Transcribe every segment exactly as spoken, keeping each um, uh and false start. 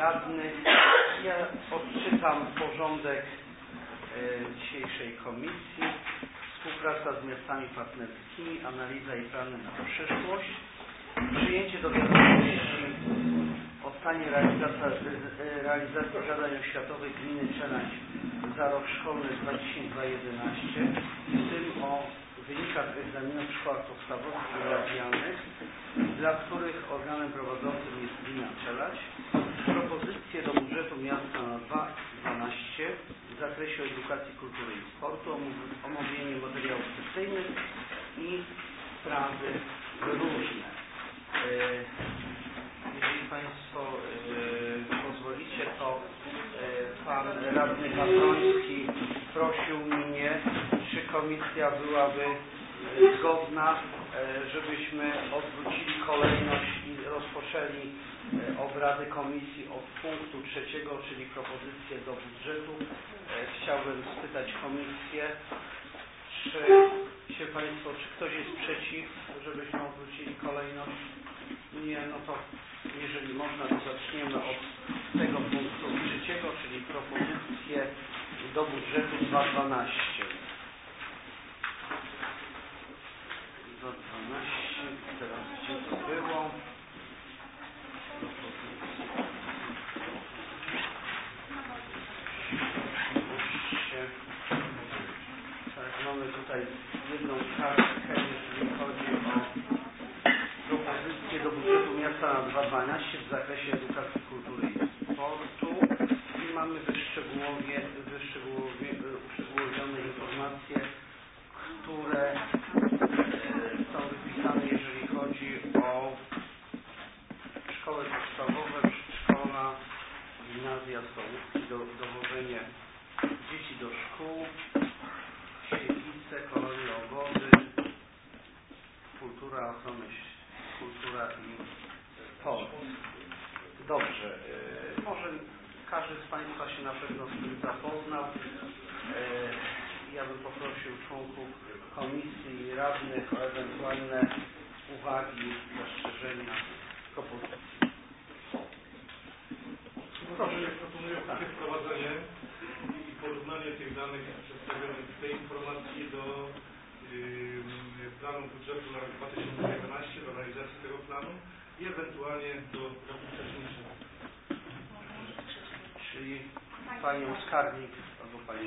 radnych. Ja odczytam porządek dzisiejszej komisji. Współpraca z miastami partnerskimi, analiza i plany na przyszłość. Przyjęcie do wiadomości o stanie realizacji, realizacji zadań oświatowych gminy Czelań za rok szkolny dwa tysiące dziesiąty do dwa tysiące jedenastego, w tym o wynikach egzaminów w szkołach podstawowych i gimnazjalnych, dla których organem prowadzącym jest gmina Czelać. Propozycje do budżetu miasta na dwa tysiące dwanaście w zakresie edukacji, kultury i sportu, omówienie materiałów sekcyjnych i sprawy różne. Jeżeli Państwo pozwolicie, to Pan Radny Patroński prosił mnie, czy komisja byłaby zgodna, żebyśmy odwrócili kolejność i rozpoczęli obrady komisji od punktu trzeciego, czyli propozycje do budżetu. Chciałbym spytać komisję, czy się Państwo, czy ktoś jest przeciw, żebyśmy odwrócili kolejność? Nie, no to jeżeli można, to zaczniemy od tego punktu trzeciego, czyli propozycje do budżetu dwa tysiące dwanaście. dwa tysiące dwanaście, teraz gdzie to było? Tak, mamy tutaj jedną kartkę, jeżeli chodzi o propozycję do budżetu miasta na dwa tysiące dwanaście w zakresie edukacji, kultury i sportu i mamy wyszczegółowie, wyszczegółowie, uszczegółowione informacje, które e, są wypisane, jeżeli chodzi o szkoły podstawowe, przedszkola, gimnazja, stołówki, do, dowożenie dzieci do szkół, świetlice, kolonie, obody, kultura, ochrony, kultura i sport. Dobrze, e, może każdy z Państwa się na pewno z tym zapoznał. E, ja bym poprosił członków komisji i radnych o ewentualne uwagi, zastrzeżenia, propozycje. Proszę, proponuję takie wprowadzenie i porównanie tych danych przedstawionych w tej informacji do yy, planu budżetu na rok dwa tysiące jedenaście, do realizacji tego planu i ewentualnie do roku wcześniejszego. Czyli Panią Skarbnik albo Panią.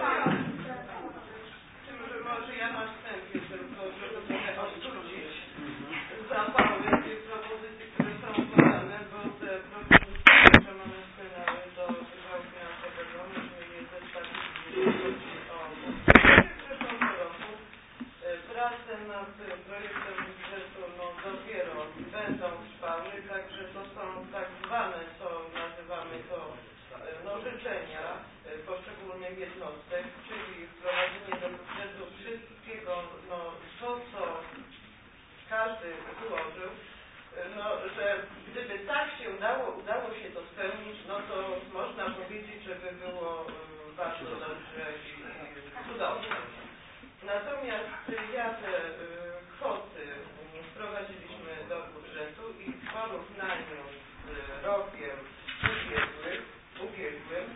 Może ja na wstępie tylko, żeby trochę odwrócić zapały tych propozycji, które są podane, bo te propozycje, które mamy wpłynęły do Wydziału Finansowego, myśmy je zestawili, jeżeli chodzi o zeszłego roku. Prace nad projektem budżetu no, dopiero będą trwały, także to są tak zwane, co nazywamy to no, życzenia poszczególnych jednostek, czyli wprowadzenie do budżetu wszystkiego, no, to co każdy wyłożył, no, że gdyby tak się udało, udało się to spełnić, no to można powiedzieć, żeby było bardzo dobrze i cudownie. Natomiast ja te kwoty wprowadziliśmy do budżetu i w porównaniu z rokiem ubiegłym, ubiegłym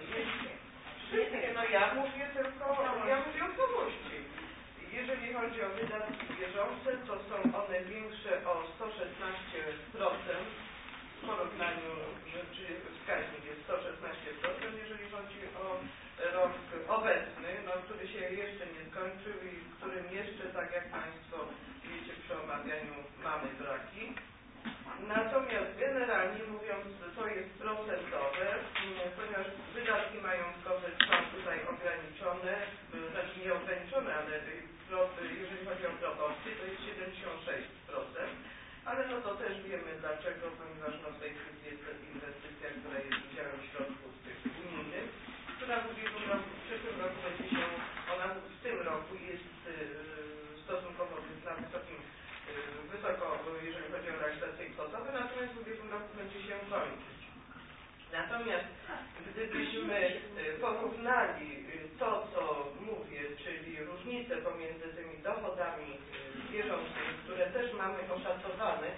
no ja mówię tylko, ja mówię o całości. Jeżeli chodzi o wydatki bieżące, to są one większe o sto szesnaście procent w porównaniu, czyli wskaźnik jest sto szesnaście procent, jeżeli chodzi o rok obecny, no, który się jeszcze nie skończył i w którym jeszcze, tak jak Państwo wiecie, przy omawianiu mamy braki. Natomiast generalnie mówiąc, to jest procentowe, ponieważ wydatki majątkowe są tutaj ograniczone, znaczy nie ograniczone, ale jeżeli chodzi o proporcje, to jest siedemdziesiąt sześć procent, ale no to też wiemy dlaczego, ponieważ no w tej chwili jest to inwestycja, która jest udziałem środków tych unijnych, która w ubiegłym roku, w przyszłym roku będzie się, ona w tym roku jest stosunkowo na wysokim, wysoko, jeżeli chodzi o realizację kwotowe, natomiast w ubiegłym roku będzie się kończyć. Natomiast gdybyśmy porównali to, co mówię, czyli różnicę pomiędzy tymi dochodami bieżącymi, które też mamy oszacowane i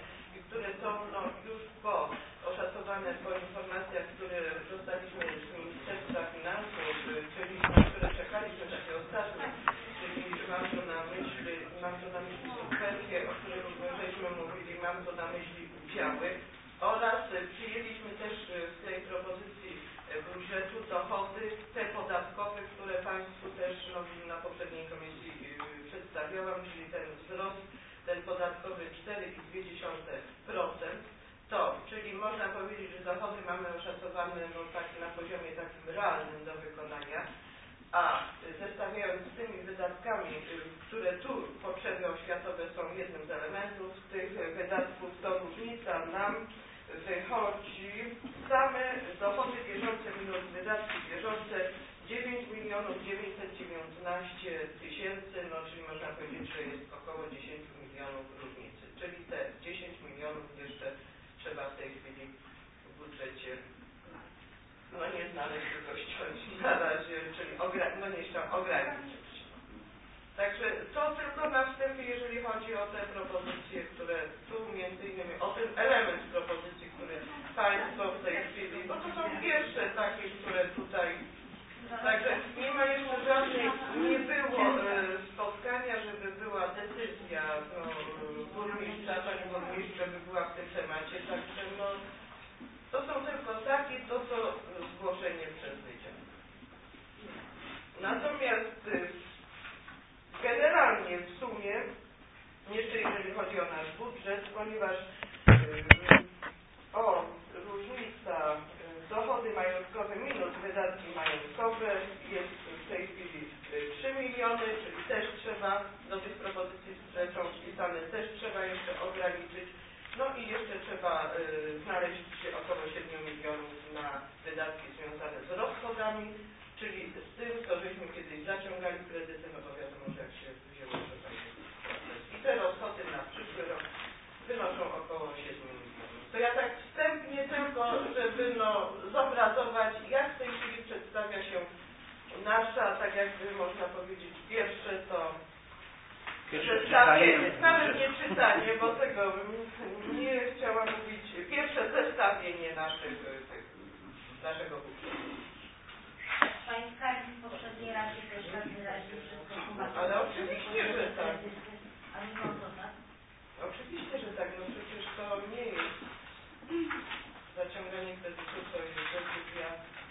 które są no, już po oszacowane po informacjach, które dostaliśmy z Ministerstwa Finansów, czyli na które czekaliśmy takie ostatnie, czyli mam tu na myśli, mam tu na myśli subwencje, o których żeśmy mówili, mam tu na myśli udziały oraz przyjęliśmy też w tej propozycji budżetu dochody te podatkowe, które Państwu też no, na poprzedniej komisji przedstawiałam, czyli ten wzrost, ten podatkowy cztery przecinek dwa procent, to, czyli można powiedzieć, że dochody mamy oszacowane no, tak, na poziomie takim realnym do wykonania, a zestawiając z tymi wydatkami, które tu potrzeby oświatowe są jednym z elementów tych wydatków, to różnica nam wychodzi same dochody bieżące minus wydatki bieżące dziewięć milionów dziewięćset dziewiętnaście tysięcy, no czyli można powiedzieć, że jest około dziesięć milionów różnicy, czyli te dziesięć milionów jeszcze trzeba w tej chwili w budżecie no nie znaleźć, tylko ściąć na razie, czyli ogra no nie ściąć, ograniczyć. Także to tylko na wstępie, jeżeli chodzi o te propozycje, które tu między innymi, o ten element propozycji, który Państwo w tej chwili, bo to są pierwsze takie, które tutaj, także nie ma jeszcze żadnej, nie było e, spotkania, żeby była decyzja no, burmistrza, pani burmistrz, żeby była w tym temacie, także no, to są tylko takie, to co zgłoszenie przez wydział. Natomiast generalnie w sumie, jeszcze jeżeli chodzi o nasz budżet, ponieważ yy, o różnica yy, dochody majątkowe minus wydatki majątkowe jest w tej chwili yy, trzy miliony, czyli też trzeba do tych propozycji, które są wpisane, też trzeba jeszcze ograniczyć. No i jeszcze trzeba yy, znaleźć około siedmiu milionów na wydatki związane z rozchodami, czyli z tym, co żeśmy kiedyś zaciągali kredyty, no bo wiadomo, że jak się wzięło, to tak jest proces. I te rozchody na przyszły rok wynoszą około siedmiu milionów. To ja tak wstępnie tylko, żeby no zobrazować, jak w tej chwili przedstawia się nasza, tak jakby można powiedzieć, pierwsze to zestawienie, nawet nie czytanie, bo tego nie chciałam mówić, pierwsze zestawienie naszych, tych, naszego budżetu. Pani skarbnik w poprzedniej razie też tak wyraźnie wszystko tłumaczyła. Ale oczywiście, że tak. A mimo to tak? Oczywiście, że tak. No przecież to nie jest zaciąganie kredytu, to jest decyzja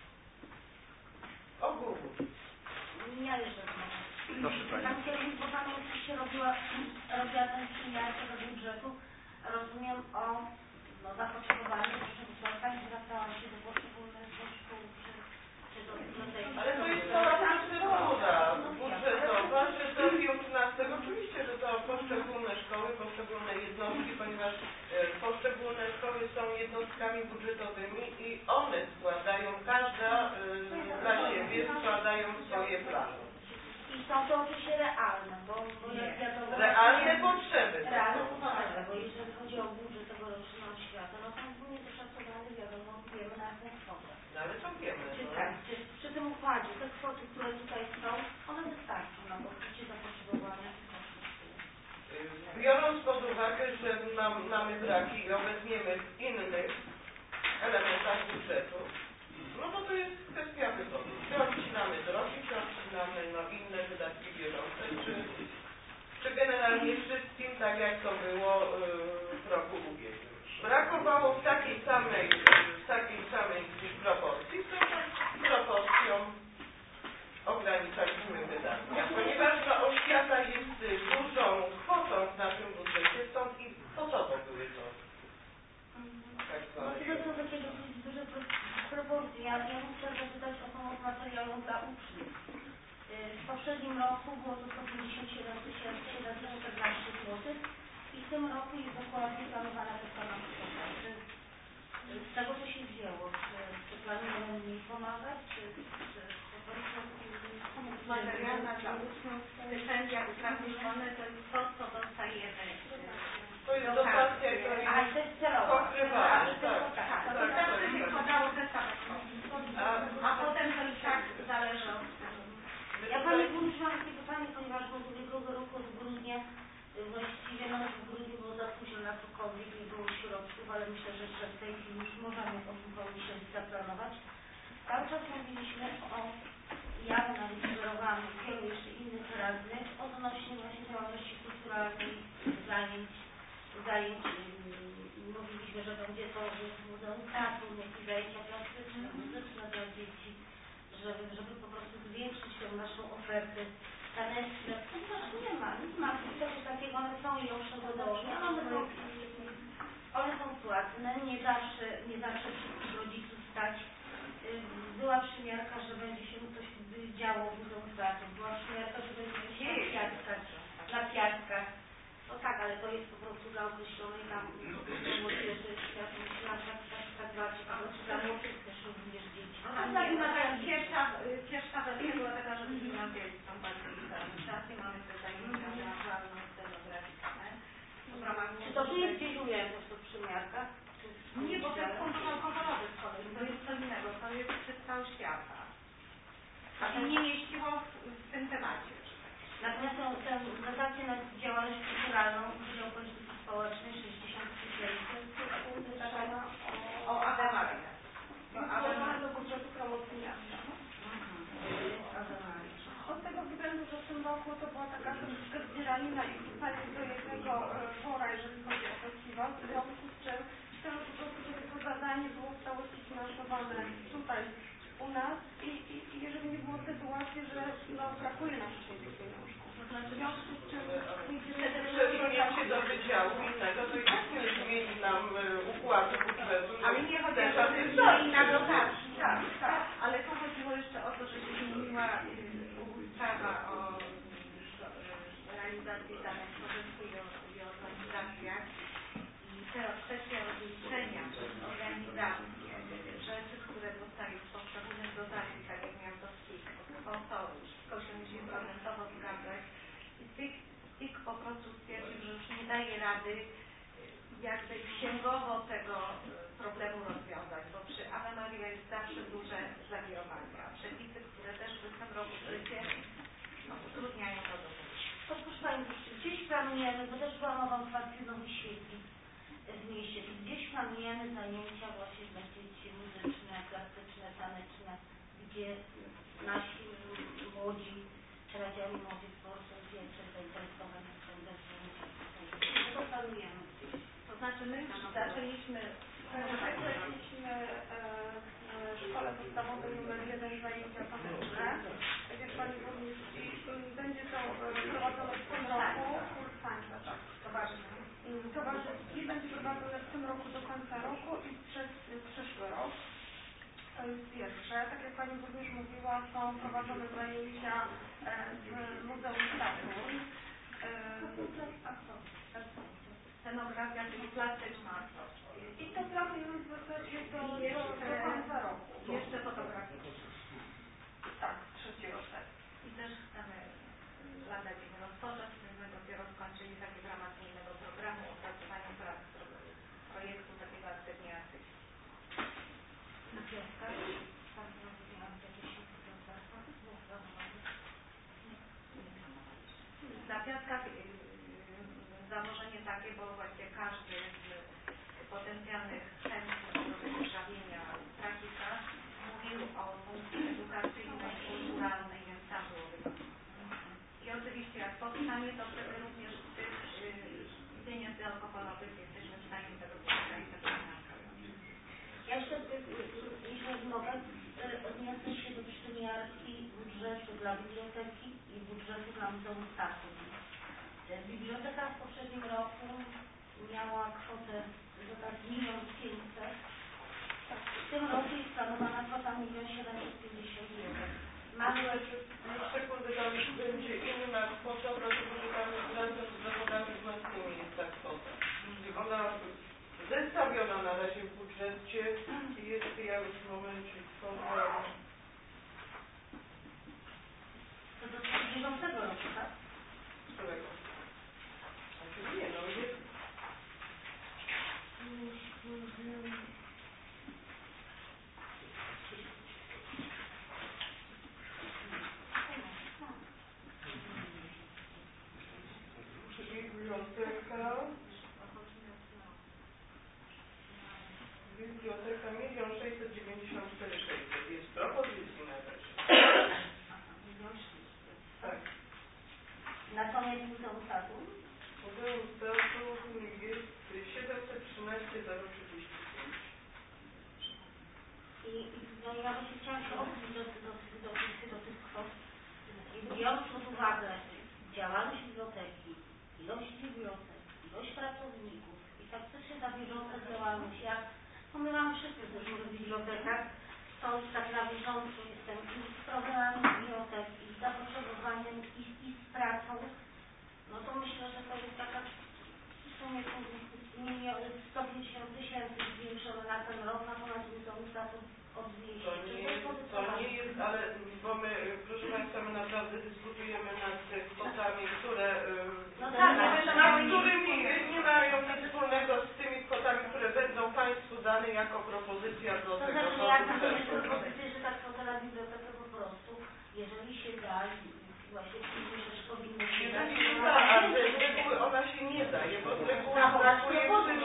ogółu. Ja jeszcze znowu. Proszę Pani. Tam kiedyś, bo Pani oczywiście robiła, robiła ten przymiar tego budżetu, rozumiem o no, zapotrzebowaniu poszczególnych latach, zwracałam się do poszczególnych szkół, czy, czy do biblioteki. Ale to jest cała procedura budżetowa, że do piętnastego oczywiście, że to poszczególne szkoły, poszczególne jednostki, ponieważ e, poszczególne szkoły są jednostkami budżetowymi i one składają, każda e, dla siebie składają swoje plany. I są to oczywiście realne, bo, bo jak wiadomo... Realne potrzeby. Realne potrzeby, bo jeżeli chodzi o budżet tegoroczny na oświatę, no to jest głównie doszacowany, wiadomo, wiemy na jaką kwotę. No ale to wiemy. Czy No. tak, czy przy tym układzie te kwoty, które tutaj są, one wystarczą na pokrycie zapotrzebowania i kosztów. Biorąc pod uwagę, że nam, mamy braki i obecniemy w innych elementach budżetu, no to to jest kwestia wyboru. Czy odcinamy drogi, czy odcinamy no, inne wydatki bieżące, czy, czy generalnie wszystkim, tak jak to było yy, w roku ubiegłym. Brakowało w takiej samej, w takiej samej proporcji, to tak proporcją ograniczaliśmy wydatki. Ponieważ no, oświata jest dużą kwotą w naszym budżecie, stąd i po co to były to? Tak No to są takie dosyć duże proporcje. Ja, ja muszę zapytać o pomoc materiałową dla uczniów. W poprzednim roku było to sto pięćdziesiąt siedem tysięcy siedemset czternaście złotych i w tym roku jest dokładnie planowana ta sama kwota. Z tego co się wzięło? Czy, czy planujemy mniej pomagać? Czy, czy po prostu pomoc materialna dla uczniów, stypendia uprawione, to jest to, co dostajemy. To jest dotacja, która A, to jest celowa. pokrywana. Tak, Tak, tak, to zawsze się składało te same. A potem to już tak zależy od... Ja Pani Burmistrz mam takie pytanie, ponieważ od ubiegłego roku od grudnia właściwie nawet w grudniu było za późno na cokolwiek, nie było środków. zajęć. Mówiliśmy, że będzie to w Muzeum Saturn, jakieś zajęcia plastyczne, muzyczne dla dzieci, żeby, żeby po prostu zwiększyć tę naszą ofertę taneczne. Ponieważ nie ma, nie ma czegoś takiego, one są i owszem podobnie, ale one są, one są płatne, nie zawsze, nie zawsze wszystkich rodziców stać. Była przymiarka, że będzie się coś działo w Muzeum Saturn, była przymiarka, że będzie się na piaskach, na piaskach. No tak, ale to jest po prostu dla określonej tam młodzieży, ja myślałam, że tak, tak bardziej, po prostu dla młodych też również dzieci. No tak, tak, no tak, pierwsza, pierwsza wersja była taka, że gimnazjalistą tą bardziej administrację, mamy te zajęcia teatralne, scenograficzne. Czy to tu jest gdzieś ujęte w tych przymiarkach? Nie, bo to jest komponowany z kolei, to jest co innego, to jest przedstaw świata. A to nie mieściło w, w tym temacie. Natomiast tę dotację na działalność kulturalną Wydział Polityki Społecznej sześćdziesiąt tysięcy o Ave Maria. Skierowane do budżetu promocji miasta. Od tego względu, że w tym roku to była taka troszeczkę zbieranina i wrzucanie do jednego wora, jeżeli chodzi o festiwal, w związku z czym chcemy po prostu, żeby to zadanie było w całości finansowane tutaj u nas i, i, i jeżeli nie było sytuacji, że no, brakuje nam wszędzie pieniążków. W związku z czym przesunięcie do wydziału innego, to i tak nie zmieni nam układu budżetu. Ale nie chodzi o to, że inna dotacji, tak, tak. Ale tu chodziło jeszcze o to, że się zmieniła ustawa o realizacji zadań społecznych i organizacjach i teraz kwestia rozliczenia przez organizacje rzeczy, które dostają z poszczególnych dotacji, tak jak miastowskich sponsorów, proszę mi się procentowo zgadzać. I tych, tych po prostu stwierdził, że już nie daje rady jakby księgowo tego problemu rozwiązać, bo przy Ave Maria jest zawsze duże zawirowania. Przepisy, które też w tym roku w życie no, utrudniają to do tego. To proszę Pani, gdzieś planujemy, bo też była mowa o otwarciu nowych świetlic w mieście, gdzieś planujemy zajęcia właśnie dla dzieci muzyczne, plastyczne, taneczne, gdzie nasi młodzi, radziali młodzi sportu, więcej zainteresowani są też zajęcia. To planujemy gdzieś. To znaczy my już zaczęliśmy zaczęliśmy w szkole podstawowej numer jeden zajęcia taneczne. Tak jak Pani Burmistrz, będzie to prowadzone w tym roku, kurs tańca, tak, towarzystwo. Towarzystki będzie prowadzone w tym roku do końca roku i przez przyszły rok. To jest pierwsze. Tak jak Pani Burmistrz mówiła, są prowadzone zajęcia w Muzeum Saturn. Scenografia, czyli plastyczna. I to planujemy w zasadzie do, do, do końca roku. Jeszcze fotograficznie. Tak, trzeciego też. I też chcemy lada dzień rozpocząć, myśmy dopiero skończyli takie w ramach innego programu opracowanie prac projektu takiego aktywnie artystycznego. Na piaskach? Tam miałam jakieś Na piaskach założenie takie, bo właśnie każdy z potencjalnych chętnych do wystawienia trafika mówił o funkcji edukacyjnej, kulturalnej, więc tam byłoby to. I oczywiście jak powstanie, to wtedy również z tych yy, pieniędzy alkoholowych jesteśmy w stanie tego spotkać i tego finansować. Ja jeszcze, jeśli mogę, odniosę się do przymiarki budżetu dla biblioteki i budżetu dla Muzeum Saturn. Biblioteka w poprzednim roku miała kwotę milion pięćset. W tym roku jest planowana kwota milion siedemset pięćdziesiąt jeden. Mamy sekundę, tam będzie inna kwota, dlatego że tam razem z zawodami własnymi jest ta kwota. Ona zestawiona na razie w budżecie jest, ja już w momencie kwota. To do bieżącego roku, tak? Którego? Nie, no jest. Biblioteka. Biblioteka milion sześćset dziewięćdziesiąt cztery sześćset. Jest propozycji na razie. Tak. Natomiast Muzeum Saturn? Muzeum Saturn jest piętnaście zero trzydzieści pięć. I no ja właśnie chciałam się odnieść do, do, do, do, do tych kwot. I biorąc pod uwagę działalność biblioteki, ilość bibliotek, ilość pracowników i faktycznie ta bieżąca działalność, jak no my mamy wszyscy zresztą w bibliotekach, stąd tak na bieżąco jestem i z programami biblioteki, i z zapotrzebowaniem, i, i z pracą, no to myślę, że to jest taka w sumie nie, nie, sto pięćdziesiąt tysięcy zwiększone na ten rok, na ponad milion za to od dwieście. To nie, jest, to nie jest, ale bo my, proszę Państwa, my naprawdę dyskutujemy nad tych kwotami, które no tak, nad którymi nie mają nic wspólnego z tymi kwotami, które będą Państwu dane jako propozycja do to tego. znaczy, ja to jest propozycja, że ta kwota na bibliotekę po prostu, jeżeli się da, właśnie też powinno się dać. Jeżeli się da, ale z reguły ona się nie daje, bo z reguły brakuje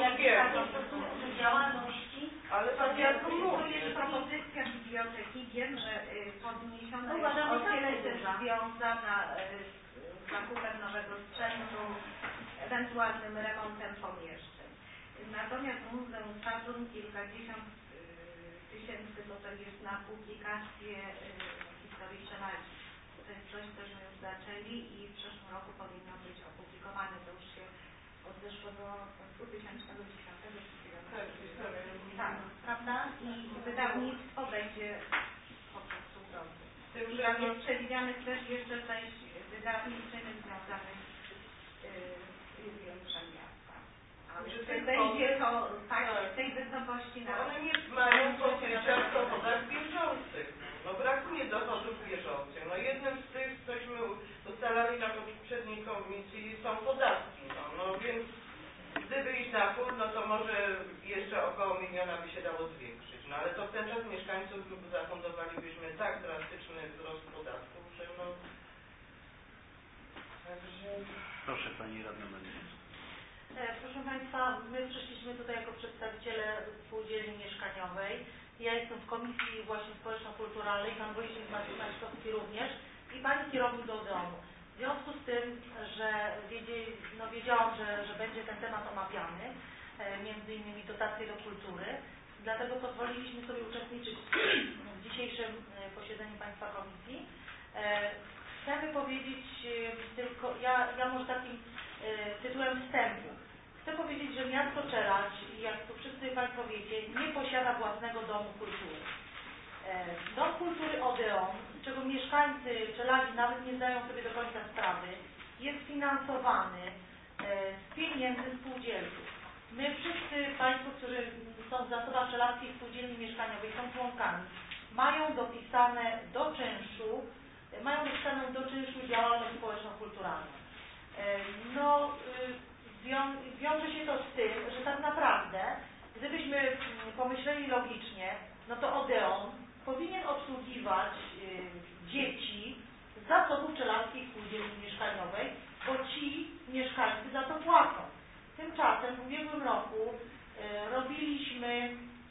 w działalności. Ale Pani Ja Janko to mówi, jest propozycja biblioteki. Wiem, że y, podniesiona No, jest uważam, że opieka tak jest duża. związana y, z zakupem nowego sprzętu, ewentualnym remontem pomieszczeń. Natomiast Muzeum Saturn kilkadziesiąt y, tysięcy to to jest na publikację y, historii Czeladzi. To jest coś, co żeśmy już zaczęli i w przyszłym roku powinno być opublikowane. To już się od zeszłego dwa tysiące dziesiątego tak, tak, prawda? I wydawnictwo będzie po prostu w drodze. tym, I że tam jest przewidzianych też jeszcze część wydawniczych związanych z jubileuszem miasta. Ale Że czy tylko- będzie to tak tak. w tej wysokości No na one nie mają pokrycia w dochodach bieżących. No brakuje dochodów bieżących. No jednym z tych, cośmy ustalali na poprzedniej komisji, są podatki. No, no więc gdyby iść na pół, no to może jeszcze około miliona by się dało zwiększyć. No ale to w ten czas mieszkańców zafundowalibyśmy tak drastyczny wzrost podatków, że no... Także... Proszę Pani Radna Maria. Proszę Państwa, my przyszliśmy tutaj jako przedstawiciele spółdzielni mieszkaniowej. Ja jestem w Komisji właśnie Społeczno-Kulturalnej, Pan Wojciech Maćkowski również i Pani kierownik do domu. W związku z tym, że wiedzie, no wiedziałam, że, że będzie ten temat omawiany, e, między innymi dotacje do kultury, dlatego pozwoliliśmy sobie uczestniczyć w dzisiejszym e, posiedzeniu Państwa Komisji. E, chcemy powiedzieć e, tylko, ja, ja może takim e, tytułem wstępu. Chcę powiedzieć, że miasto Czeladź, jak tu wszyscy Państwo wiecie, nie posiada własnego domu kultury. Dom Kultury Odeon, z czego mieszkańcy Czeladzi nawet nie zdają sobie do końca sprawy, jest finansowany z pieniędzy spółdzielców. My wszyscy Państwo, którzy są w zasobach Czeladskiej Spółdzielni Mieszkaniowej, są członkami, mają dopisane do czynszu, mają dopisaną do czynszu działalność społeczno-kulturalną. No, Wią, wiąże się to z tym, że tak naprawdę, gdybyśmy pomyśleli logicznie, no to Odeon powinien obsługiwać y, dzieci z zasobów Czeladskiej Spółdzielni Mieszkaniowej, bo ci mieszkańcy za to płacą. Tymczasem w ubiegłym roku y, robiliśmy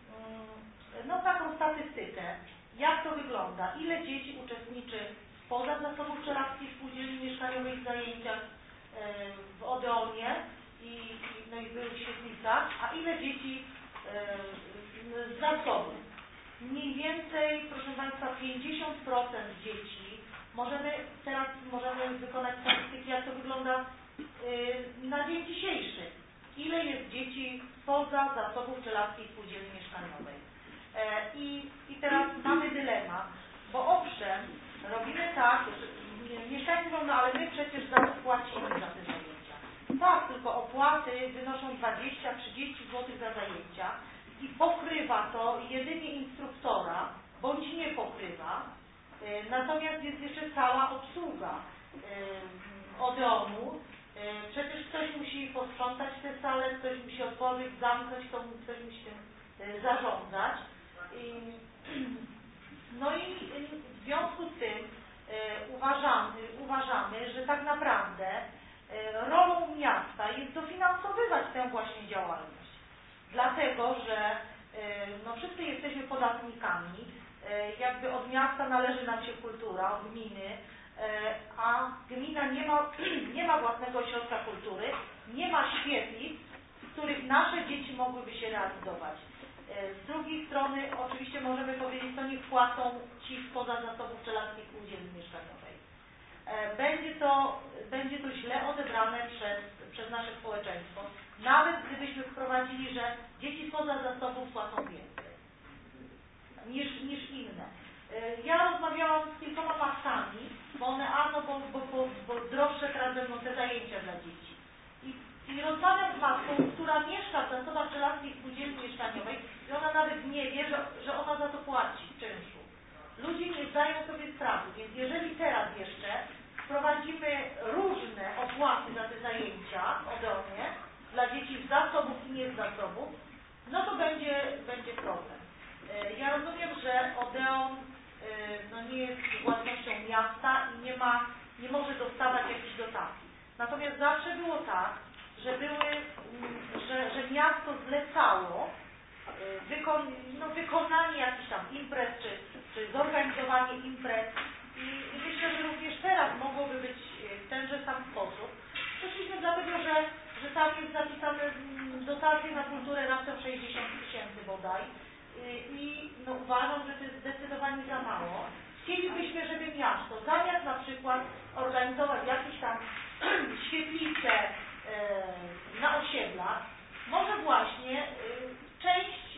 y, no, taką statystykę, jak to wygląda, ile dzieci uczestniczy spoza zasobów Czeladskiej Spółdzielni Mieszkaniowej w zajęciach y, w Odeonie, I, no i były w świetlicach, a ile dzieci e, z zasobów? Mniej więcej, proszę Państwa, pięćdziesiąt procent dzieci, możemy teraz możemy wykonać statystyki, jak to wygląda e, na dzień dzisiejszy. Ile jest dzieci spoza zasobów Czeladskiej Spółdzielni Mieszkaniowej? E, i, I teraz mamy dylemat, bo owszem, robimy tak, że mieszkańcy mówią, no ale my przecież za to płacimy za te zajęcia. Tak, tylko opłaty wynoszą dwadzieścia trzydzieści złotych za zajęcia i pokrywa to jedynie instruktora, bądź nie pokrywa. E, natomiast jest jeszcze cała obsługa e, Odeonu. E, przecież ktoś musi posprzątać tę salę, ktoś musi otworzyć, zamknąć, ktoś musi tym e, zarządzać. I, no i w związku z tym e, uważamy, uważamy, że tak naprawdę rolą miasta jest dofinansowywać tę właśnie działalność. Dlatego, że no, wszyscy jesteśmy podatnikami, jakby od miasta należy nam się kultura, od gminy, a gmina nie ma, nie ma własnego ośrodka kultury, nie ma świetlic, w których nasze dzieci mogłyby się realizować. Z drugiej strony oczywiście możemy powiedzieć, co niech płacą ci spoza zasobów Pszczelarskiej Spółdzielni Mieszkaniowej. Będzie to, będzie to źle odebrane przez, przez nasze społeczeństwo. Nawet gdybyśmy wprowadzili, że dzieci spoza zasobów płacą więcej niż, niż inne. Ja rozmawiałam z kilkoma matkami, bo one, a no bo, bo, bo, bo droższe teraz będą te zajęcia dla dzieci. I, i rozmawiam z matką, która mieszka w zasobach Pszczelarskiej Spółdzielni Mieszkaniowej i ona nawet nie wie, że, że ona za to płaci czynszu. Ludzie nie zdają sobie sprawy, więc jeżeli teraz jeszcze wprowadzimy różne opłaty za te zajęcia Odeonie dla dzieci z zasobów i nie z zasobów, no to będzie, będzie problem. Ja rozumiem, że Odeon no nie jest własnością miasta i nie ma, nie może dostawać jakichś dotacji. Natomiast zawsze było tak, że były, że, że miasto zlecało wykon, no, wykonanie jakichś tam imprez, czy, czy zorganizowanie imprez i, i myślę, że również teraz mogłoby być w tenże sam sposób. Przeszliśmy dlatego, że, że tam jest zapisane dotacje na kulturę raptem sześćdziesiąt tysięcy bodaj i no, uważam, że to jest zdecydowanie za mało. Chcielibyśmy, żeby miasto zamiast na przykład organizować jakieś tam świetlice e, na osiedlach, może właśnie e, część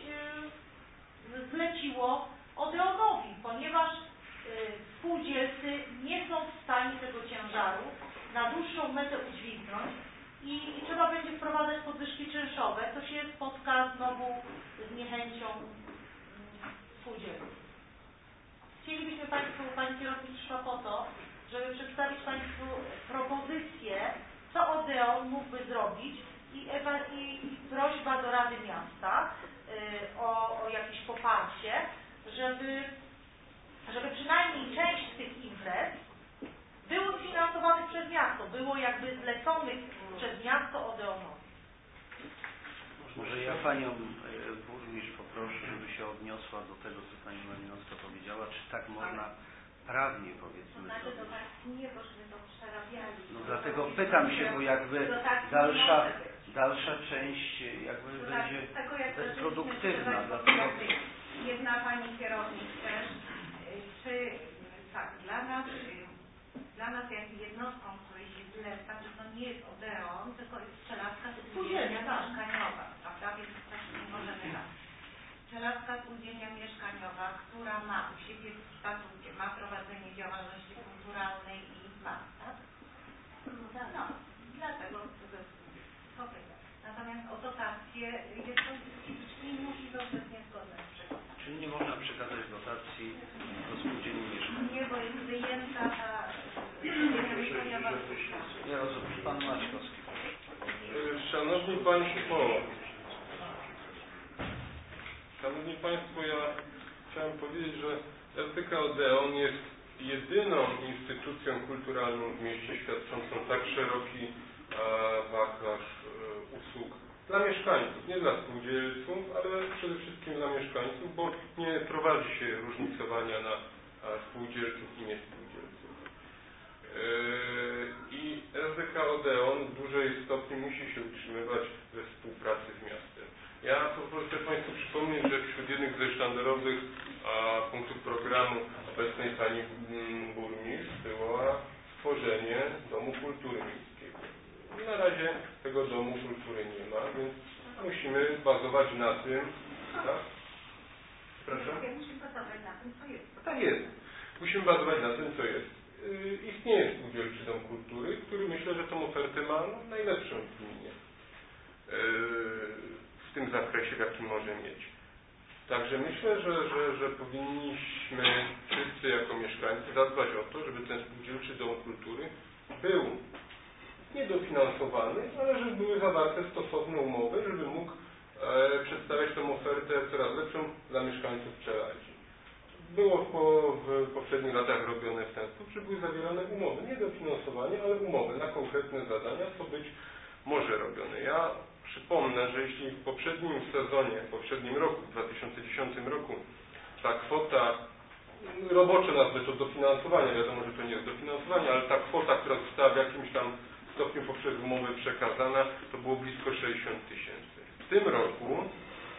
e, zleciło Odeonowi, ponieważ e, spółdzielcy nie są w stanie tego ciężaru na dłuższą metę udźwignąć i, i trzeba będzie wprowadzać podwyżki czynszowe, to się spotka znowu z niechęcią spółdzielców. Chcielibyśmy Państwu, Pani Kierownik przyszła po to, żeby przedstawić Państwu propozycję, co Odeon mógłby zrobić i, i, i prośba do Rady Miasta y, o, o jakieś poparcie, żeby, żeby przynajmniej część z tych imprez było finansowanych przez miasto, było jakby zleconych przez miasto Odeonowi. Może ja Panią burmistrz poproszę, żeby się odniosła do tego, co Pani Malinowska powiedziała, czy tak można prawnie, powiedzmy, to znaczy, zrobić. to tak nie, bośmy to przerabiali. No dlatego pytam się, bo jakby dalsza, dalsza część jakby to będzie tak, tego, jak bezproduktywna. Dlatego... Jedna Pani kierownik też, czy tak, dla nas, dla nas jak jednostką, której się zleca, że to nie jest Odeon, tylko jest Pszczelarska Spółdzielnia Mieszkaniowa, prawda? Więc tak nie możemy dać. Pszczelarska Spółdzielnia Mieszkaniowa, która ma u siebie w statucie, ma prowadzenie działalności kulturalnej i ma, tak? No, dlatego to pytam. Natomiast o dotację jest to i musi zostać niezgodne z przepisami. Czyli nie można przekazać dotacji do spółdzielni mieszkaniowej? Nie, bo jest wyjęta ta spółdzielnia mieszkaniowa. Nie rozumiem. Pan Maćkowski. Szanowni Państwo, Szanowni Państwo, ja chciałem powiedzieć, że R P K Odeon jest jedyną instytucją kulturalną w mieście świadczącą tak szeroki e, wachlarz e, usług dla mieszkańców, nie dla spółdzielców, ale przede wszystkim dla mieszkańców, bo nie prowadzi się różnicowania na a, spółdzielców i niespółdzielców. E, I R P K Odeon w dużej stopniu musi się utrzymywać we współpracy z miastem. Ja po prostu chcę Państwu przypomnieć, że wśród jednych ze sztandarowych a, punktów programu obecnej Pani mm, burmistrz było stworzenie Domu Kultury Miejskiego. Na razie tego Domu Kultury nie ma, więc musimy bazować na tym, tak? Proszę? Musimy bazować na tym, co jest. Tak jest. Musimy bazować na tym, co jest. Yy, istnieje Spółdzielczy Dom Kultury, który myślę, że tą ofertę ma najlepszą w gminie. Yy, w tym zakresie, w jakim może mieć. Także myślę, że, że, że powinniśmy wszyscy jako mieszkańcy zadbać o to, żeby ten Spółdzielczy Dom Kultury był niedofinansowany, ale żeby były zawarte stosowne umowy, żeby mógł e, przedstawiać tą ofertę coraz lepszą dla mieszkańców Pszczeladzi. Było po, w poprzednich latach robione w ten sposób, że były zawierane umowy, nie dofinansowanie, ale umowy na konkretne zadania, co być może robione. Ja przypomnę, że jeśli w poprzednim sezonie, w poprzednim roku, w dwa tysiące dziesiątym roku, ta kwota, roboczo nazwę to dofinansowanie, wiadomo, że to nie jest dofinansowanie, ale ta kwota, która została w jakimś tam stopniu poprzez umowę przekazana, to było blisko sześćdziesiąt tysięcy. W tym roku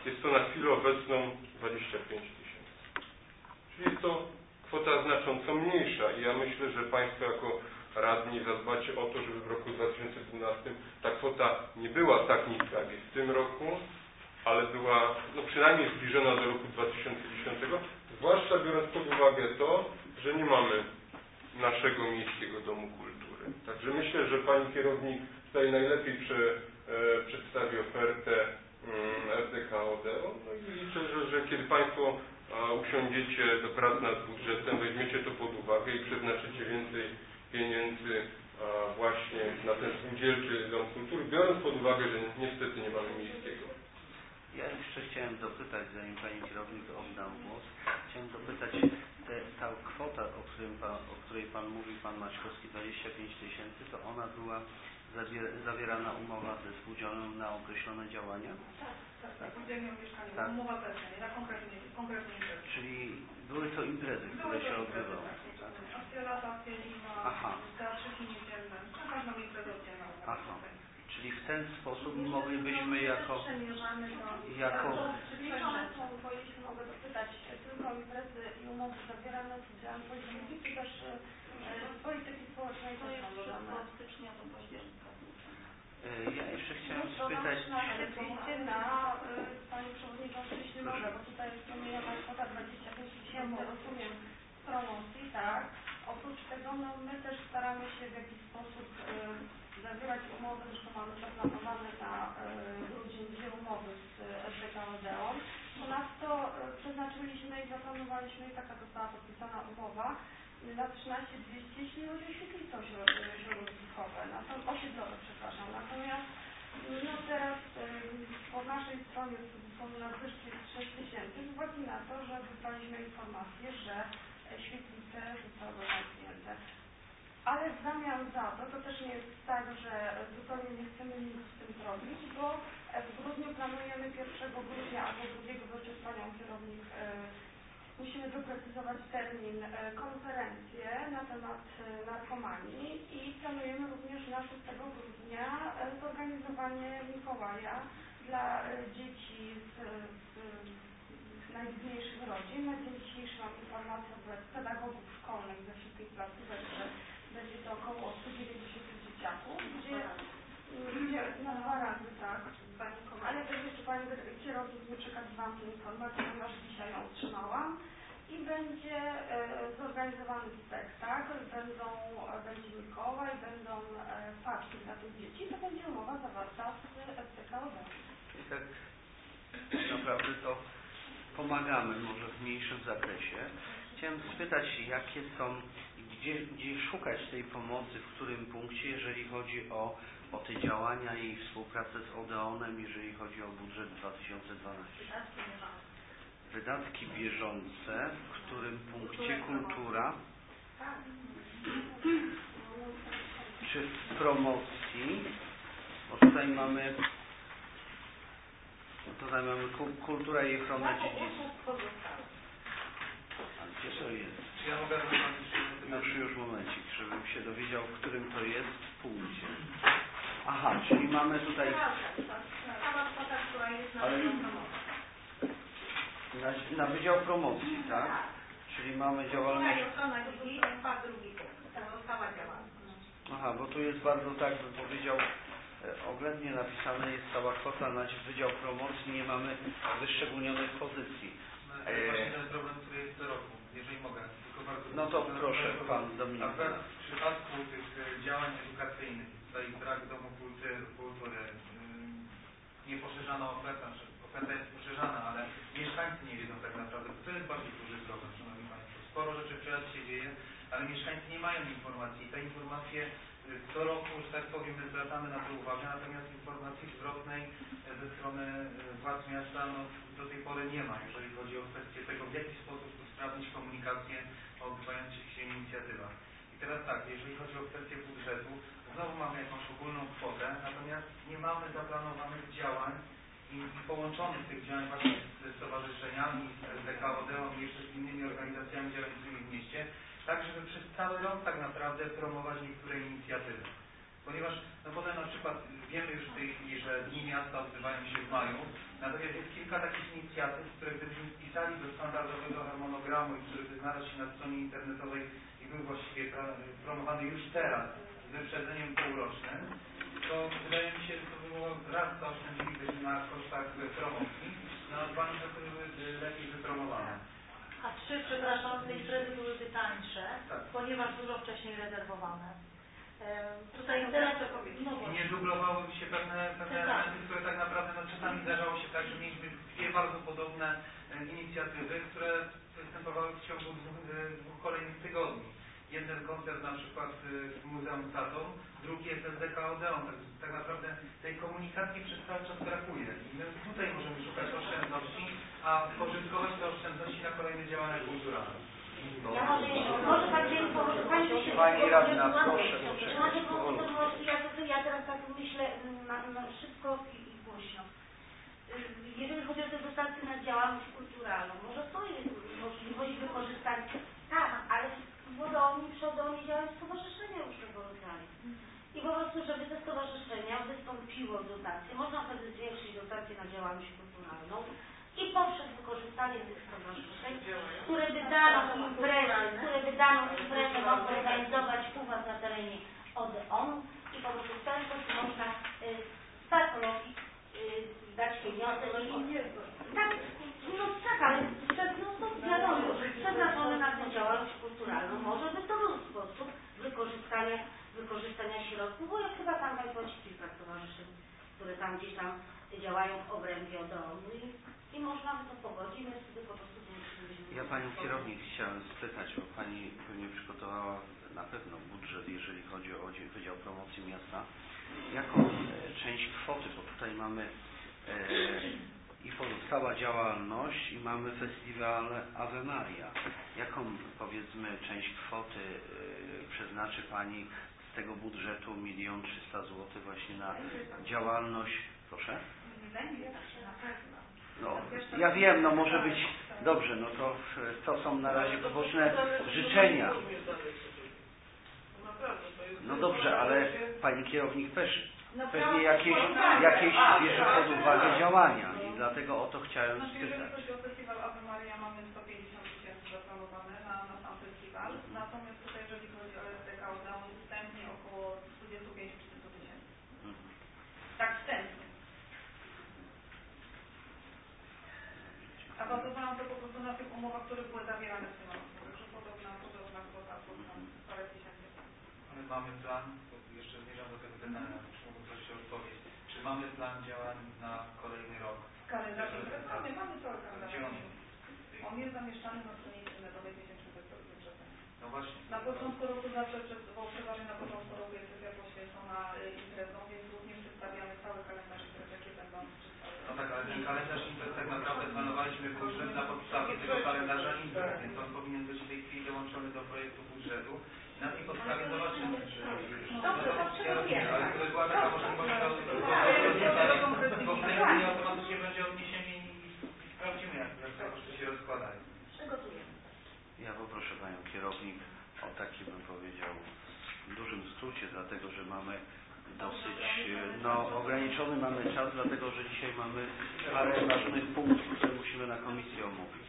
jest to na chwilę obecną dwadzieścia pięć tysięcy. Czyli jest to kwota znacząco mniejsza i ja myślę, że Państwo jako radni zadbacie o to, żeby w roku dwa tysiące dwunastym ta kwota nie była tak niska, jak jest w tym roku, ale była no, przynajmniej zbliżona do roku dwa tysiące dziesiątego, zwłaszcza biorąc pod uwagę to, że nie mamy naszego miejskiego domu kultury. Także myślę, że Pani kierownik tutaj najlepiej prze, e, przedstawi ofertę mm, R D K O D O. No i liczę, że, że kiedy Państwo a, usiądziecie do prac nad budżetem, weźmiecie to pod uwagę i przeznaczycie więcej pieniędzy a, właśnie na ten spółdzielczy dom kultury, biorąc pod uwagę, że niestety nie mamy miejskiego. Ja jeszcze chciałem dopytać, zanim Pani kierownik oddam głos, chciałem dopytać, te, ta kwota, o, którym pan, o której Pan mówi, Pan Maćkowski, dwadzieścia pięć tysięcy, to ona była zawier zawierana umowa ze spółdzielnią na określone działania? Tak, tak, tak. Spółdzielnią mieszkania, Tak. umowa zlecenia, na konkretnie, konkretnie imprezy. Czyli były to imprezy, które się odbywały? Tak. Akcja lata, akcja zima, teatrzyki niedzielne, na każdą imprezę oddzielną. Aha. Czyli w ten sposób moglibyśmy jako... Przemierzamy to. jako Zliczone są, bo jeśli mogę dopytać, tylko imprezy i umowy zawierane z udziałem polityki, czy też e, polityki społecznej To też jest są wszystko dodane? od stycznia do października. Ja jeszcze chciałem Muszę spytać... na recepcję na y, Pani Przewodniczący, jeśli mogę, bo tutaj jest promieniowa kwota dwadzieścia pięć tysięcy, rozumiem, promocji, tak. Oprócz tego no, my też staramy się w jakiś sposób y, zawierać umowy, zresztą mamy zaplanowane na y, grudzień dwie umowy z R D K Odeon. Ponadto y, przeznaczyliśmy i zaplanowaliśmy, i taka została podpisana umowa, na trzynaście dwieście, jeśli chodzi o świetlictwo środowiskowe, na to osiedlowe, przepraszam. Natomiast no teraz y, po naszej stronie są nadwyżki jest sześć tysięcy z uwagi na to, że dostaliśmy informację, że świetlice zostały zamknięte. Ale w zamian za to, to też nie jest tak, że zupełnie nie chcemy nic z tym zrobić, bo w grudniu planujemy pierwszego grudnia albo drugiego, bo jeszcze z Panią kierownik y, musimy doprecyzować termin, y, konferencję na temat y, narkomanii i planujemy również na szóstego grudnia y, zorganizowanie Mikołaja dla y, dzieci z, z, z najbiedniejszych rodzin. Na dzień dzisiejszy mam informację od pedagogów szkolnych ze wszystkich placówek, że będzie to około sto dziewięćdziesiąt dzieciaków, gdzie, gdzie na dwa razy, tak. Ale też jeszcze Pani kierownik nie przekazywałam tę informację, ponieważ dzisiaj ją otrzymałam. I będzie e, zorganizowany spektakl, będą, będzie Mikołaj, będą e, paczki dla tych dzieci. To będzie umowa zawarta z S P K O D. I tak naprawdę to pomagamy, może w mniejszym zakresie. Chciałem spytać, jakie są, gdzie, gdzie szukać tej pomocy, w którym punkcie, jeżeli chodzi o, o te działania i współpracę z Odeonem, jeżeli chodzi o budżet dwa tysiące dwunasty. Wydatki bieżące, w którym punkcie kultura, czy w promocji, bo tutaj mamy, tutaj mamy kultura i ochrona dziedzictwa. A gdzie to jest? Czy ja mogę No już momencik, żebym się dowiedział, w którym to jest punkcie. Aha, czyli mamy tutaj... Ale... Na, na Wydział Promocji, tak? Czyli mamy działalność... Aha, bo tu jest bardzo, tak bym powiedział, oględnie napisane, jest cała kwota na Wydział Promocji, nie mamy wyszczególnionych pozycji. To jest właśnie ten problem, który jest co roku, jeżeli mogę. Tylko bardzo no to proszę, Pan Dominik. Akurat w przypadku tych działań edukacyjnych, tutaj brak domu kultury, kultury nie poszerzana oferta, oferta jest poszerzana, ale mieszkańcy nie wiedzą tak naprawdę, to jest bardzo duży problem, Szanowni Państwo. Sporo rzeczy teraz się dzieje, ale mieszkańcy nie mają informacji. Te informacje co roku, że tak powiem, my zwracamy na to uwagę, natomiast informacji zwrotnej ze strony władz miasta no, do tej pory nie ma, jeżeli chodzi o kwestię tego, w jaki sposób usprawnić komunikację o odbywających się inicjatywach. I teraz tak, jeżeli chodzi o kwestię budżetu, znowu mamy jakąś ogólną kwotę, natomiast nie mamy zaplanowanych działań i, i połączonych tych działań właśnie ze stowarzyszeniami, z R D K Odeon i jeszcze z innymi organizacjami działającymi w mieście, tak żeby przez cały rok tak naprawdę promować niektóre inicjatywy. Ponieważ, no potem na przykład wiemy już w tej chwili, że Dni Miasta odbywają się w maju, Natomiast jest kilka takich inicjatyw, które gdybyśmy wpisali do standardowego harmonogramu i który by znalazł się na stronie internetowej i był właściwie promowany już teraz z wyprzedzeniem półrocznym, to wydaje mi się, że to by było raz zaoszczędzilibyśmy na kosztach promocji, na dwa że to były lepiej wypromowane. A trzy, przepraszam, te imprezy byłyby tańsze, tak. ponieważ dużo wcześniej rezerwowane. Tutaj teraz no I nie dublowałyby się pewne, pewne tak. elementy, które tak naprawdę no, czasami zdarzało się tak, że mieliśmy dwie bardzo podobne inicjatywy, które występowały w ciągu dwóch, dwóch kolejnych tygodni. Jeden koncert na przykład w Muzeum Saturn, drugi jest S D K Odeon. Tak, tak naprawdę tej komunikacji przez cały czas brakuje. I my tutaj możemy szukać oszczędności, a spożytkować te oszczędności na kolejne działania kulturalne. Ja może, może Pan wiem, może Pani się... Pani radna, proszę. Znaczy, bo to właśnie, ja, to, ja teraz tak myślę na, na szybko i, i głośno. Jeżeli chodzi o te dotacje na działalność kulturalną, może to jest możliwość wykorzystania. Tak, ale w Wodonie, przy Wodonie działają stowarzyszenia różnego rodzaju. I po prostu, żeby te stowarzyszenia wystąpiło w dotację, można wtedy zwiększyć dotację na działalność kulturalną i poprzez wykorzystanie tych stowarzyszeń, które by daną imprezę, które by daną imprezę mogły organizować u Was na terenie Odeonu i po prostu w ten sposób można y, startowi y, dać pieniądze i tak, no tak, ale no to wiadomo, przeznaczone na tę działalność kulturalną może by to był sposób wykorzystania, wykorzystania środków, bo jak chyba tam Państwo ci kilka stowarzyszeń, które tam gdzieś tam działają w obrębie Odeonu i, i można by to pogodzić, więc wtedy po prostu nie. Ja Panią kierownik chciałem spytać, bo Pani pewnie przygotowała na pewno budżet, jeżeli chodzi o Wydział Promocji Miasta. Jaką e, część kwoty, bo tutaj mamy e, i pozostała działalność i mamy festiwal Ave Maria. Jaką, powiedzmy, część kwoty e, przeznaczy Pani z tego budżetu milion trzysta złotych właśnie na działalność? Proszę? No, ja wiem, no może być dobrze, no to to są na razie poboczne życzenia. No dobrze, ale Pani kierownik też pewnie jakieś, jakieś bierze pod uwagę działania i dlatego o to chciałem Znaczy, spytać. jeżeli chodzi o festiwal Ave Maria, mamy sto pięćdziesiąt tysięcy zaplanowane na, na sam festiwal, natomiast tutaj, jeżeli chodzi o S D K Odeon, wstępnie około dwadzieścia pięć do trzydziestu tysięcy. Tak wstępnie. A bazowałam to po prostu na tych umowach, które były zawierane w tym roku. Także podobna, podobna kwota, tam parę tysięcy. My mamy plan, jeszcze zmierzam do tego pytania, czy mogę prosić o odpowiedź. Czy mamy plan działań na kolejny rok? Kalendarz mamy, mamy cały kalendarz. Gdzie on? On jest zamieszczany na stronie internetowej miesięcznego wyprzedzenia. No właśnie. Na początku roku zawsze, bo przeważnie na początku roku jest sesja poświęcona imprezom, więc również przedstawiamy cały kalendarz imprez, jakie będą przedstawione. No tak, ale ten kalendarz imprez tak naprawdę planowaliśmy budżet na podstawie tego kalendarza imprez, więc on powinien być w tej chwili dołączony do projektu budżetu. Na tej podstawie zobaczymy, czy... Dobrze, to przygotujemy. Ale gdyby była taka możliwość, to bo w tej chwili automatycznie będzie odniesienie i sprawdzimy, jak te koszty się rozkładają. Przygotujemy. Ja poproszę Panią kierownik o taki, bym powiedział, w dużym skrócie, dlatego że mamy dosyć no, ograniczony mamy czas, dlatego że dzisiaj mamy parę ważnych punktów, które musimy na komisji omówić.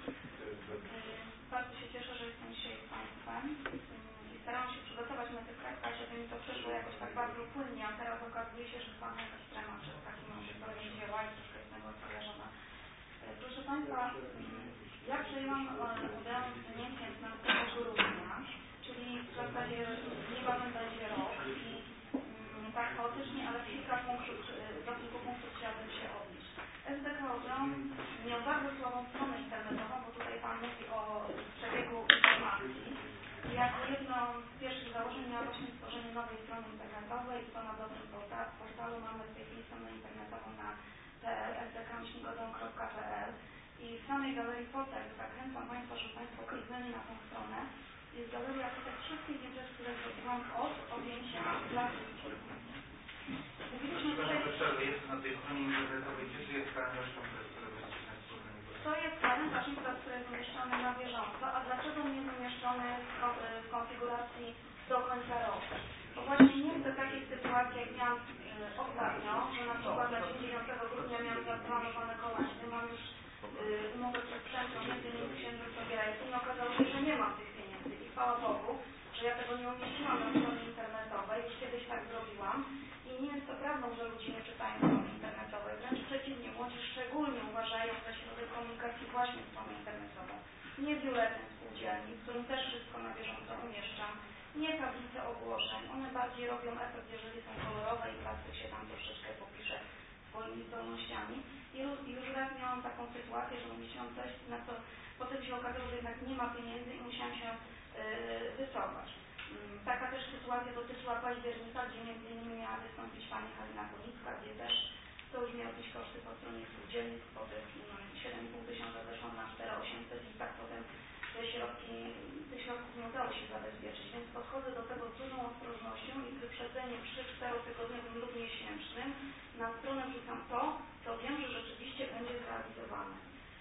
Bardzo się cieszę, że jestem dzisiaj z Państwem i staram się przygotować na tych traktach, żeby mi to przeszło jakoś tak bardzo płynnie, a teraz okazuje się, że Pan jakaś trema przed takim audytorem wzięła i troszkę jest tego skojarzona. Proszę Państwa, ja przyjęłam udział w dniemkiem piętnastego grudnia, czyli w zasadzie niebawem będzie rok i tak chaotycznie, ale kilka punktów, do kilku punktów chciałabym się odnieść. S D K Odeon miał bardzo słabą stronę internetową, bo tutaj Pan mówi o przebiegu informacji. Jako jedno z pierwszych założeń miała właśnie stworzenie nowej strony internetowej i to na dobrym portalu mamy w tej chwili stronę internetową na s d k odeon kropka p l i w samej galerii fotek zachęcam Państwa, żeby Państwo kliknęli na tę stronę. Jest galeria fotek wszystkich imprez, które zrobiłam od objęcia dla wszystkich. Mówiliśmy tutaj... Jest na tej stronie internetowej, gdzie tu jest kalendarz imprez, które będziecie Państwo organizować? To jest kalendarz imprez, który jest umieszczony na bieżąco. A dlaczego nie jest umieszczony w konfiguracji do końca roku? Bo właśnie nie chcę takich sytuacji, jak miałam ostatnio, że na przykład na dzień dziewiątego grudnia miałam zaplanowane chwała Bogu, że ja tego nie umieściłam na stronie internetowej, już kiedyś tak zrobiłam i nie jest to prawdą, że ludzie nie czytają strony internetowej, wręcz przeciwnie, młodzi szczególnie uważają za środek komunikacji właśnie stronę internetową. Nie biuletyn spółdzielni, w którym też wszystko na bieżąco umieszczam, nie tablice ogłoszeń, one bardziej robią efekt, jeżeli są kolorowe i plastyk się tam troszeczkę popisze swoimi zdolnościami. I już raz miałam taką sytuację, że umieściłam coś, na co potem się okazało, że jednak nie ma pieniędzy i musiałam się yy, wycofać. Yy, taka też sytuacja dotyczyła października, gdzie między innymi miała wystąpić pani Halina Kunicka, gdzie też to już miały być koszty po stronie spółdzielni, kwoty siedem i pół tysiąca zeszło na cztery tysiące osiemset i tak potem te środki, tych środków nie udało się zabezpieczyć, więc podchodzę do tego z dużą ostrożnością i z wyprzedzeniem trzy-czterotygodniowym lub miesięcznym na stronę wrzucam to, co wiem, że rzeczywiście będzie zrealizowane.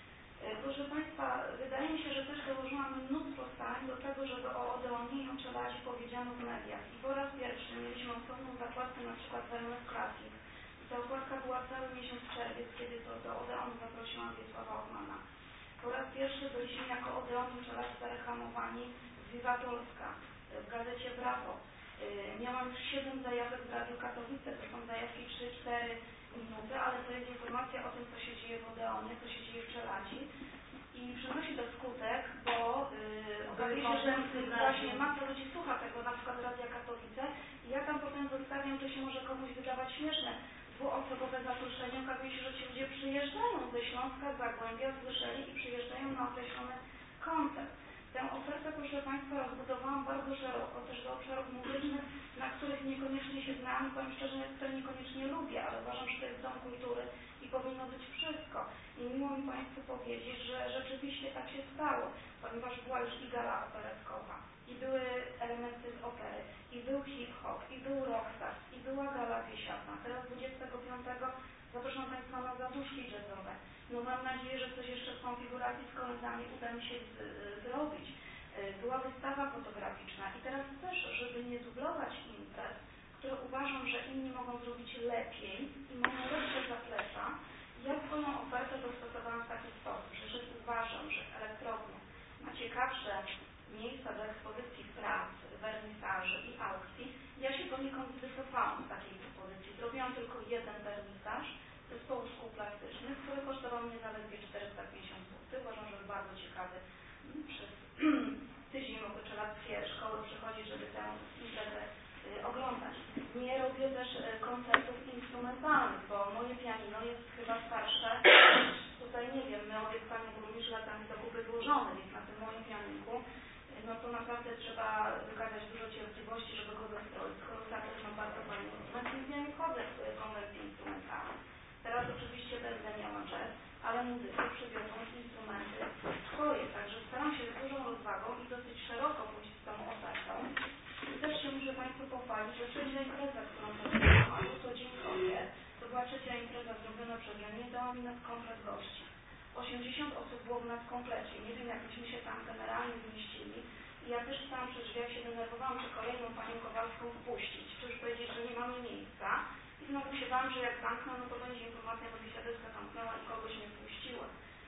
Proszę Państwa, wydaje mi się, że też dołożyłam mnóstwo starań do tego, żeby o Odeonie i Oczeladzie powiedziano w mediach. I po raz pierwszy mieliśmy osobną zakładkę na przykład w Wellness Classic. I ta okładka była cały miesiąc czerwiec, kiedy to do Odeonu zaprosiłam Wiesława Ochmana. Po raz pierwszy byliśmy jako Odeon i Oczeladzi zareklamowani w Viva Polska, w gazecie Brawo. Miałam już siedem zajawek w Radiu Katowice, to są zajawki trzy-cztery minuty, ale to jest informacja o tym, co się dzieje w Odeonie, co się dzieje w Czeladzi. I przynosi to skutek, bo yy, okazuje się, że właśnie masa ludzi słucha tego, na przykład Radia Katowice i ja tam potem zostawiam, to się może komuś wydawać śmieszne, dwuosobowe zaproszenie, okazuje się, że ci ludzie przyjeżdżają ze Śląska, z Zagłębia, słyszeli i przyjeżdżają na określony koncert. Tę ofertę, proszę Państwa, rozbudowałam bardzo szeroko, też do obszarów muzycznych, na których niekoniecznie się znam i powiem szczerze, które niekoniecznie lubię, ale uważam, że to jest dom kultury i powinno być wszystko. I miło mi Państwu powiedzieć, że rzeczywiście tak się stało, ponieważ była już i gala operetkowa, i były elementy z opery, i był hip-hop, i był rockstars, i była gala biesiadna. Teraz dwudziestego piątego zapraszam Państwa na zaduszki jazzowe. No mam nadzieję, że coś jeszcze w konfiguracji z kolendami uda mi się z, y, zrobić. Y, była wystawa fotograficzna i teraz też, żeby nie dublować imprez, które uważam, że inni mogą zrobić lepiej i mają lepsze zaplecza, ja swoją ofertę dostosowałam w taki sposób, że jeżeli uważam, że w elektrowni ma ciekawsze miejsca do ekspozycji prac, wernisaży i aukcji, ja się poniekąd wycofałam z takiej propozycji. Zrobiłam tylko jeden wernisaż zespołu szkół plastycznych, który kosztował mnie zaledwie czterysta pięćdziesiąt złotych. Uważam, że jest bardzo ciekawy. Przez tydzień mogę czeladkie szkoły przychodzić, żeby tę imprezę y, oglądać. Nie robię też y, koncertów instrumentalnych, bo moje pianino jest chyba starsze. Tutaj nie wiem, my obiekt Pani Burmistrz latami do kupy złożony, więc na tym moim pianinku no to naprawdę trzeba wykazać dużo cierpliwości, żeby go dostroić. Skoro tak też mam bardzo fajny instrument, więc ja nie wchodzę w konwencję instrumentalną. Teraz oczywiście będę miała jazz, ale muzykę przywiozą instrumenty swoje, także staram się z dużą rozwagą i dosyć szeroko pójść z tą ofertą. I też się muszę Państwu pochwalić, że trzecia impreza, którą zrobiłam, a to dziękuję, to była trzecia impreza zrobiona przeze mnie, dała mi nas komplet gości. osiemdziesiąt osób było w nas komplecie. Nie wiem, jak myśmy się tam generalnie zmieścili. I ja też tam przy drzwiach się denerwowałam, czy kolejną panią Kowalską wpuścić, czy już powiedzieć, że nie mamy miejsca. I znowu się bałam, że jak zamknę, no to będzie informacja, że biesiadeska zamknęła i kogoś nie wpuściła.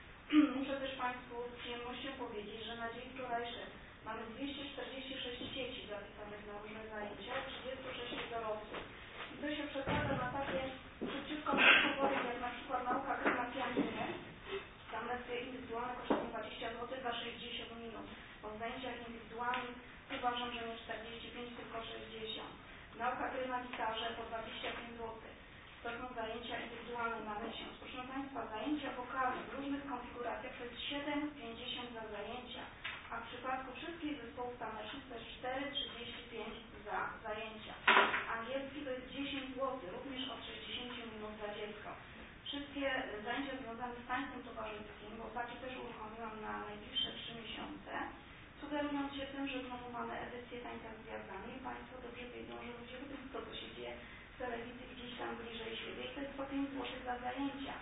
Muszę też Państwu z przyjemnością powiedzieć, że na dzień wczorajszy mamy dwieście czterdzieści sześć dzieci zapisanych na różne zajęcia, trzydzieści sześć dorosłych. I to się przekłada na takie szybciutko powiem, jak na przykład nauka gry na pianinie. Tam lekcje indywidualne kosztują dwadzieścia złotych za sześćdziesiąt minut. Bo w zajęciach indywidualnych uważam, że nie czterdzieści pięć, tylko sześćdziesiąt. Nauka gry na gitarze po dwadzieścia pięć złotych. To są zajęcia indywidualne na miesiąc. Proszę Państwa, zajęcia wokalne w różnych konfiguracjach to jest siedem pięćdziesiąt za zajęcia. A w przypadku wszystkich zespołów tanecznych to jest cztery trzydzieści pięć za zajęcia. Angielski to jest dziesięć złotych, również od sześćdziesiąt minut za dziecko. Wszystkie zajęcia związane z tańcem towarzyskim, bo takie też uruchomiłam na najbliższe trzy miesiące, sugerując się tym, że znowu mamy edycję tańca z gwiazdami i Państwo dobrze wiedzą, że ludzie lubią to, co się dzieje w telewizji gdzieś tam bliżej siebie i to jest po pięć złotych za zajęcia.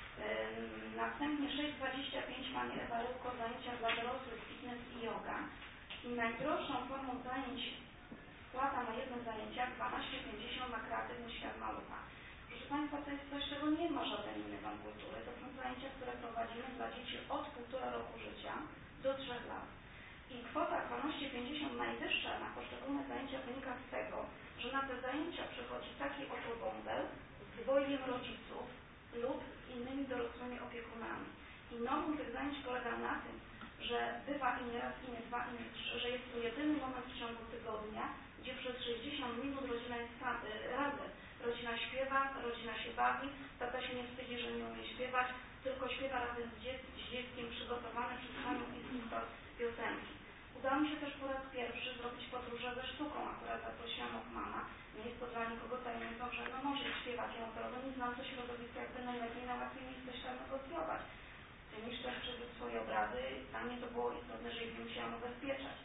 Ym, następnie sześć dwadzieścia pięć Pani Ewa Rybko, zajęcia dla dorosłych, fitness i yoga. I najdroższą formą zajęć wpłata na jedno zajęcie dwanaście pięćdziesiąt na kreatywny świat malucha. Proszę Państwa, to jest coś, czego nie ma żaden inny dom kultury. To są zajęcia, które prowadzimy dla dzieci od półtora roku życia do trzech lat. I I kwota dwanaście pięćdziesiąt najwyższa na poszczególne zajęcia wynika z tego, że na te zajęcia przychodzi taki oto bąbel z dwojgiem rodziców lub z innymi dorosłymi opiekunami. I normą tych zajęć polega na tym, że bywa i nie raz, i nie dwa, i nie trzy, że jest to jedyny moment w ciągu tygodnia, gdzie przez sześćdziesiąt minut rodzina jest razem. Rodzina śpiewa, rodzina się bawi, tata się nie wstydzi, że nie umie śpiewać, tylko śpiewa razem z, dziec z dzieckiem przygotowany przez panią instruktor piosenki. Udało mi się też po raz pierwszy zrobić podróże ze sztuką, akurat zaprosiłam Ochmana. Nie jest to dla nikogo tajemnicą, że no może śpiewać jądrowy, nie znam to środowisko jakby najlepiej, najłatwiej mi jest coś tam negocjować. Niż też przez swoje obrazy, dla mnie to było istotne, że ich musiałam ubezpieczać.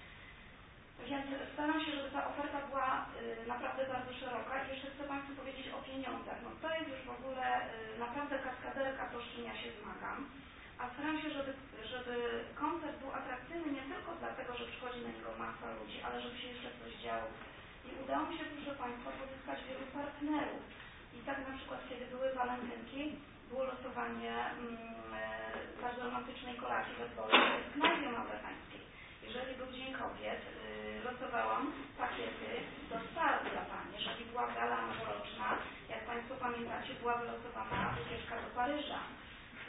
Więc staram się, żeby ta oferta była y, naprawdę bardzo szeroka i jeszcze chcę Państwu powiedzieć o pieniądzach. No to jest już w ogóle y, naprawdę kaskaderka, to z czym ja się zmagam. A staram się, żeby, żeby koncert był atrakcyjny nie tylko dlatego, że przychodzi na niego masa ludzi, ale żeby się jeszcze coś działo. I udało mi się, proszę Państwa, pozyskać wielu partnerów. I tak na przykład, kiedy były walentynki, było losowanie mm, e, bardzo romantycznej kolacji wesołej w knajpie małżeńskiej. Jeżeli był Dzień Kobiet, y, losowałam pakiety do sal dla pań. Jeżeli była gala noworoczna, jak Państwo pamiętacie, była wylosowana wycieczka do Paryża. Y,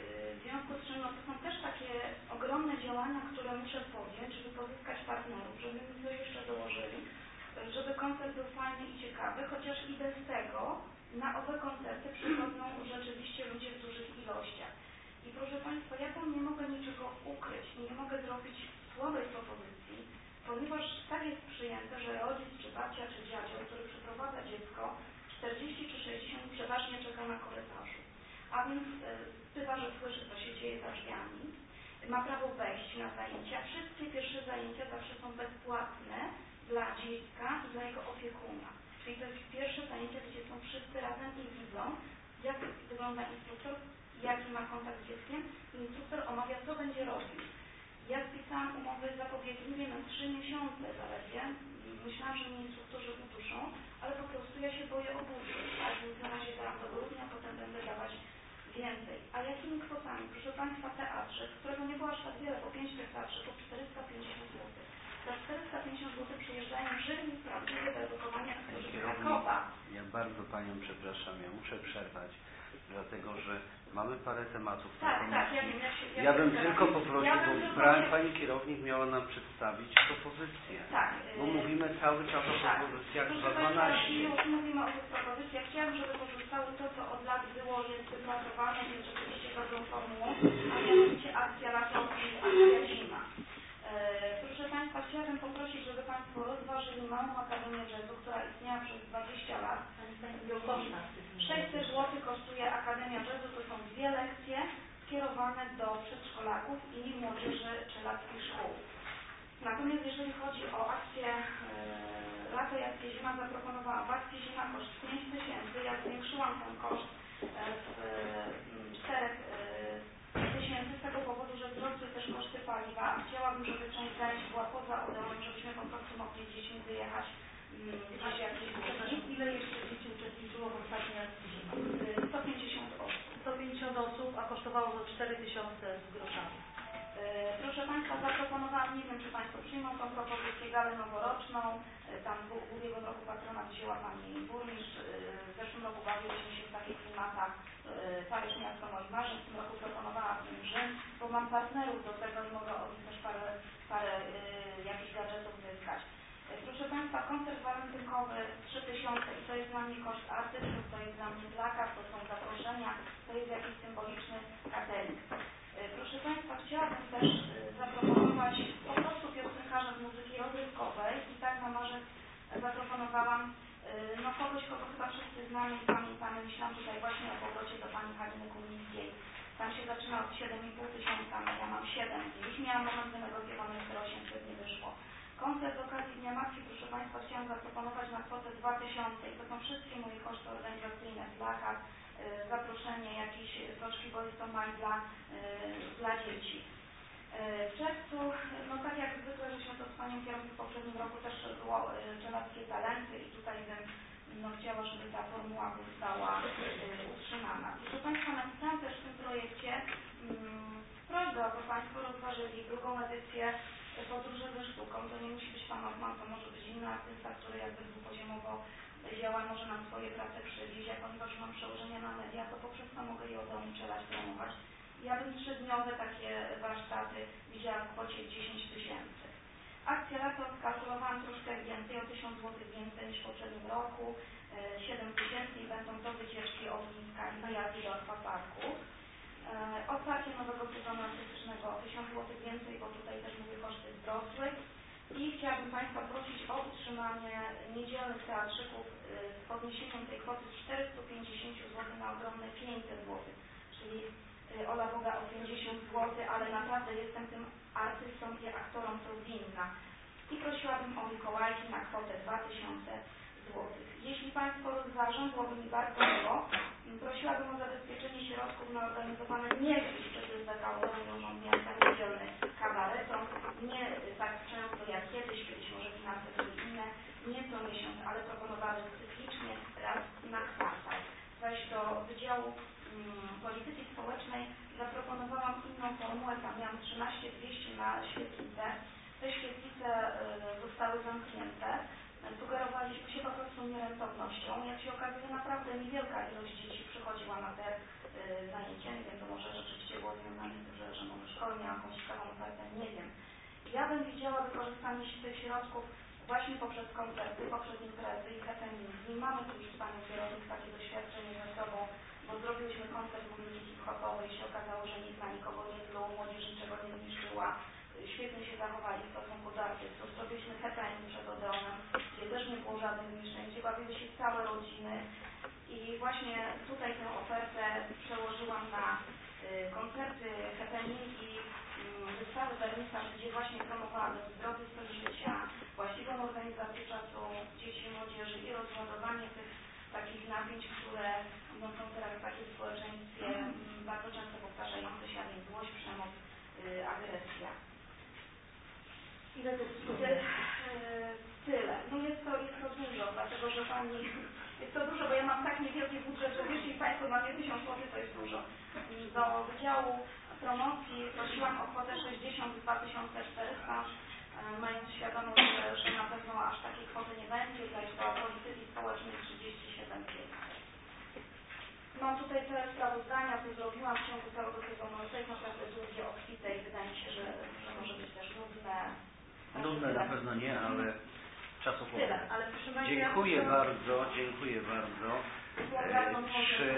w związku z czym no, to są też takie ogromne działania, które muszę podjąć, żeby pozyskać partnerów, żeby mi coś jeszcze dołożyli, żeby koncert był fajny i ciekawy, chociaż idę z tego, na owe koncerty przychodzą rzeczywiście ludzie w dużych ilościach. I proszę Państwa, ja tam nie mogę niczego ukryć i nie mogę zrobić słabej propozycji, ponieważ tak jest przyjęte, że rodzic, czy babcia, czy dziadzio, który przyprowadza dziecko, czterdzieści czy sześćdziesiąt przeważnie czeka na korytarzu. A więc y, bywa, że słyszy, co się dzieje za drzwiami, ma prawo wejść na zajęcia. Wszystkie pierwsze zajęcia zawsze są bezpłatne dla dziecka i dla jego opiekuna. Czyli to jest pierwsze zajęcie, gdzie są wszyscy razem i widzą, jak wygląda instruktor, jaki ma kontakt z dzieckiem i instruktor omawia, co będzie robił. Ja spisałam umowy zapobiegliwie na trzy miesiące zaledwie. Myślałam, że mnie instruktorzy uduszą, ale po prostu ja się boję obudzić. Tak więc na razie dałam do grudnia, potem będę dawać więcej. A jakimi kwotami? Proszę Państwa, teatrze, z którego nie było aż tak wiele, bo pięć tych teatrzyków, czterysta pięćdziesiąt złotych. Za czterysta pięćdziesiąt złotych przyjeżdżają żywi, prawdziwe wyedukowani aktorzy z Krakowa. Ja bardzo Panią przepraszam, ja muszę przerwać, dlatego że mamy parę tematów na tak, komisji. Tak, ja, ja, się, ja, ja bym ja tylko poprosił, ja bo bym pra, tylko... Pani kierownik miała nam przedstawić propozycje. Tak. Bo yy, mówimy cały czas o tak. propozycjach Proszę dwa dwanaście. Już mówimy o tych propozycjach. Chciałam, żeby pozostało to, co od lat było, jest wypracowane, więc rzeczywiście dobrą formułą, a mianowicie akcja lato i akcja zima. Proszę Państwa, chciałabym poprosić, żeby Państwo rozważyli małą Akademię Jazzu, która istniała przez dwadzieścia lat. sześćset złotych kosztuje Akademia Jazzu, to są dwie lekcje skierowane do przedszkolaków i młodzieży czelackich szkół. Natomiast jeżeli chodzi o akcję yy, lato i akcję zima, zaproponowałam w akcji zima koszt pięć tysięcy, ja zwiększyłam ten koszt z czterech tysięcy z tego powodu, że wzrosły też koszty paliwa. Chciałabym, żeby część zajęć była poza Odeonem, żebyśmy po prostu mogli z dziećmi wyjechać gdzieś jakieś Przepraszam, ile jeszcze dzieci uczestniczyło w ostatniej akcji zima? sto pięćdziesiąt osób. sto pięćdziesiąt osób, a kosztowało to cztery tysiące z groszami. Proszę Państwa, zaproponowałam, nie wiem, czy Państwo przyjmą tą propozycję, galę noworoczną. Tam w ubiegłym roku patronat wzięła Pani Burmistrz. W zeszłym roku bawiliśmy się w takich klimatach Paryż, miasto moich marzeń. W tym roku proponowałam Rzym, bo mam partnerów do tego i mogę od nich też parę, parę yy, jakichś gadżetów zyskać. Proszę Państwa, koncert walentynkowy trzy tysiące i to jest dla mnie koszt artystów, to jest dla mnie plakat, to są zaproszenia, to jest jakiś symboliczny catering. Proszę Państwa, chciałabym też zaproponować po prostu piosenkarza z muzyki rozrywkowej i tak na marzec zaproponowałam no kogoś, kogo chyba wszyscy znamy i pamiętamy. Myślałam tutaj właśnie o powrocie do Pani Haliny Kumińskiej. Tam się zaczyna od siedem i pół tysiąca, no ja mam siedem. Już miałam moment wynegocjowany, że osiemset nie wyszło. Koncert z okazji Dnia Matki, proszę Państwa, chciałam zaproponować na kwotę dwa tysiące i to są wszystkie moje koszty organizacyjne, plakat, zaproszenie, jakieś soczki, bo jest to maj dla, dla dzieci. W czerwcu, no tak jak zwykle, żeśmy to z Panią kierownicą w poprzednim roku też było czeladkie talenty i tutaj bym no, chciała, żeby ta formuła została utrzymana. Proszę Państwa, napisałam też w tym projekcie mm, prośbę, aby Państwo rozważyli drugą edycję podróże ze sztuką. To nie musi być Pan Hoffman, to może być inny artysta, który jakby dwupoziomowo działa, może nam swoje prace przywieźć. Ja ponieważ mam przełożenie na media, to poprzez to mogę je uczulać, promować. Ja bym trzydniowe takie warsztaty widziała w kwocie dziesięć tysięcy. Akcja lato skalkulowałam troszkę więcej, o tysiąc złotych więcej niż w poprzednim roku, siedem tysięcy i będą to wycieczki od Mińska i wyjazdy do akwaparku. Otwarcie nowego sezonu artystycznego o tysiąc złotych więcej, bo tutaj też mówię koszty wzrosły. I chciałabym Państwa prosić o utrzymanie niedzielnych teatrzyków z podniesieniem tej kwoty z czterysta pięćdziesiąt złotych na ogromne pięćset złotych, czyli Ola Boga o pięćdziesiąt złotych, ale naprawdę jestem tym artystom i aktorom to winna. I prosiłabym o Mikołajki na kwotę dwa tysiące złotych. Jeśli Państwo rozważą, byłoby mi bardzo miło, prosiłabym o zabezpieczenie środków na organizowane nie przez S D K Urząd Miasta niedzielny kabareton, nie tak często jak kiedyś, kiedyś może finanse były inne, nie co miesiąc, ale proponowały cyklicznie raz na kwartał. Zaś do Wydziału hmm, Polityki Społecznej zaproponowałam inną formułę, tam miałam trzynaście dwieście na świetlicę. Te świetlice y, zostały zamknięte. Sugerowaliśmy się po prostu nierentownością. Jak się okazuje, naprawdę niewielka ilość dzieci przychodziła na te y, zajęcia. Nie wiem, to może rzeczywiście było związane z tym, że, że może szkoły miały jakąś ciekawą ofertę, nie wiem. Ja bym widziała wykorzystanie tych środków właśnie poprzez koncerty, poprzez imprezy i happeningi. Mamy tu już z Panią kierownik takie doświadczenie ze sobą, bo zrobiłyśmy koncert muzyki hip-hopowej i się okazało, że nikt na nikogo nie pluł, młodzież niczego nie zniszczyła. Świetnie się zachowali w stosunku do artystów. Zrobiliśmy happening przed Odeonem, gdzie też nie było żadnych zniszczeń, gdzie bawiły się całe rodziny. I właśnie tutaj tę ofertę przełożyłam na y, koncerty, happeningi, y, wystawy wernisaż, gdzie właśnie promowałam zdrowy styl życia, właściwą organizację czasu dzieci i młodzieży i rozładowanie tych takich napięć, które no, są teraz w takim społeczeństwie m, bardzo często powtarzające się, a więc złość, przemoc, y, agresja. Ile to tyle? Tyle. No jest to, jest to dużo, dlatego że Pani, jest to dużo, bo ja mam tak niewielki budżet, że wiesz, i Państwo dla mnie tysiąc złotych to jest dużo. Do Wydziału Promocji prosiłam o kwotę sześćdziesiąt dwa tysiące czterysta, mając świadomość, że, że na pewno aż takiej kwoty nie będzie, zaś do Polityki Społecznej trzydzieści siedem pięćset. Mam tutaj te sprawozdania, to zrobiłam w ciągu całego sezonu, to jest naprawdę długie, obfite i wydaje mi się, że, że może być też nudne. Nudne na pewno nie, ale czasowo. Ale proszę Państwa, dziękuję ja bardzo, dziękuję bardzo. E, czy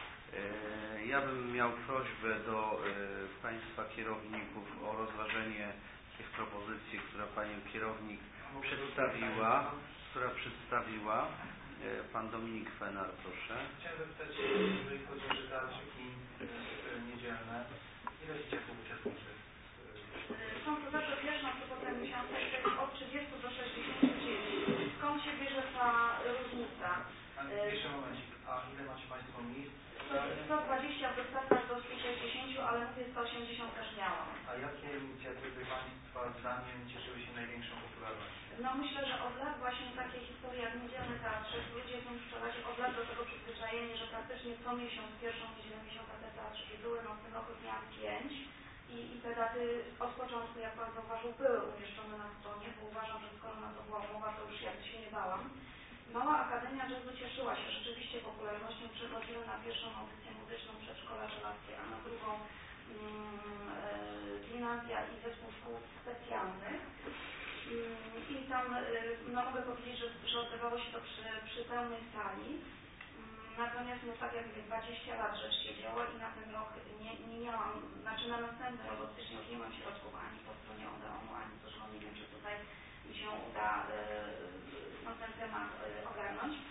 e, ja bym miał prośbę do e, Państwa kierowników o rozważenie tych propozycji, które Pani kierownik przedstawiła, która przedstawiła. E, Pan Dominik Fenar, proszę. Chciałem zapytać, jeżeli chodzi o teatrzyki niedzielne, ile dzieciaków uczestniczy? Są to zawsze pierwszą sobotę miesiąca i to jest od trzydziestu do sześćdziesięciu dzieci. Skąd się bierze ta różnica? Jeszcze momencik, a ile macie Państwo miejsc? sto dwadzieścia w dostawkach do stu sześćdziesięciu, ale mówię sto osiemdziesiąt też miałam. A jakie inicjatywy Państwa zdaniem cieszyły się największą popularnością? No myślę, że od lat właśnie takie historie jak niedzielny teatrzyk, ludzie są w przeładzie od lat do tego przyzwyczajeni, że praktycznie co miesiąc, pierwszą niedzielę miesiąca te teatrzyki były, no w tym roku miałam pięć. I, I te daty od początku, jak Pan zauważył, były umieszczone na stronie, bo uważam, że skoro na to była umowa, to już jak się nie bałam. Mała Akademia Jazzu cieszyła się rzeczywiście popularnością, przychodziły na pierwszą audycję muzyczną przedszkola żelazkie, a na drugą mm, e, gimnazja i zespół szkół specjalnych. Mm, I tam, e, no mogę powiedzieć, że, że odbywało się to przy, przy pełnej sali. Natomiast no tak jak mówię, dwadzieścia lat rzecz się działa i na ten rok nie, nie miałam, znaczy na następny rok od stycznia już nie mam środków ani po stronie Odeonu, ani też no nie wiem, czy tutaj mi się uda y, no, ten temat y, ogarnąć. Y,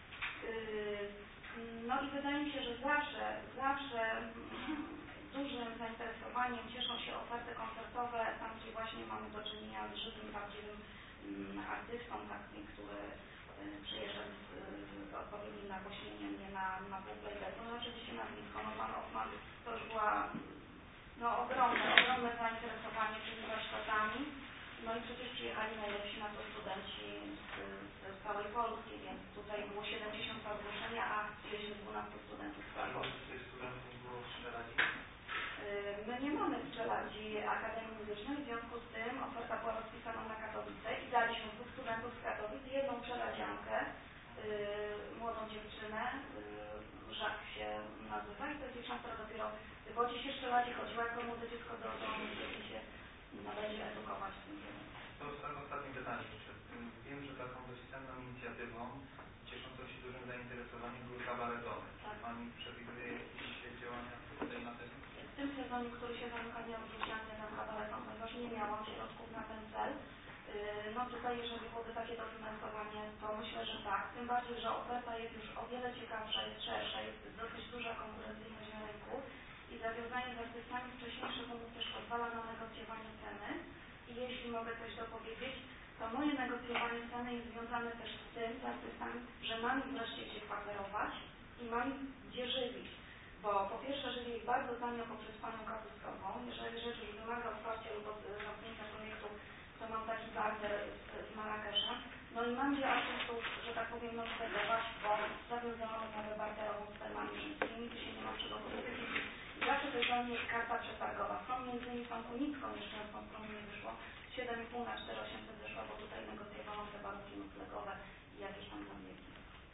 no i wydaje mi się, że zawsze, zawsze y, dużym zainteresowaniem cieszą się oferty koncertowe, tam gdzie właśnie mamy do czynienia z żywym, prawdziwym y, artystą, takim, który przyjeżdża z, z odpowiednim nagłośnieniem, nie na, na półplaybaku. No oczywiście nazwisko, no Pan Hoffman to już była no, ogromne, ogromne zainteresowanie tymi warsztatami. No i przecież przyjechali najlepsi na to studenci z, z całej Polski, więc tutaj było siedemdziesiąt zgłoszenia, a chcieliśmy dwunastu studentów z Krakowa. Ile tych studentów było w Szczeladzie? My nie mamy w Szczeladzie. bardziej Akademii Muzycznej, w związku z tym oferta była rozpisana na Katowice i daliśmy dwóch studentów z Katowic, jedną przeradziankę, yy, młodą dziewczynę, yy, Żak się nazywa i to jest dziewczyna, która dopiero po dziesięciu latach chodziła jako młode dziecko do domu i się no, będzie edukować w tym kierunku. To ostatnie pytanie jeszcze. Wiem, że taką dość cenną inicjatywą, cieszącą się dużym zainteresowaniem, były kabaretowe. Tak. Pani przewiduje jakieś działania tutaj na ten? W tym sezonie, który się zamyka, nie odrzuciłam tam kabaretom, ponieważ nie miałam środków na ten cel. No tutaj, jeżeli byłoby takie dofinansowanie, to myślę, że tak. Tym bardziej, że oferta jest już o wiele ciekawsza, jest szersza, jest dosyć duża konkurencyjność na rynku i zawiązanie z artystami wcześniejszych umów też pozwala na negocjowanie ceny. I jeśli mogę coś dopowiedzieć, to moje negocjowanie ceny jest związane też z tym, z artystami, że mam ich wreszcie gdzie kwaterować i mam ich gdzie żywić. Bo po pierwsze żywię ich bardzo tanio poprzez panią Kapuskową. Jeżeli rzecz już wymaga otwarcia lub zamknięcia projektu, to mam taki barter z, z Marrakeszem. No i mam gdzie artystów, że tak powiem, notować, bo zawiązałam umowę barterową z firmami rzymskimi, gdzie się nie ma czego powiedzieć. I zawsze to jest dla mnie karta przetargowa. Są między innymi z tą Kunicką nieszczęsną, z którą nie wyszło. siedem i pół na cztery tysiące osiemset wyszło, bo tutaj negocjowałam te warunki noclegowe i jakieś tam zabiegi.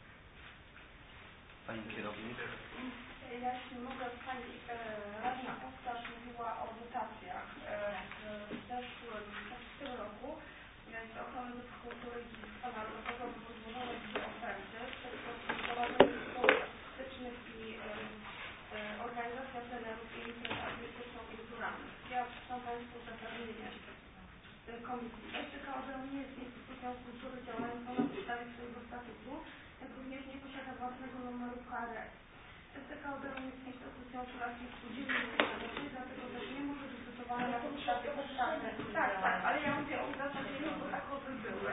Pani kierownik? Ja jeśli mogę, Pani e, Radna Poskarz mówiła o mutacjach e, w zeszłym, w tym roku, więc ochrony kultury i dziedzictwa narodowego pozwolono dwie oferty, prowadzenie zespołów artystycznych i e, e, organizacja plenerów i imprez artystyczno-kulturalnych. Ja chcę Państwu zapewnienie Komisji. S T K O D nie jest instytucją kultury działającą na podstawie swojego statutu, jak również nie posiada własnego numeru K R S. S T K O D jest instytucją Żurawskiej Spółdzielni Mieszkaniowej, dlatego też nie może być dotowana na podstawie ustawy. Tak, tak, ale ja mówię o uzasadnieniu, bo takowe były.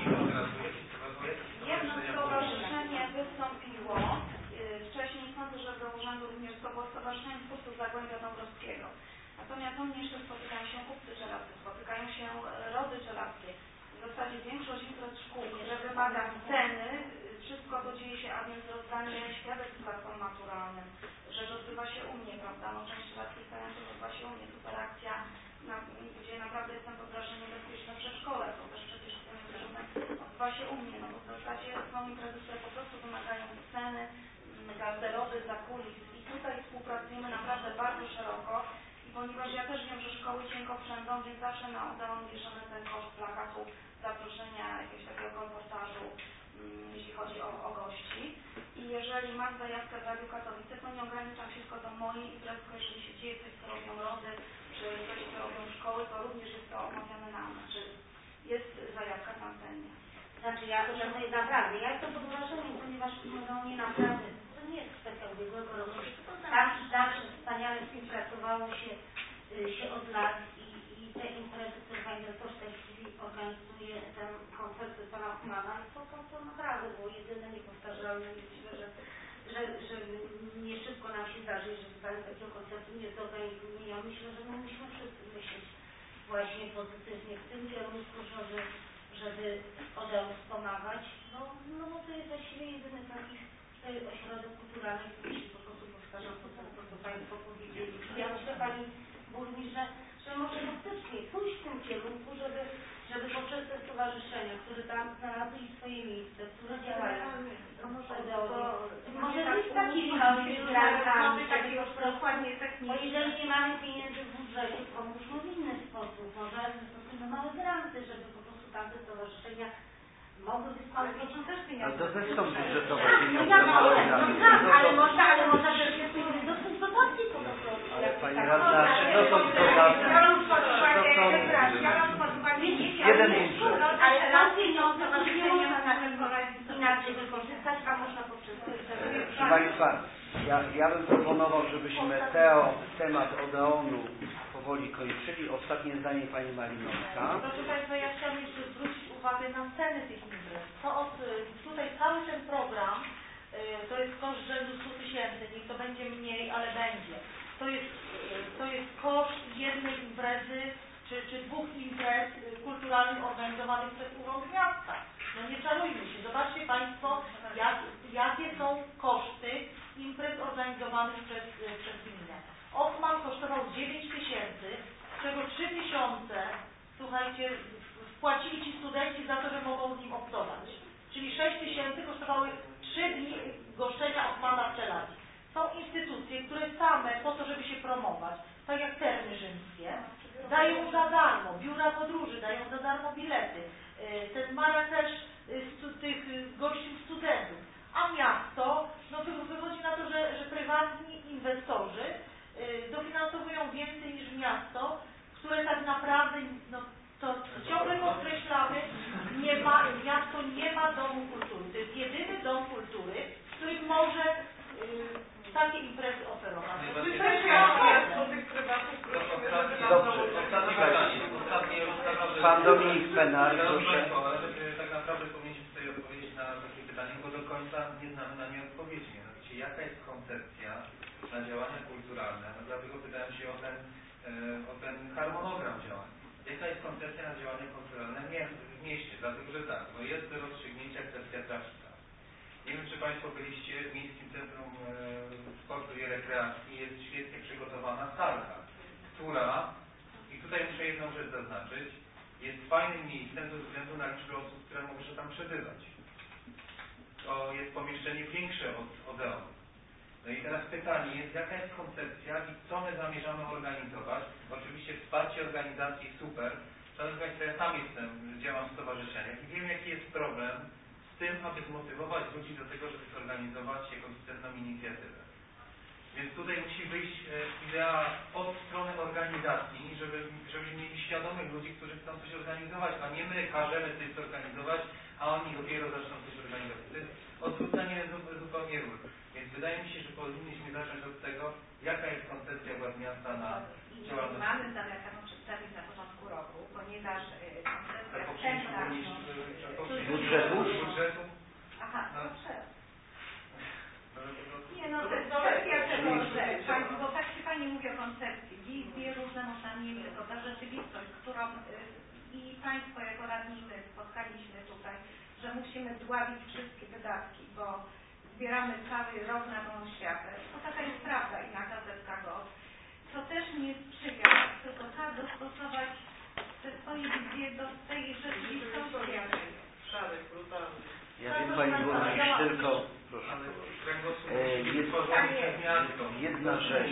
Jedno stowarzyszenie wystąpiło wcześniej, sądzę, że do urzędu również to było stowarzyszenie Twórców Zagłębia Dąbrowskiego. Natomiast oni jeszcze spotykają się kupcy żelazcy, spotykają się rody żelazkie. W zasadzie większość imprez szkół, które wymaga ceny, wszystko to dzieje się, a więc rozdanie świadectw kartą maturalnym. Rzecz odbywa się u mnie, prawda? No część żelackich talentów odbywa się u mnie. Super akcja, na, gdzie naprawdę jestem pod wrażeniem bezpieczne przedszkole. To też przecież z tym związane odbywa się u mnie. No bo w zasadzie są imprezy, które po prostu wymagają ceny, garderoby, zakulis. I tutaj współpracujemy naprawdę bardzo szeroko. Ponieważ ja też wiem, że szkoły cienko przędą, więc zawsze na udało bierzemy ten koszt plakatu, zaproszenia, jakiegoś takiego kolportażu, um, jeśli chodzi o, o gości. I jeżeli mam zajawkę w Radiu Katowice, to nie ograniczam się tylko do mojej imprezy, jeżeli się dzieje coś, co robią rody, czy coś, co robią szkoły, to również jest to omawiane na czy jest zajawka na antenie. Znaczy ja, ja naprawdę, ja jestem pod wrażeniem, ponieważ no nie naprawdę, to nie jest kwestia ubiegłego roku, tam zawsze wspaniale współpracowało się, y, się od lat i, i te imprezy, które Pani Doktor w tej chwili organizuje, ten koncert Pana Hoffmana, to, to, to naprawdę było jedyne, niepowtarzalne i myślę, że, że, że nie szybko nam się zdarzy, że Pani takiego koncertu nie zorganizuje. Ja myślę, że my musimy wszyscy myśleć właśnie pozytywnie w tym kierunku, żeby, żeby Odeon wspomagać, no, no bo to jest właściwie jedyny taki ośrodek kulturalny, który się po prostu powtarzał to, co, co Państwo powiedzieli. Ja myślę, Pani Burmistrz, że, że może faktycznie pójść w tym kierunku, żeby, żeby poprzez te stowarzyszenia, które tam znalazły swoje miejsce, które działają, to może to, może być takimi małymi grantami, dokładnie tak, bo jeżeli nie mamy pieniędzy w budżecie, pomóżmy w inny sposób, może wystąpimy małe granty, żeby po prostu tamte stowarzyszenia mogły wystąpić. Ale to są też pieniądze. Ale to też są budżetowe No pieniądze. ja małe, no tak, ale można, ale można też dostać dotacji po prostu. Ale Pani Radna, czy to są dotacje? Biorąc pod uwagę, To są biorąc pod uwagę jeden budżet. ale są pieniądze, to nie można inaczej wykorzystać, a można poprzez. Proszę Państwa, ja, ja bym proponował, żebyśmy teo, temat Odeonu powoli kończyli. Ostatnie zdanie Pani Malinowska. Proszę Państwa, ja chciałam jeszcze zwrócić uwagę na ceny tych imprez. To od, tutaj cały ten program to jest koszt rzędu stu tysięcy, niech to będzie mniej, ale będzie. To jest, to jest koszt jednej imprezy, czy, czy dwóch imprez kulturalnych organizowanych przez Urząd Miasta. No nie czarujmy się. Zobaczcie Państwo, jak, jakie są koszty imprez organizowanych przez, przez gminę. Hoffman kosztował dziewięć tysięcy, słuchajcie, wpłacili ci studenci za to, że mogą z nim obcować. Czyli sześć tysięcy kosztowały trzy dni goszczenia Hoffmana w Czeladzie. Są instytucje, które same po to, żeby się promować, tak jak Termy Rzymskie, dają za darmo, biura podróży dają za darmo bilety. Ten Marrakesz tych gościł studentów. A miasto, no to wychodzi na to, że, że prywatni inwestorzy dofinansowują więcej niż miasto, które tak naprawdę, no to ciągle podkreślamy, nie ma, miasto nie ma domu kultury. To jest jedyny dom kultury, który może y, takie imprezy oferować. Pan Dominik Penar, proszę. Tak naprawdę powinniśmy tutaj odpowiedzieć na takie pytanie, bo do końca nie znamy na nie odpowiedzi. Mianowicie, jaka jest koncepcja na działania kulturalne? No dlatego pytałem się o ten, o ten harmonogram działań. Jaka jest koncepcja na działania kulturalne w mieście? Dlatego, że tak, no jest do rozstrzygnięcia kwestia trafika. Nie wiem, czy Państwo byliście w Miejskim Centrum Sportu i Rekreacji. Jest świetnie przygotowana salka, która, i tutaj muszę jedną rzecz zaznaczyć, jest fajnym miejscem ze względu na liczbę osób, które może tam przebywać. To jest pomieszczenie większe od Odeonu. No i teraz pytanie jest, jaka jest koncepcja i co my zamierzamy organizować. Oczywiście wsparcie organizacji super. Szanowni Państwo, ja sam jestem, działam w stowarzyszeniach i wiem, jaki jest problem z tym, aby zmotywować ludzi do tego, żeby zorganizować jakąś cenną inicjatywę. Więc tutaj musi wyjść idea od strony organizacji, żeby, żebyśmy mieli świadomych ludzi, którzy chcą coś organizować, a nie my każemy coś zorganizować, a oni dopiero zaczną coś organizować. To jest odwrócenie zupełnie ról. Więc wydaje mi się, że powinniśmy zacząć od tego, jaka jest koncepcja władz miasta na działalność. Mamy zamiar taką przedstawić na początku roku, ponieważ koncepcja budżetu? budżetu. Aha, dobrze. Nie no, to jest kwestia tego, że Pani, bo tak się Pani mówi o koncepcji, wizje różne można mieć, tylko ta rzeczywistość, którą i Państwo jako radnicy spotkaliśmy tutaj, że musimy dławić wszystkie wydatki, bo zbieramy cały rok na tą oświatę. To taka jest prawda i na gazetka go. To też nie sprzyja, tylko trzeba dostosować te swoje wizje do tej rzeczywistości, jakiej jest. Szary, brutalny. Ja wiem Pani Burmistrz, tylko proszę. E, jest, jedna rzecz.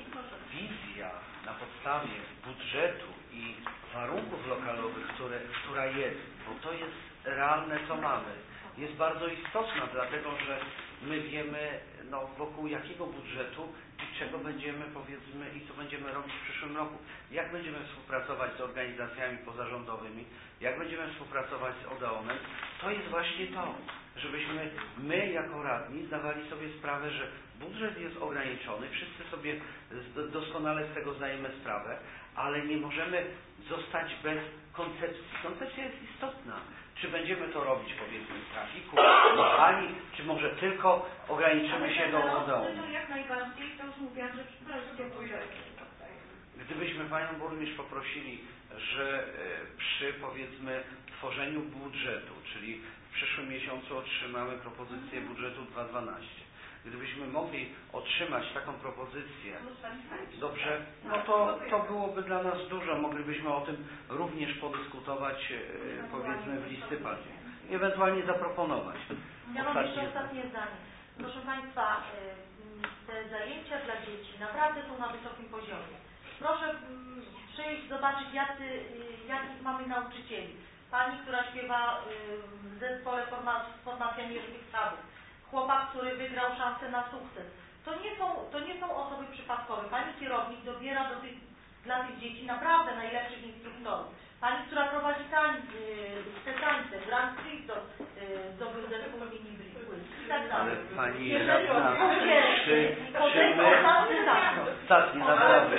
Wizja na podstawie budżetu i warunków lokalowych, które, która jest, bo to jest realne, co mamy, jest bardzo istotna, dlatego że my wiemy, no, wokół jakiego budżetu i czego będziemy, powiedzmy, i co będziemy robić w przyszłym roku. Jak będziemy współpracować z organizacjami pozarządowymi, jak będziemy współpracować z Odeonem, to jest właśnie to, żebyśmy my jako radni zdawali sobie sprawę, że budżet jest ograniczony, wszyscy sobie doskonale z tego zdajemy sprawę, ale nie możemy zostać bez koncepcji. Koncepcja jest istotna. Czy będziemy to robić, powiedzmy, w trafiku, ani, czy może tylko ograniczymy się do Odeonu. To jak najbardziej, to już mówiłam, że przyproście budżetu. Gdybyśmy Panią Burmistrz poprosili, że przy, powiedzmy, tworzeniu budżetu, czyli w przyszłym miesiącu otrzymamy propozycję budżetu dwa tysiące dwanaście. Gdybyśmy mogli otrzymać taką propozycję, dobrze, no to, to byłoby dla nas dużo. Moglibyśmy o tym również podyskutować, powiedzmy, w listopadzie. Ewentualnie zaproponować. Ja mam jeszcze ostatnie zdanie. Proszę Państwa, te zajęcia dla dzieci naprawdę są na wysokim poziomie. Proszę przyjść, zobaczyć, jacy, jakich mamy nauczycieli. Pani, która śpiewa w zespole formacja Mierzwych Stawów. Chłopak, który wygrał szansę na sukces. To nie są, to nie są osoby przypadkowe. Pani kierownik dobiera do tych, dla tych dzieci naprawdę najlepszych instruktorów. Pani, która prowadzi tańce, te tańce, Grand Prix zdobył zespół Mini Brisbane i tak dalej. Ale Pani radna, czy, czy my... Ostatni, naprawdę.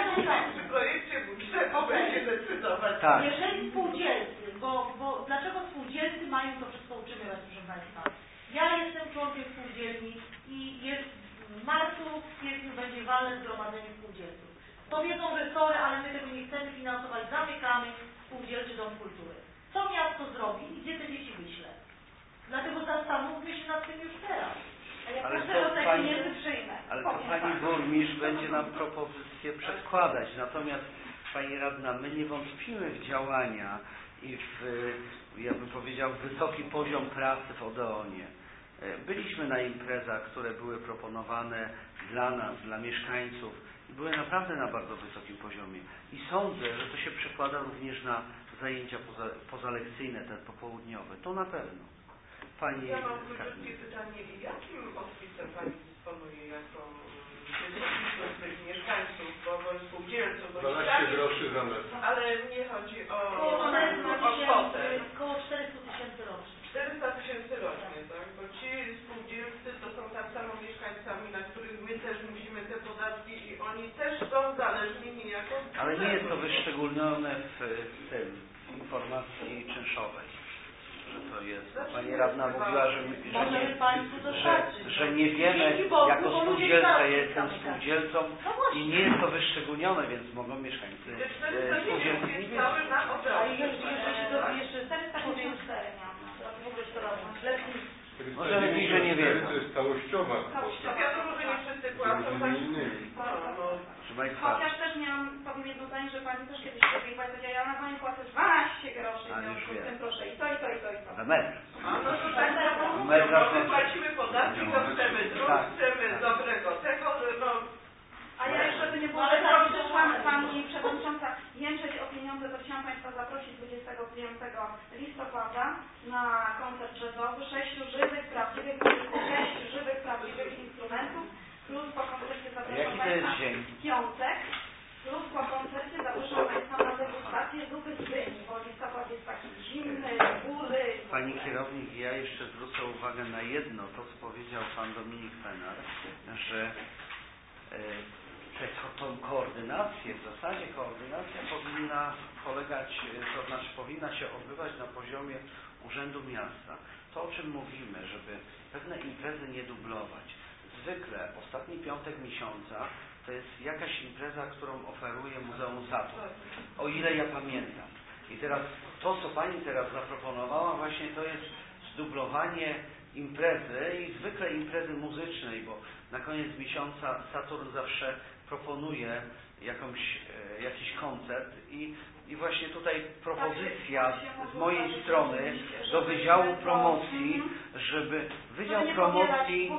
W projekcie budżetu będzie decydować. Tak. Jeżeli spółdzielcy, bo, bo dlaczego spółdzielcy mają to wszystko utrzymywać, proszę Państwa? Ja jestem członkiem spółdzielni i jest w marcu, w kwietniu będzie walne zgromadzenie spółdzielców. Powiedzą, że sorry, ale my tego nie chcemy finansować, zamykamy spółdzielczy dom kultury. Co miasto zrobi i gdzie te dzieci wyśle? Dlatego zastanówmy się nad tym już teraz. Ale to Pani, ale to Pani Burmistrz będzie nam propozycję przedkładać. Natomiast Pani Radna, my nie wątpimy w działania i w, ja bym powiedział, wysoki poziom pracy w Odeonie. Byliśmy na imprezach, które były proponowane dla nas, dla mieszkańców i były naprawdę na bardzo wysokim poziomie. I sądzę, że to się przekłada również na zajęcia poza, pozalekcyjne, te popołudniowe. To na pewno. Pani Ja mam krótkie pytanie. Jakim odpisem Pani dysponuje jako z tych mieszkańców, bo bądź spółdzielców, bądź dwanaście groszy za metr. ale nie chodzi o, Koło o kwotę. Koło czterysta tysięcy rocznie. czterysta tysięcy rocznie, tak? Bo ci spółdzielcy to są tak samo mieszkańcami, na których my też musimy te podatki i oni też są zależni niejako. Ale nie jest to wyszczególnione w tym, w informacji czynszowej. Że to jest, Pani Radna mówiła, że, że, nie, że, że nie wiemy, jako spółdzielca, ja jestem spółdzielcą i nie jest to wyszczególnione, więc mogą mieszkańcy e, spółdzielcy nie wiedzieć. A jeszcze, jeszcze, jeszcze czterysta pięćdziesiąt cztery miałam. w ogóle to robią. Może lepiej, że nie wiemy. To jest całościowa No wiadomo, że nie wszyscy płacą, tak? No, no. Proszę Państwa, Chociaż też miałam, powiem jedno zdanie, że Pani też kiedyś robiła i Pani powiedziała, ja na Pani płacę dwanaście groszy, w A, już związku z wiem. tym proszę i to, i to, i to, i to. za metr. A no to tak, no, My bo my płacimy podatki, to chcemy dróg, Tak. chcemy dobrego tego, że no... A ja jeszcze by nie było, Ale że proszę przyszłam bardzo. Pani Przewodnicząca jęczeć o pieniądze, to chciałam Państwa zaprosić dwudziestego piątego listopada na koncert jazzowy sześciu żywych, prawdziwych muzyków, sześciu żywych, prawdziwych instrumentów, plus po koncercie zapraszam Jaki to jest Państwa dzień? piątek, plus po koncercie zapraszam Państwa na degustację zupy z dyni, bo listopad jest taki zimny, góry. Pani kierownik, ja jeszcze zwrócę uwagę na jedno, to co powiedział Pan Dominik Penar, że e, Te, tą koordynację, w zasadzie koordynacja powinna polegać, to znaczy powinna się odbywać na poziomie Urzędu Miasta. To, o czym mówimy, żeby pewne imprezy nie dublować. Zwykle ostatni piątek miesiąca to jest jakaś impreza, którą oferuje Muzeum Satur, o ile ja pamiętam. I teraz to, co Pani teraz zaproponowała, właśnie to jest zdublowanie imprezy i zwykle imprezy muzycznej, bo na koniec miesiąca Saturn zawsze proponuje jakąś, e, jakiś koncert i, i właśnie tutaj propozycja z mojej strony do Wydziału Promocji, żeby Wydział Promocji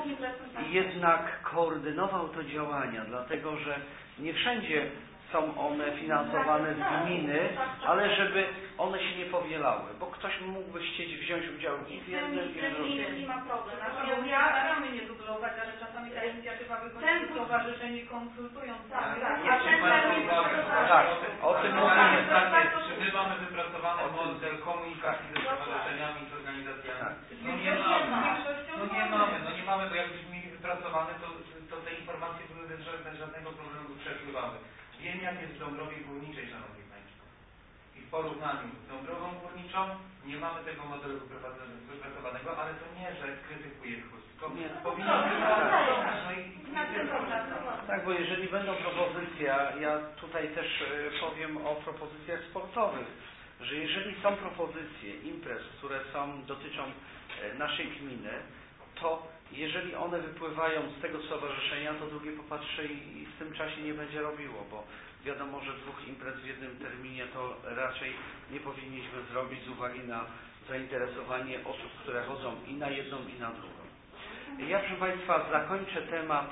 jednak koordynował to działania, dlatego że nie wszędzie są one finansowane z gminy, ale żeby one się nie powielały, bo ktoś mógłby chcieć wziąć udział i w jednym, i w drugim. Nie ma problem. Natomiast ja staramy nie dublować, ale czasami ta inicjatywa wychodzi z stowarzyszeń konsultując. Tak, tak. a ten termin Tak, o tym mówimy. Czy my mamy wypracowany model komunikacji ze stowarzyszeniami, z organizacjami? No nie mamy. No nie mamy, no nie mamy, bo jakbyśmy mieli wypracowane, to, to te informacje były bez żadnego problemu przepływały. Wiem, jak jest w Dąbrowie Górniczej, Szanowni Państwo. I w porównaniu z Dąbrową Górniczą nie mamy tego modelu wypracowanego, ale to nie, że krytykuję kogoś, tylko powinien być. No i Tak, bo jeżeli będą propozycje, ja tutaj też powiem o propozycjach sportowych, że jeżeli są propozycje imprez, które są, dotyczą naszej gminy, to jeżeli one wypływają z tego stowarzyszenia, to drugie popatrzy i w tym czasie nie będzie robiło, bo wiadomo, że dwóch imprez w jednym terminie to raczej nie powinniśmy zrobić z uwagi na zainteresowanie osób, które chodzą i na jedną, i na drugą. Ja, proszę Państwa, zakończę temat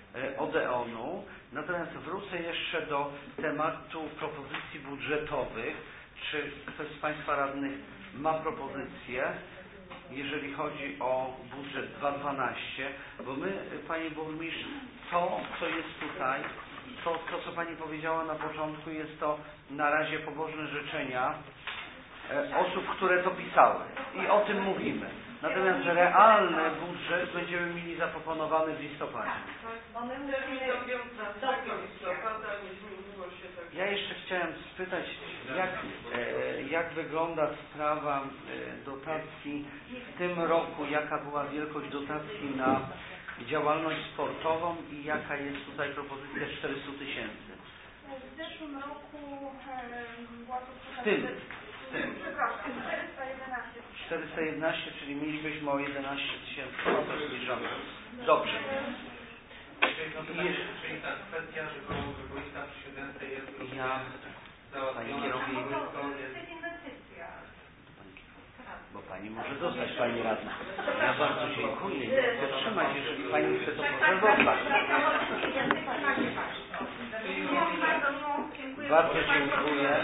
Odeonu, natomiast wrócę jeszcze do tematu propozycji budżetowych. Czy ktoś z Państwa radnych ma propozycję, jeżeli chodzi o budżet dwa tysiące dwanaście, bo my, Pani Burmistrz, to, co jest tutaj, to, to, co Pani powiedziała na początku, jest to na razie pobożne życzenia e, osób, które to pisały. I o tym mówimy. Natomiast realny budżet będziemy mieli zaproponowany w listopadzie. Ja jeszcze chciałem spytać, jak, e, jak wygląda sprawa e, dotacji w tym roku, jaka była wielkość dotacji na działalność sportową i jaka jest tutaj propozycja czterysta tysięcy? W zeszłym roku e, była to W tym, w tym. Przepraszam, czterysta jedenaście. czterysta jedenaście, czyli mielibyśmy o jedenaście tysięcy zbliżone. Dobrze. Czyli ta kwestia, że koło boiska przy siódemce jest... Ja, Pani kierownik, To jest inwestycja. bo Pani może zostać Pani radna. Ja bardzo dziękuję. Nie chcę trzymać, jeżeli Pani chce, to proszę zostać. Bardzo dziękuję.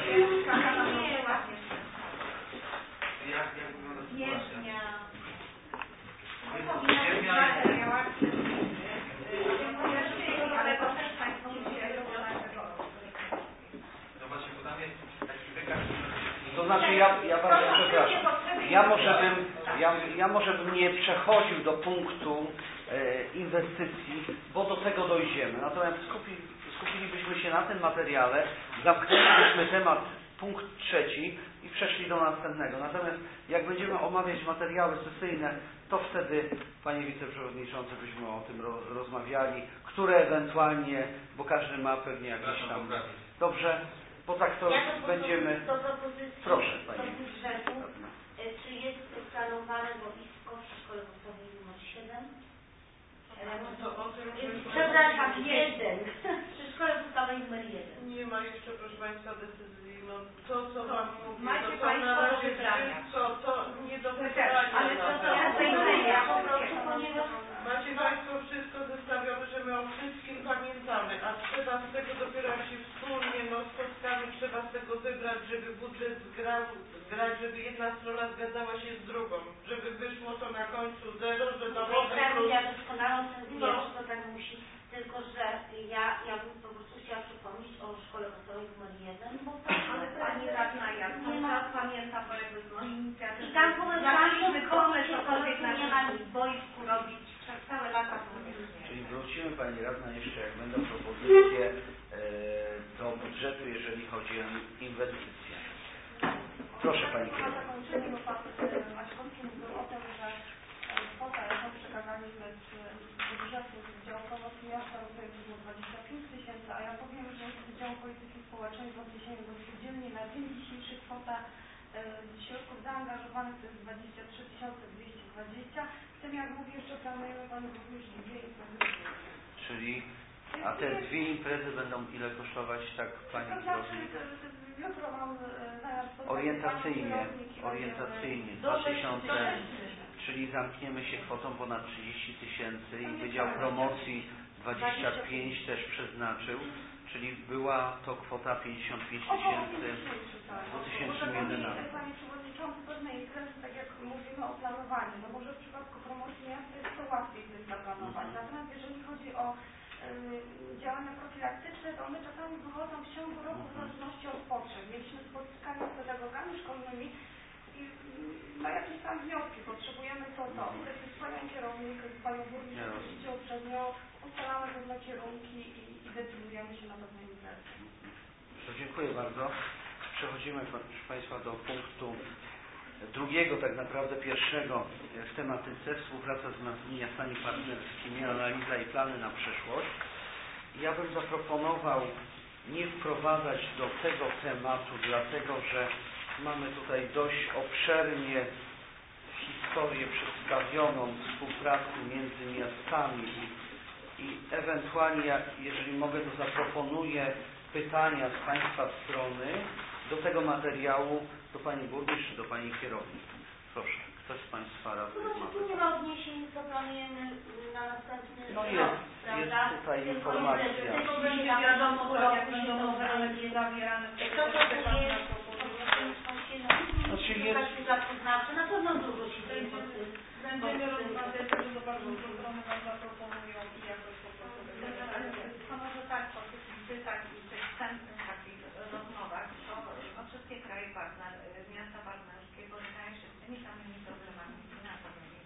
Jezdnia. Ale to też Państwo musi No właśnie, bo tam jest taki wykaz. To znaczy ja, ja bardzo przepraszam. Ja może bym, ja, ja może bym nie przechodził do punktu e, inwestycji, bo do tego dojdziemy. Natomiast skupi, skupilibyśmy się na tym materiale, zamknęlibyśmy temat punkt trzeci i przeszli do następnego. Natomiast jak będziemy omawiać materiały sesyjne, to wtedy, Panie Wiceprzewodniczący, byśmy o tym ro, rozmawiali, które ewentualnie, bo każdy ma pewnie jakieś tam... Dobrze? Bo tak to ja to będziemy... Do propozycji, Proszę Pani. do budżetu, czy jest planowane boisko w szkole podstawowej numer siedem? Przepraszam, jeden. Przy szkole podstawowej numer jeden. Nie ma jeszcze, proszę Państwa, decyzji. No, to, co Wam mówię, Macie to, co Państwo na do razie wybrania. wszystko, to nie do wybrania. Ale to nawet. do wybrania. Po prostu, ponieważ Macie Państwo wszystko zestawione, że my o wszystkim pamiętamy, a trzeba z tego dopiero jak się wspólnie no, spotkamy, trzeba z tego wybrać, żeby budżet zgrał, zgrać, żeby jedna strona zgadzała się z drugą, żeby wyszło to na końcu zero, że to może plus... ja doskonale o tym wiem, że to tak musi, tylko że ja, ja bym po prostu chciała przypomnieć o szkole podstawowej numer jeden, bo tam Ale Pani radna, ja nie ma... pamiętam, bo jakby z mojej inicjatywy. I tam komentarze pomysł w cokolwiek na nie ma tym boisku robić przez całe lata. Czyli wrócimy Pani Radna jeszcze, jak będą propozycje e, do budżetu, jeżeli chodzi o inwestycje. Proszę Pani Na Kierownik. zakończenie, bo Pan Maćkowski mówił o tym, że kwota, jaką przekazaliśmy z budżetu z Wydziału Promocji Miasta Rozwoju to było dwadzieścia pięć tysięcy, a ja powiem, że z Wydziału Polityki Społecznej w odniesieniu do spółdzielni na dzień dzisiejszy kwota z środków zaangażowanych to jest dwadzieścia trzy tysiące dwieście dwadzieścia. W tym, jak mówię, jeszcze planujemy Panu również dwie imprezy. Czyli, a te dwie imprezy będą ile kosztować, tak Pani To znaczy, Kierownik? jutro mam zamiar spotkać Orientacyjnie, Panią kierownik i orientacyjnie, będziemy- dwa tysiące, czyli zamkniemy się kwotą ponad trzydzieści tysięcy i Wydział Promocji dwadzieścia pięć też przeznaczył, czyli była to kwota pięćdziesiąt pięć tysięcy w dwa tysiące jedenastym. Panie Przewodniczący, pewne imprezy, tak jak mówimy o planowaniu, no może w przypadku promocji miasta jest to łatwiej coś zaplanować. Natomiast jeżeli chodzi o y, działania profilaktyczne, to one czasami wychodzą w ciągu roku w zależności od potrzeb. Mieliśmy spotkania z pedagogami szkolnymi i na jakieś tam wnioski potrzebujemy to, to. Wtedy z Panią Kierownik, z Panią Burmistrz, oczywiście uprzednio ustalamy pewne kierunki i, i decydujemy się na pewne imprezy. To dziękuję bardzo. Przechodzimy, proszę Państwa, do punktu drugiego, tak naprawdę pierwszego w tematyce współpraca z miastami partnerskimi, analiza i plany na przyszłość. Ja bym zaproponował nie wprowadzać do tego tematu, dlatego że mamy tutaj dość obszernie historię przedstawioną współpracy między miastami i, i ewentualnie, jeżeli mogę, to zaproponuję pytania z Państwa strony do tego materiału, do Pani Burmistrz, do Pani Kierownik. Proszę, ktoś z Państwa radnych ma Tu nie ma odniesień, co planujemy na następny No rok, jest, prawda? jest tutaj informacja. Tylko będzie wiadomo, co się to będzie zawierane. To, co tu jest, to się Znaczy no, jest... tak to znaczy, na pewno dużo się dzieje pod tym. Będziemy rozmawiać, że bardzo dużo strony nam zaproponują i jakoś po prostu będziemy. To może tak, po tych wizytach i tych wstępnych takich rozmowach, to no, wszystkie kraje partner, miasta partnerskie borykają się z tymi samymi problemami finansowymi.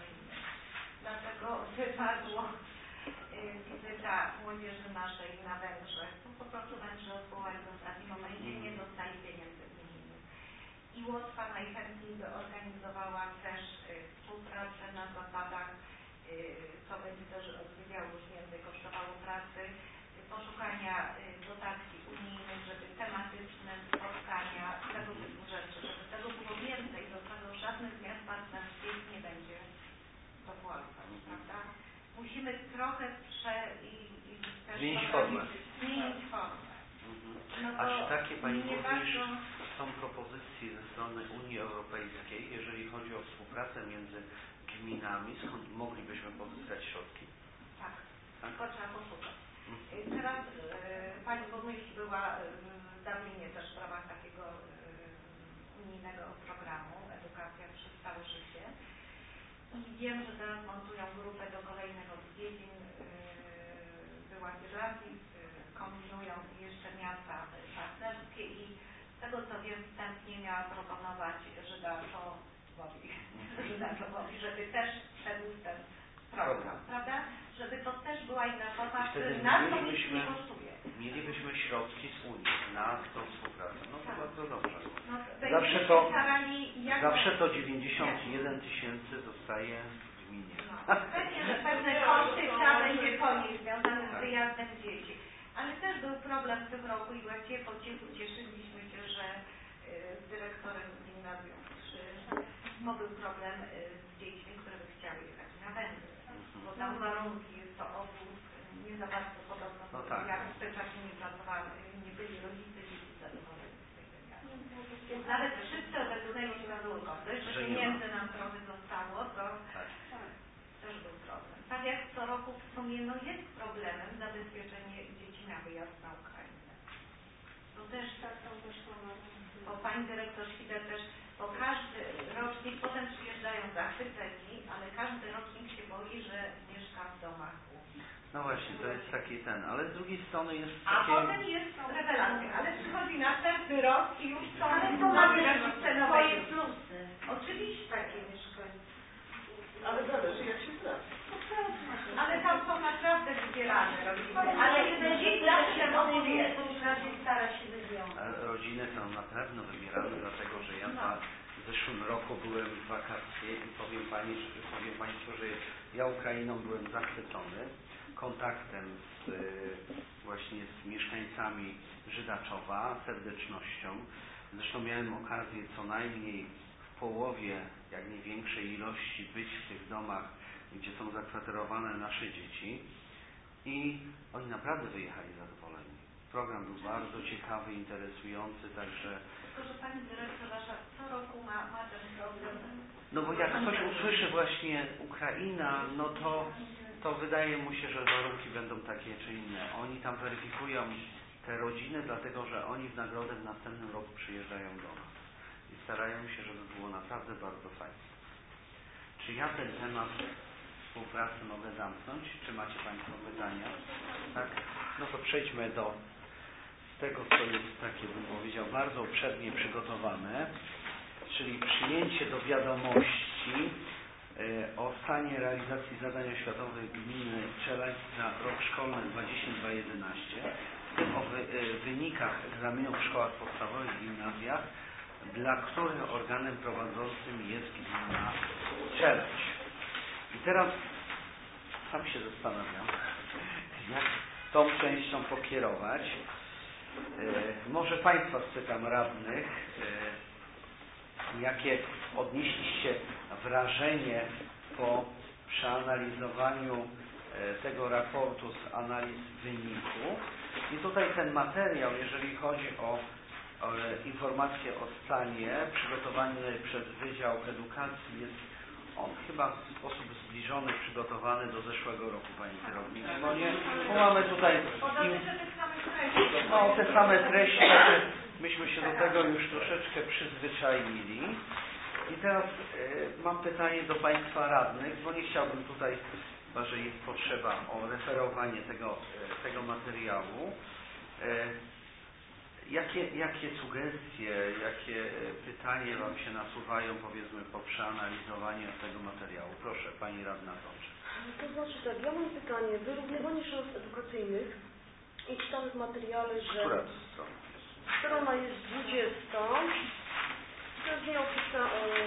Dlatego wypadło wizyta młodzieży naszej na Węgrzech. Po prostu Węgrzy odwołali w ostatnim momencie i nie dostali pieniędzy unijnych. I Łotwa najchętniej by organizowała też współpracę na zasadach, co będzie też od Wydziału już więcej kosztowało pracy, poszukania dotacji unijnych, żeby tematyczne spotkania, tego typu rzeczy, żeby tego było więcej, do czego żadnych z miast partnerskich nie będzie dowoływać, prawda? Musimy trochę prze... I, i też Zmienić formę. Zmienić formę. Mhm. No A czy takie Pani nie Burmistrz, bardzo... są propozycje ze strony Unii Europejskiej, jeżeli chodzi o współpracę między gminami, skąd moglibyśmy pozyskać środki? Tak, Tak? tylko trzeba poszukać. Teraz e, Pani Burmistrz była w Dublinie też w ramach takiego e, unijnego programu Edukacja przez całe życie. I wiem, że teraz montują grupę do kolejnych odwiedzin. E, była w Irlandii, e, kombinują jeszcze miasta partnerskie i z tego co wiem wstępnie miała proponować Żydaczowowi, Żydaczowowi, żeby też wszedł w ten program, prawda? Żeby to też była inna forma, Wtedy że nas to nic mielibyśmy, nie kosztuje. mielibyśmy środki z Unii na tą współpracę. No to Tak. bardzo dobrze. No, Zawsze to, starali, jak zawsze to dziewięćdziesiąt jeden tysięcy zostaje w gminie. No, pewnie, że pewne koszty trzeba będzie ponieść związane z wyjazdem dzieci. Ale też był problem w tym roku i właściwie po cichu cieszyliśmy się, że y, z dyrektorem gimnazjum trzy, bo był problem y, z dziećmi, które by chciały jechać na Węgry. Bo tam warunki, jest to obóz, nie za bardzo podobno, No tak. jak w tym czasie nie pracowałam, nie byli rodzice dzieci zadowoleni z tej wymiany. Więc nawet wszyscy odetchnęli się na ulgą. Dość, że pieniędzy nam trochę zostało, to Tak. też był problem. Tak jak co roku w sumie no jest problemem zabezpieczenie dzieci na wyjazd na Ukrainę. To też tak to wyszło, bo pani dyrektor Świder też, bo każdy rocznik, potem przyjeżdżają zachwyceni, ale każdy rocznik się boi, że mieszka w domach. No właśnie, to jest taki ten, ale z drugiej strony jest A takie... potem jest rewelacja, ale przychodzi następny rok i już są... Ale to ma też swoje plusy. Oczywiście takie mieszkania. Ale zależy jak się trafi. Ale tam są naprawdę wybierane rodziny. Ale te dzieci zawsze się się opowie. raczej stara się wywiązać. A rodziny są na pewno wybierane, dlatego że ja na, w zeszłym roku byłem w wakacje i powiem Pani, że, powiem Państwu, że ja Ukrainą byłem zachwycony kontaktem z, właśnie z mieszkańcami Żydaczowa, serdecznością. Zresztą miałem okazję co najmniej w połowie, jak nie większej ilości być w tych domach, gdzie są zakwaterowane nasze dzieci i oni naprawdę wyjechali zadowoleni. Program był bardzo ciekawy, interesujący, także... Tylko, że Pani dyrektor Wasza co roku ma, ma ten problem. No bo jak ktoś usłyszy właśnie Ukraina, no to, to wydaje mu się, że warunki będą takie czy inne. Oni tam weryfikują te rodziny, dlatego że oni w nagrodę w następnym roku przyjeżdżają do nas. I starają się, żeby było naprawdę bardzo fajnie. Czy ja ten temat współpracy mogę zamknąć? Czy macie Państwo pytania? Tak? No to przejdźmy do tego, co jest takie, bym powiedział, bardzo uprzednio przygotowane, czyli przyjęcie do wiadomości e, o stanie realizacji zadań oświatowych gminy Czelań na rok szkolny dwa tysiące dziesiąty do dwa tysiące jedenastego, w tym o wy, e, wynikach egzaminów w szkołach podstawowych i gimnazjach, dla których organem prowadzącym jest gmina Czelań. I teraz sam się zastanawiam, jak tą częścią pokierować. E, może Państwa spytam radnych, e, jakie odnieśliście wrażenie po przeanalizowaniu e, tego raportu z analiz wyników. I tutaj ten materiał, jeżeli chodzi o, o informacje o stanie przygotowany przez Wydział Edukacji, jest on chyba w sposób zbliżony, przygotowany do zeszłego roku, Pani Kierownik. No nie, bo mamy tutaj no, te same treści, myśmy się do tego już troszeczkę przyzwyczaili. I teraz e, mam pytanie do Państwa radnych, bo nie chciałbym tutaj, chyba że jest potrzeba o referowanie tego, e, tego materiału. E, Jakie, jakie sugestie, jakie pytanie Wam się nasuwają, powiedzmy, po przeanalizowaniu tego materiału? Proszę, Pani Radna Tomczyk. To znaczy tak, ja mam pytanie, wyrównywanie szans edukacyjnych i czytamy w materiale, że Która strona? strona jest dwudziesta, to jest nie opisa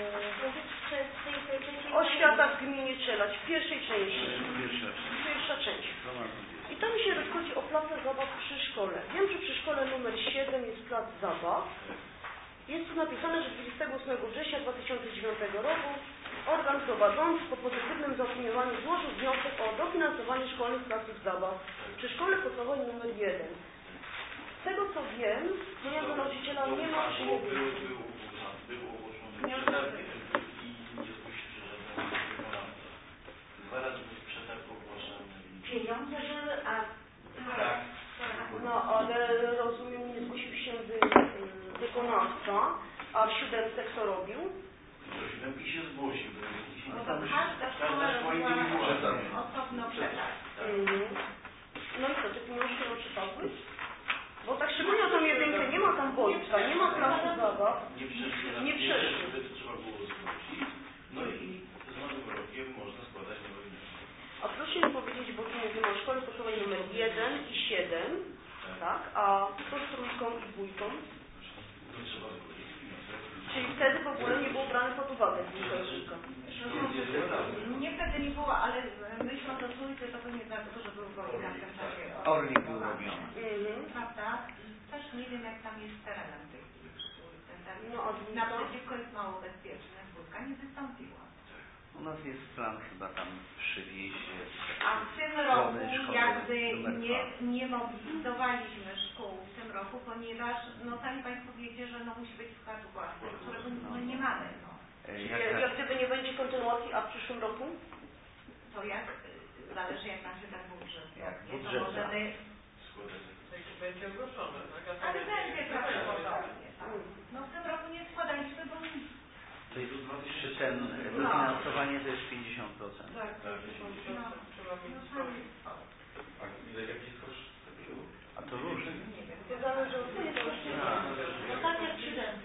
o oświata w gminie Czelać, w pierwszej części. Pierwsza, Pierwsza część. strona I tam się rozchodzi o place zabaw przy szkole. Wiem, że przy szkole numer siedem jest plac zabaw. Jest tu napisane, że dwudziestego ósmego września dwa tysiące dziewiątego roku organ prowadzący po pozytywnym zaopiniowaniu złożył wniosek o dofinansowanie szkolnych placów zabaw przy szkole podstawowej numer jeden. Z tego co wiem, no ja do nauczyciela nie mam czy nie wiem. Był ogłoszony przetarg i nie zgłosił się żaden wykonawca. Dwa razy był przetarg ogłaszany. Pieniądze były, a... Tak. No, ale rozumiem, nie zgłosił się wy, wykonawca, a w siódemce kto robił? Do siódemki się zgłosił. No to każda szkoła robiła osobno przetarg. Mhm. No i co, te pieniążki otrzymałby? Bo tak szczególnie o tą jedynkę, nie ma tam wojska, nie ma placu zabaw. Nie przeszły. Nie przeszły. Trzeba było zgłosić. No i z nowym rokiem można składać nowe wnioski. A proszę mi powiedzieć, bo tu mówimy o szkole podstawowej numer jeden i siedem, tak? A co z trójką i dwójką? No trzeba zgłosić wniosek. Czyli wtedy w ogóle nie było brane pod uwagę dwójka i trójka. Nie wtedy nie było, ale myśląc o trójce, to by nie dlatego, że był wojna w tym czasie. Orlik był robiony. Mhm. Prawda? I też nie wiem, jak tam jest z terenem tej chwili przy trójce. No, a dwójka? Naprzeciwko jest mało bezpieczne, dwójka nie wystąpiła. U nas jest plan chyba tam przywieźć. A w tym roku jakby nie, nie mobilizowaliśmy szkół w tym roku, ponieważ no sami Państwo wiecie, że no musi być skład własny, którego no, nie mamy. No. Jak, jak gdyby nie będzie kontynuacji, a w przyszłym roku? To jak? Zależy jak nam się ten budżet. Jak nie, budżet, to możemy... Będzie ogłoszone, tak? Ale będzie prawdopodobnie. Tak. No w tym roku nie składaliśmy, bo nic. Czy ten dofinansowanie to jest pięćdziesiąt procent? Tak, pięćdziesiąt procent trzeba mieć swoje. A ile jaki jest koszt takiego? A to różnie. To zależy od tego. No tak jak w siódemce.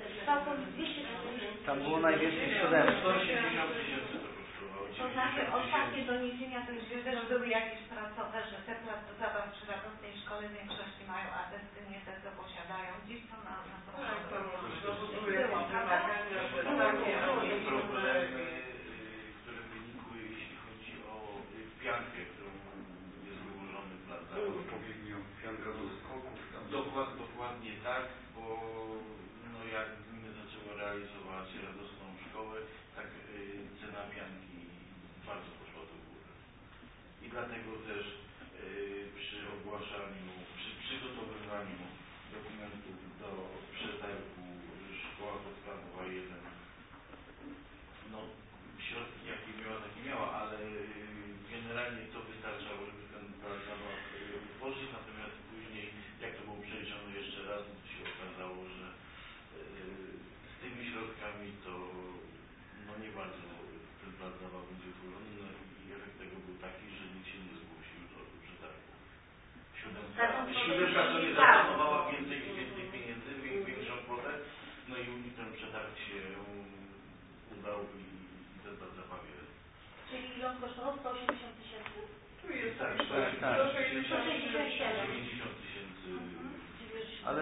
Tam było najwięcej siódemek. sto osiemdziesiąt tysięcy to kosztowało. To znaczy ostatnie doniesienia to już też były jakieś pracowe, że te plac zabaw przy radosnej szkole w większości mają atesty, nie te co posiadają. Gdzieś to na na Tak, to znowu były jakieś wymagania, że takie, a nie inne. Problemy, które wynikły, jeśli chodzi o piankę, którą jest wyłożony plac zabaw. Odpowiednio pianka do skoków. Dokład, dokładnie tak, bo no jak gminy zaczęły realizować radosną szkołę, tak y, cena pianki bardzo poszła do góry. I dlatego też y, przy ogłaszaniu, przy przygotowywaniu dokumentów do przetargu szkoła podstawowa jeden, no środki jakie miała, takie miała, ale y, generalnie to wystarczało, żeby ten plac zabaw utworzyć, natomiast później, jak to było przeliczone jeszcze raz, to się okazało, że z tymi środkami to no nie bardzo ten plac zabaw będzie utworzony, no i efekt tego był taki, że nikt się nie zgłosił do przetargu. Siódemka sobie zaplanowała więcej, więcej pieniędzy, większą kwotę, no i ten przetarg się udał i ten plac zabaw jest. Czyli ile on kosztował? sto osiemdziesiąt tysięcy? Tu jest tak, tak, tak. sto sześćdziesiąt dziewięćdziesiąt tysięcy. Ale,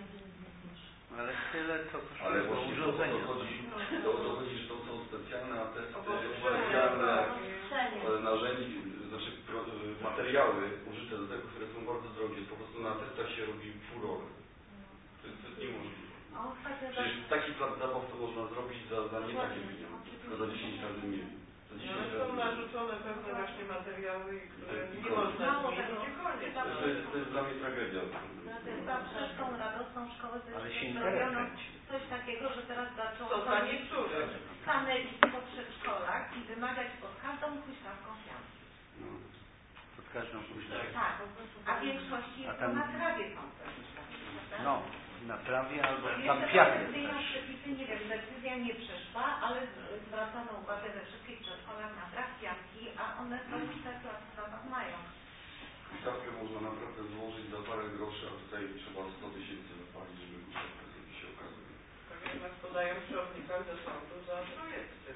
ale tyle to Ale kosztuje właśnie urządzenie. to chodzi, to, to chodzi, że to są specjalne atesty, specjalne narzędzi, znaczy pro, materiały użyte do tego, które są bardzo drogie. Po prostu na atestach się robi furor. To jest, to jest niemożliwe. Przecież taki plac zabaw to można zrobić za, za nie takie pieniądze, tylko za dziesięć razy mniej. No, są narzucone pewne właśnie materiały, które nie można zmienić i koniec. To jest, to jest dla mnie tragedia. Przez tą radosną szkołę to Ale jest się zrobiono nie coś takiego, że teraz zaczęło To za niektóre. stanęli po przedszkolach i wymagać pod każdą huśtawką pianki. No, pod każdą huśtawką. Tak, a w większości jest to na trawie są te huśtawki, prawda? No, na trawie albo Jeszcze tam piachę. decyzyjną przepisy, nie wiem, decyzja nie przeszła, ale zwracano uwagę we wszystkich przedszkolach na brak pianki, a one są te placu zabaw mają. Huśtawkę można naprawdę złożyć za parę groszy, a tutaj trzeba sto tysięcy wypalić, żeby huśtawkę zrobić, się okazuje. Tak jednak podają w środnikach do sądu za projekty.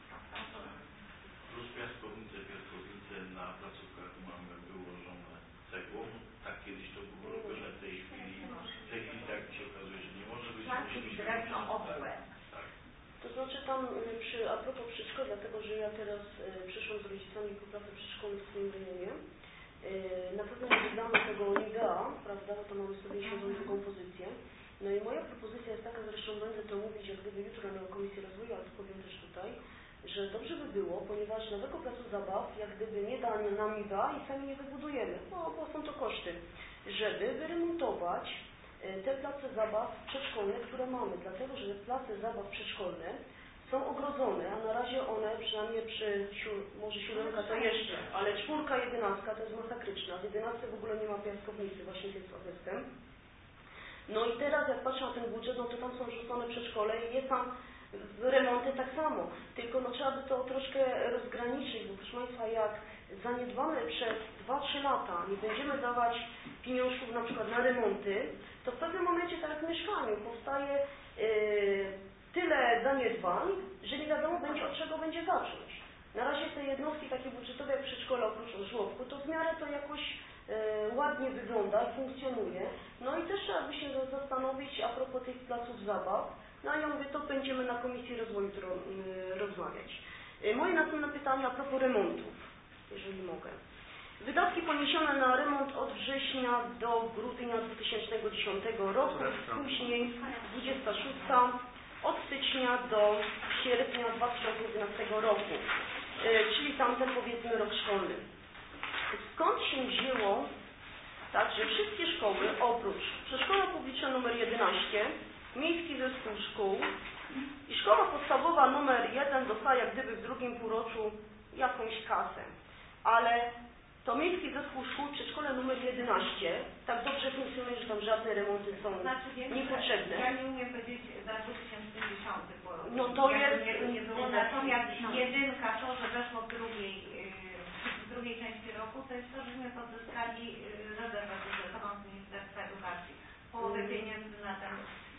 Plus piaskownice, piaskownice na placówkach mamy wyłożone cegłą. Tak kiedyś to było robione, w tej chwili, w tej chwili tak się okazuje, że nie może być. Placki drewno obłe. To znaczy tam przy, a propos przedszkola, dlatego że ja teraz y, przyszłam z rodzicami po pracę przedszkolną w swoim rejonie. Y, na pewno nie wygląda tego Nivea, prawda, bo to mamy sobie siódmą drugą pozycję. No i moja propozycja jest taka, zresztą będę to mówić jak gdyby jutro na Komisji Rozwoju, ale to powiem też tutaj, że dobrze by było, ponieważ nowego placu zabaw jak gdyby nie da nam Nivea i sami nie wybudujemy, no bo są to koszty, żeby wyremontować te place zabaw przedszkolne, które mamy, dlatego że place zabaw przedszkolne są ogrodzone, a na razie one, przynajmniej przy, może siódemka to jeszcze, ale czwórka, jedenastka to jest masakryczna, w jedenastce w ogóle nie ma piaskownicy, właśnie jest obectem. No i teraz jak patrzę na ten budżet, no to tam są rzucone przedszkole i jest tam remonty tak samo, tylko no trzeba by to troszkę rozgraniczyć, bo proszę Państwa, jak zaniedbamy przez dwa trzy lata, nie będziemy dawać pieniążków na przykład na remonty, to w pewnym momencie, tak jak w mieszkaniu, powstaje yy, tyle zaniedbań, że nie wiadomo będzie od czego będzie zacząć. Na razie te jednostki takie budżetowe jak przedszkole oprócz żłobku, to w miarę to jakoś yy, ładnie wygląda i funkcjonuje. No i też trzeba by się zastanowić a propos tych placów zabaw. No ja mówię, to będziemy na Komisji Rozwoju yy, rozmawiać. Yy, moje następne pytanie a propos remontów, jeżeli mogę. Wydatki poniesione na remont od września do grudnia dwa tysiące dziesiątego roku, później dwudziestego szóstego, od stycznia do sierpnia dwa tysiące jedenastego roku, yy, czyli tamten powiedzmy rok szkolny. Skąd się wzięło tak, że wszystkie szkoły oprócz przedszkola publiczne numer jedenaście, Miejski Zespół Szkół i Szkoła Podstawowa numer jeden dostaje jak gdyby w drugim półroczu jakąś kasę, ale to Miejski Zespół Szkół przedszkole numer jedenaście tak dobrze funkcjonuje, że tam żadne remonty są znaczy, wiem, niepotrzebne. Ja nie umiem powiedzieć za dwa tysiące dziesiąty, bo no to jest nie, nie było, natomiast jedynka, to, że weszło w drugiej, yy, w drugiej części roku, to jest to, żeśmy pozyskali yy, rezerwę budżetową z Ministerstwa Edukacji. Połowę mm. pieniędzy na ten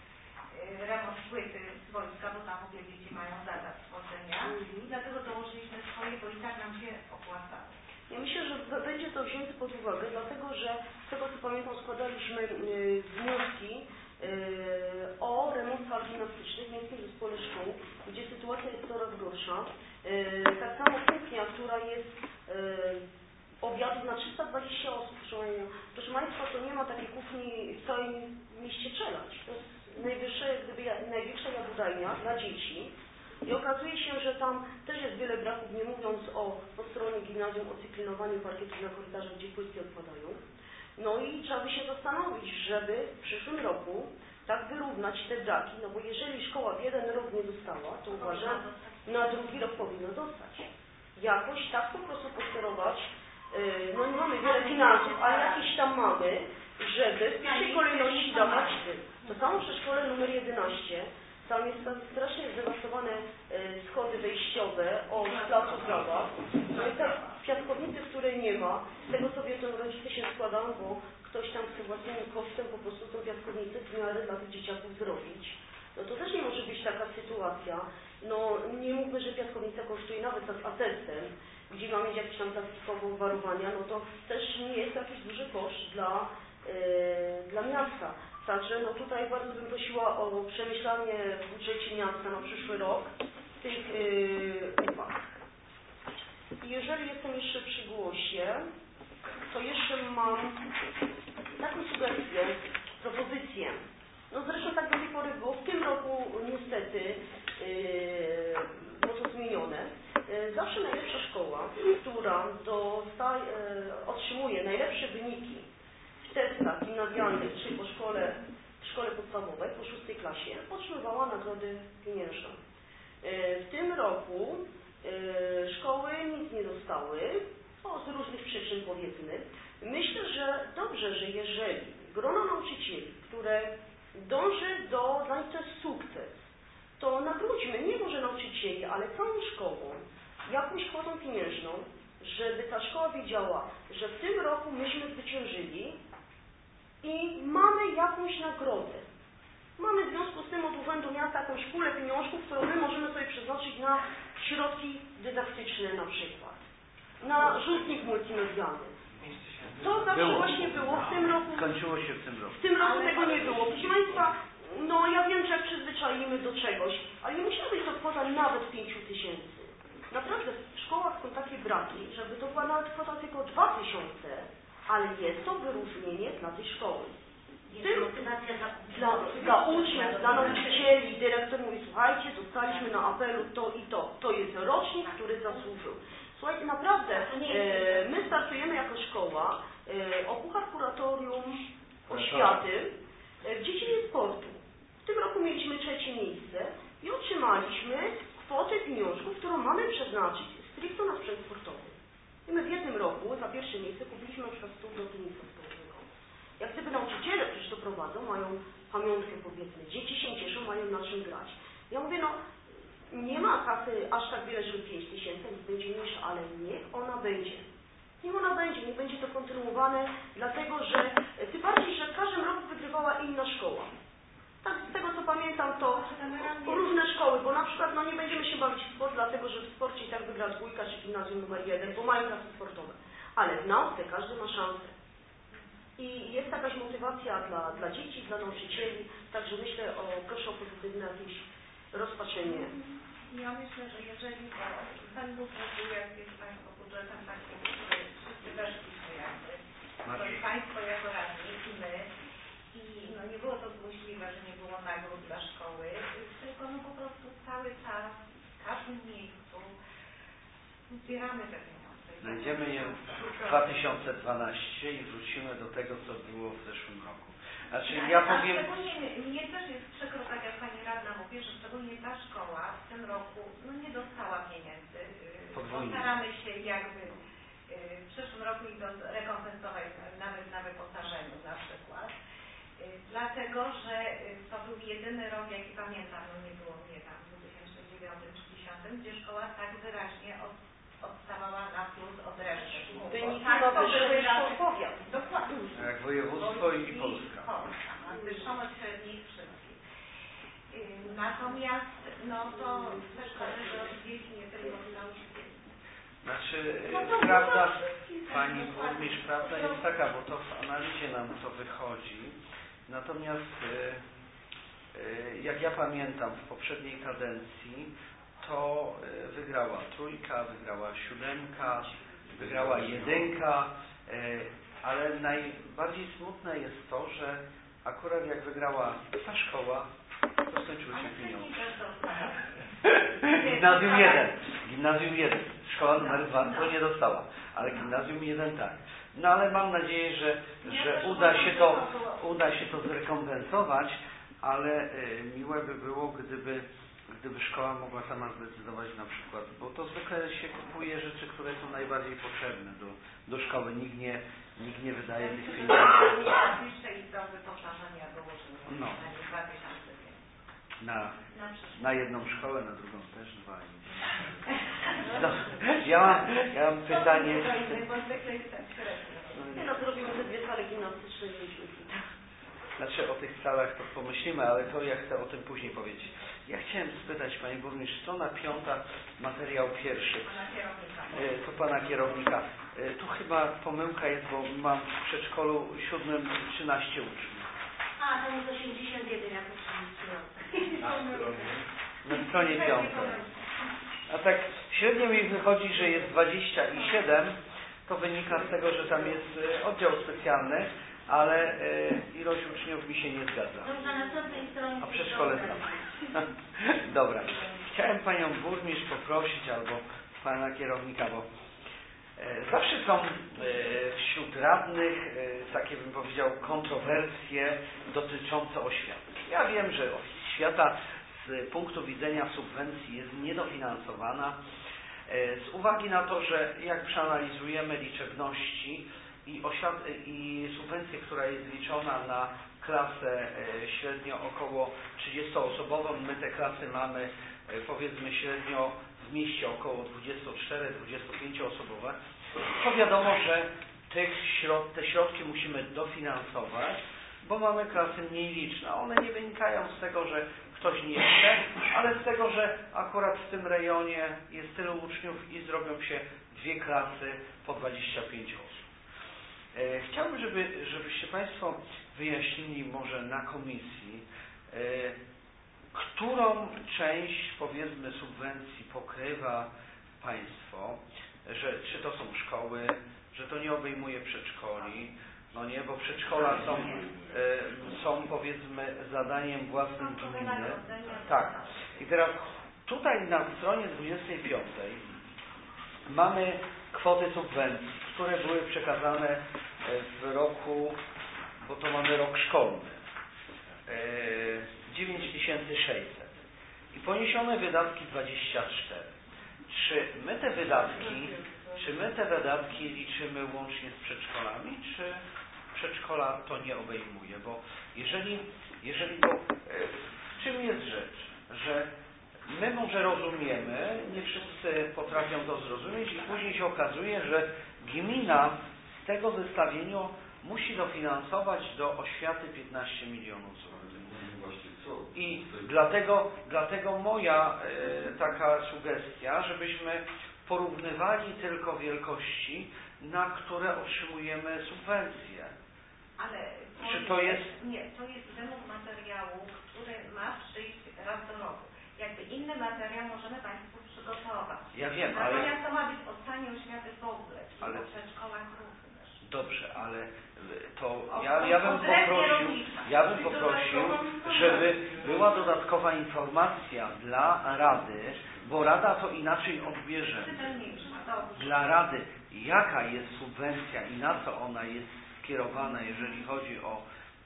remont płyty z wojska, bo tam obie dzieci mają zaraz tworzenia i dlatego dołożyliśmy swoje, bo i tak nam się opłacało. Ja myślę, że będzie to wzięte pod uwagę, dlatego że z tego co pamiętam składaliśmy yy, wnioski yy, o remontach gimnastycznych w Miejskim Zespole Szkół, gdzie sytuacja jest coraz gorsza. Yy, tak samo kuchnia, która jest yy, obiadów na trzysta dwadzieścia osób, proszę, proszę Państwa, to nie ma takiej kuchni w całym mieście Czelać. To jest najwyższa, jak gdyby, największa jadłodajnia dla dzieci i okazuje się, że tam też jest wiele braków, nie mówiąc o po stronie gimnazjum o cyklinowaniu parkietów na korytarzach, gdzie płytki odpadają. No i trzeba by się zastanowić, żeby w przyszłym roku tak wyrównać te braki, no bo jeżeli szkoła w jeden rok nie dostała, to uważam, na drugi rok powinna dostać. Jakoś tak po prostu posterować, yy, no nie mamy wiele finansów, ale jakieś tam mamy, żeby w pierwszej kolejności dawać tym. To samo w szkole numer jedenaście, tam jest strasznie zdewastowane e, schody wejściowe od placu zabaw. Jest ta piaskownicy, której nie ma. Z tego co wiedzą, rodzice się składają, bo ktoś tam chce własnym kosztem po prostu tą piaskownicę w miarę dla tych dzieciaków zrobić. No to też nie może być taka sytuacja. No nie mówmy, że piaskownica kosztuje nawet z atestem, gdzie ma mieć jakieś tam plastikowe obwarowania, no to też nie jest jakiś duży koszt dla, e, dla miasta. Także no tutaj bardzo bym prosiła o przemyślanie w budżecie miasta na przyszły rok tych yy, uwag. I jeżeli jestem jeszcze przy głosie, to jeszcze mam taką sugestię, propozycję. No zresztą tak do tej pory było. W tym roku niestety yy, było to zmienione. Yy, zawsze najlepsza szkoła, która dostaje, yy, otrzymuje najlepsze wyniki w testach gimnazjalnych, czy po szkole, w szkole podstawowej, po szóstej klasie, otrzymywała nagrody pieniężne. W tym roku szkoły nic nie dostały, o, z różnych przyczyn powiedzmy. Myślę, że dobrze, że jeżeli grono nauczycieli, które dąży do, dla nich to jest sukces, to nagródźmy nie może nauczycieli, ale całą szkołą jakąś kwotą pieniężną, żeby ta szkoła wiedziała, że w tym roku myśmy zwyciężyli i mamy jakąś nagrodę. Mamy w związku z tym od Urzędu Miasta jakąś pulę pieniążków, którą my możemy sobie przeznaczyć na środki dydaktyczne na przykład, na rzutnik multimedialny. To zawsze było. Właśnie było w tym roku. Skończyło się w tym roku. W tym roku tego nie było. Proszę Państwa, no ja wiem, że przyzwyczaimy do czegoś, ale nie musiała być to kwota nawet pięciu tysięcy. Naprawdę w szkołach są takie braki, żeby to była nawet kwota tylko dwa tysiące, ale jest to wyróżnienie dla tej szkoły. Tym, dla, dla uczniów, dla nauczycieli, dyrektor mówi, słuchajcie, dostaliśmy na apelu to i to. To jest rocznik, który zasłużył. Słuchajcie, naprawdę, e, my startujemy jako szkoła e, o puchar kuratorium oświaty w dziedzinie sportu. W tym roku mieliśmy trzecie miejsce i otrzymaliśmy kwotę pieniążków, którą mamy przeznaczyć stricte na sprzęt sportowy. I my w jednym roku za pierwsze miejsce kupiliśmy na przykład stół do tenisa stołowego. Jak gdyby nauczyciele przecież to prowadzą, mają pamiątkę powiedzmy, dzieci się cieszą, mają na czym grać. Ja mówię, no nie ma kasy aż tak wiele, żeby pięć tysięcy, niech będzie mniejsza, ale niech ona będzie. Niech ona będzie, niech będzie to kontynuowane, dlatego że tym bardziej, że w każdym roku wygrywała inna szkoła. Tak, z tego co pamiętam, to różne szkoły, bo na przykład no nie będziemy się bawić w sport, dlatego że w sporcie i tak wygra dwójka czy gimnazjum numer jeden, bo mają klasy sportowe. Ale w nauce każdy ma szansę. I jest jakaś motywacja dla, dla dzieci, dla nauczycieli, także myślę, o, proszę o pozytywne jakieś rozpatrzenie. Ja myślę, że jeżeli ten budżet był, jak jest Państwo budżetem takim, który wszyscy weszliśmy jakby, to i Państwo jako radni i my, i no nie było to złośliwe, że nie było nagród dla szkoły, tylko no po prostu cały czas, w każdym miejscu zbieramy te pieniądze. Znajdziemy je w dwa tysiące dwunastym i wrócimy do tego, co było w zeszłym roku. Znaczy, tak, ja a powiem... szczególnie mnie też jest przykro, tak jak Pani Radna mówi, że szczególnie ta szkoła w tym roku no, nie dostała pieniędzy. Podwójnie. Staramy się jakby w przyszłym roku i rekompensować nawet na wyposażeniu na przykład. Dlatego, że to był jedyny rok, jaki pamiętam, no nie było mnie tam w dwa tysiące dziewiątym czy dwa tysiące dziesiątym, gdzie szkoła tak wyraźnie od, odstawała na plus od reszty. Wyniki tak, no to wyższe były niż powiat. Dokładnie. Jak województwo i Polska. Polska, na wyższą od średnich wszystkich. Natomiast, no to też zależy od dzieci, nie tylko od nauczycieli. Znaczy, prawda, Pani Burmistrz, prawda jest taka, bo to w analizie nam to wychodzi. Natomiast, jak ja pamiętam, w poprzedniej kadencji to wygrała trójka, wygrała siódemka, wygrała jedynka, ale najbardziej smutne jest to, że akurat jak wygrała ta szkoła, to skończyły się pieniądze. Gimnazjum jeden, gimnazjum jeden, szkoła numer dwa to nie dostała, ale gimnazjum jeden tak. No ale mam nadzieję, że, że uda się to, uda się to zrekompensować, ale y, miłe by było, gdyby, gdyby szkoła mogła sama zdecydować na przykład, bo to zwykle się kupuje rzeczy, które są najbardziej potrzebne do, do szkoły. Nikt nie, nikt nie wydaje tych pieniędzy. Jeszcze i do wyposażenia dołożymy no. na dwa tysiące na, na jedną szkołę, na drugą też dwa. No, ja, mam, ja mam pytanie. Nie no, zrobimy te dwie sale gimnastyczne i mieliśmy kwitę. Znaczy o tych salach to pomyślimy, ale to ja chcę o tym później powiedzieć. Ja chciałem spytać Pani Burmistrz, strona piąta, materiał pierwszy. To Pana kierownika. Tu chyba pomyłka jest, bo mam w przedszkolu siódmym trzynaście uczniów. A, to jest osiemdziesiąt jeden, jak to na stronie piątej. A tak średnio mi wychodzi, że jest dwadzieścia siedem, to wynika z tego, że tam jest oddział specjalny, ale ilość uczniów mi się nie zgadza. A przedszkole znam. Dobra. Chciałem Panią Burmistrz poprosić, albo Pana kierownika, bo zawsze są wśród radnych takie, bym powiedział, kontrowersje dotyczące oświaty. Ja wiem, że oświata z punktu widzenia subwencji jest niedofinansowana z uwagi na to, że jak przeanalizujemy liczebności i, i subwencję, która jest liczona na klasę średnio około trzydziestoosobową, my te klasy mamy powiedzmy średnio w mieście około dwadzieścia cztery do dwudziestu pięciu osobowe, to wiadomo, że tych środ te środki musimy dofinansować, bo mamy klasy mniej liczne. One nie wynikają z tego, że ktoś nie chce, ale z tego, że akurat w tym rejonie jest tylu uczniów i zrobią się dwie klasy po dwadzieścia pięć osób. E, chciałbym, żeby, żebyście Państwo wyjaśnili może na komisji, e, którą część, powiedzmy, subwencji pokrywa Państwo, że czy to są szkoły, że to nie obejmuje przedszkoli, no nie, bo przedszkola są, e, są powiedzmy zadaniem własnym gminy. Tak. I teraz tutaj na stronie dwudziestej piątej mamy kwoty subwencji, które były przekazane w roku, bo to mamy rok szkolny. tysięcy sześćset i poniesione wydatki dwadzieścia cztery. Czy my te wydatki, czy my te wydatki liczymy łącznie z przedszkolami, czy przedszkola to nie obejmuje? Bo jeżeli, jeżeli bo, w czym jest rzecz, że my może rozumiemy, nie wszyscy potrafią to zrozumieć i później się okazuje, że gmina z tego zestawienia musi dofinansować do oświaty piętnaście milionów złotych. I dlatego, dlatego moja e, taka sugestia, żebyśmy porównywali tylko wielkości, na które otrzymujemy subwencje. Ale to Czy to jest... Nie, to jest wymóg materiału, który ma przyjść raz do roku. Jakby inny materiał możemy Państwu przygotować. Ja wiem, Natomiast ale... to ma być o stanie oświaty w ogóle, czyli ale... o przedszkolach również. Dobrze, ale to ja, ja bym poprosił, ja bym poprosił, żeby była dodatkowa informacja dla Rady, bo Rada to inaczej odbierze. Dla Rady, jaka jest subwencja i na co ona jest skierowana, jeżeli chodzi o,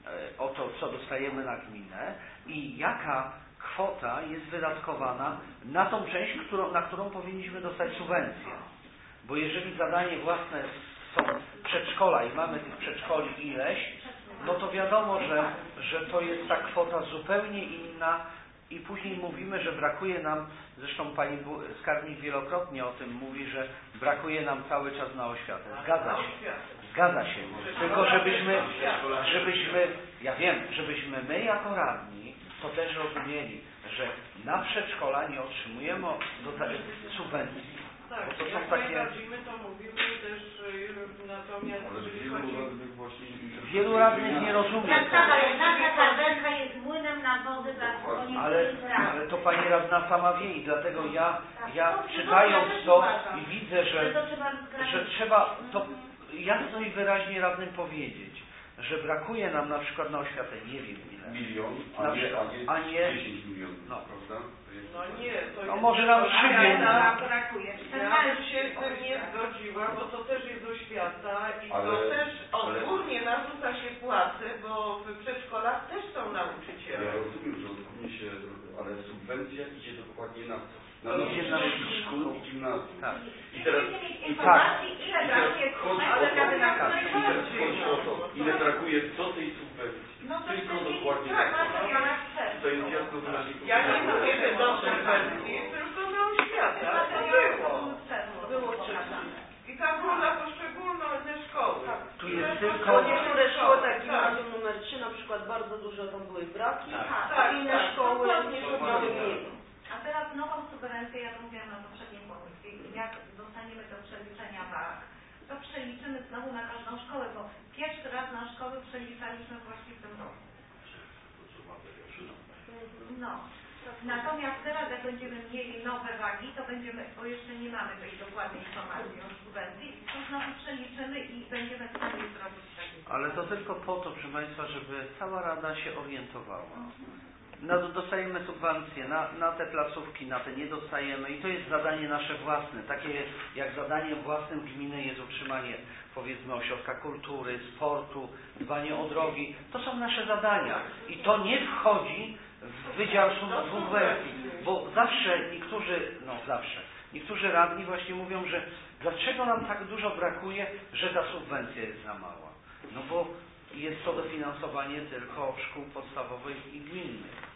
o to, co dostajemy na gminę i jaka kwota jest wydatkowana na tą część, którą, na którą powinniśmy dostać subwencję. Bo jeżeli zadanie własne są przedszkola i mamy tych przedszkoli ileś, no to wiadomo, że, że to jest ta kwota zupełnie inna i później mówimy, że brakuje nam, zresztą pani skarbnik wielokrotnie o tym mówi, że brakuje nam cały czas na oświatę. Zgadza się, zgadza się. Tylko żebyśmy, żebyśmy, ja wiem, żebyśmy my jako radni to też rozumieli, że na przedszkola nie otrzymujemy do subwencji. Tak, bo to są jak takie... najbardziej my to mówimy też, y, natomiast jeżeli chodzi... Wielu radnych nie rozumie. Nasza tabelka jest młynem na wodę dla ale, ale to pani radna sama wie i dlatego ja, ja czytając to i widzę, że, że trzeba to jasno i wyraźnie radnym powiedzieć, że brakuje nam na przykład na oświatę, nie wiem ile. Milion, a na nie, przykład, a nie, a nie dziesięć milionów, no. prawda? No nie, to no jest... może nam trzy ja brakuje. Ja bym się z tym nie zgodziła, bo to też jest oświata i ale, to też odgórnie narzuca się płace, bo w przedszkolach też są nauczyciele. Ja rozumiem, że odgórnie się, ale subwencja idzie dokładnie na co? Na To nowe idzie na szkół i gimnazjum. Tak. I teraz, i tak. Ile brakuje, ale ale na tak, i teraz chodzi o to, ile brakuje do tej subwencji. No to tylko wtedy dokładnie tak, tak. tak. To jest jasno wyraźnie. Ja nie mówię, że do subwencji, tylko do oświata. To było. Było przekazane. I tam było na poszczególne szkoły. Tu jest tylko... Bo niektóre szkoły, tak gimnazjum numer trzy na przykład, bardzo dużo tam były braki, Tak. a inne szkoły nie miały mniej. A teraz nową subwencję, ja to mówiłam na poprzedniej komisji, jak dostaniemy do przeliczenia W A K, to przeliczymy znowu na każdą szkołę, bo pierwszy raz na szkoły przeliczaliśmy właśnie w tym roku. No. Natomiast teraz, jak będziemy mieli nowe wagi, to będziemy, bo jeszcze nie mamy tej dokładnej informacji o subwencji, to znowu przeliczymy i będziemy w stanie zrobić takie. Ale to tylko po to, proszę Państwa, żeby cała Rada się orientowała. Na, dostajemy subwencje na, na te placówki, na te nie dostajemy i to jest zadanie nasze własne. Takie jak zadaniem własnym gminy jest utrzymanie, powiedzmy, ośrodka kultury, sportu, dbanie o drogi. To są nasze zadania i to nie wchodzi w wydział subwencji, bo zawsze niektórzy, no zawsze, niektórzy radni właśnie mówią, że dlaczego nam tak dużo brakuje, że ta subwencja jest za mała. No bo jest to dofinansowanie tylko szkół podstawowych i gminnych.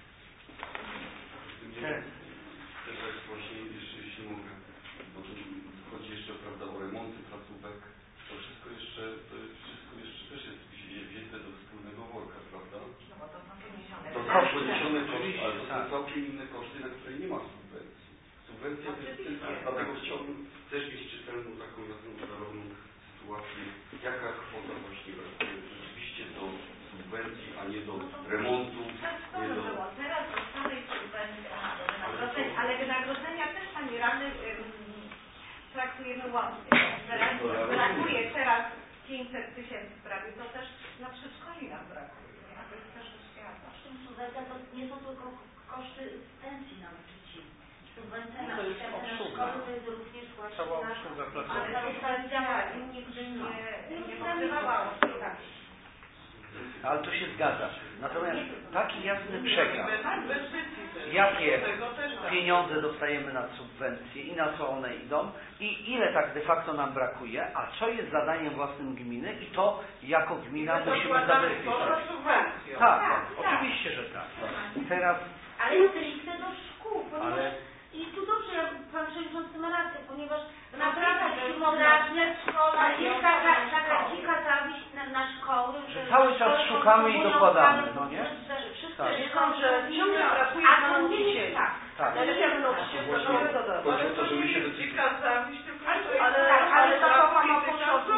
Też tak właśnie, jeszcze jeśli mogę, bo tu chodzi jeszcze, prawda, o remonty placówek, to wszystko jeszcze, to wszystko jeszcze też jest wzięte do wspólnego worka, prawda? No bo to są poniesione. To są poniesione koszty, ale to są całkiem inne koszty, na które nie ma subwencji. Subwencja to jest tylko, dlatego chciałbym też mieć czytelną taką jasną, klarowną sytuację, jaka kwota właśnie brakuje rzeczywiście do subwencji, a nie do remontu, nie do... Teraz do samej subwencji, ale wynagrodzenia też Pani Radny traktujemy łącznie. Brakuje teraz pięćset tysięcy prawie, to też na przedszkoli nam brakuje, a to jest też oświata. Subwencja to nie są tylko koszty pensji nauczycieli. Subwencja na to jest oświatę na obsługa. szkoły to jest również właśnie Cała na... obsługa Ale placówki. subwencja nigdy nie, nie pokrywała obsługi. Ale to się zgadza. Natomiast taki jasny przekaz, jakie pieniądze dostajemy na subwencje i na co one idą i ile tak de facto nam brakuje, a co jest zadaniem własnym gminy i to jako gmina musimy zabezpieczyć. Tak, tak, oczywiście, że tak. Teraz... Ale stricte do szkół, ponieważ... Ale... I tu dobrze, Pan Przewodniczący ma rację, ponieważ naprawdę hipodratne szkoła jest taka, taka dzika zawiść na, na szkoły, że cały czas szukamy i dokładamy, no nie? Wszyscy wiedzą, że ciągle brakuje na nauczycieli. Tak, tak. Ale ja nauczycielka żałuję zadać. Ale to nie jest dzika zawiść, tylko ale ta kocha ma początku.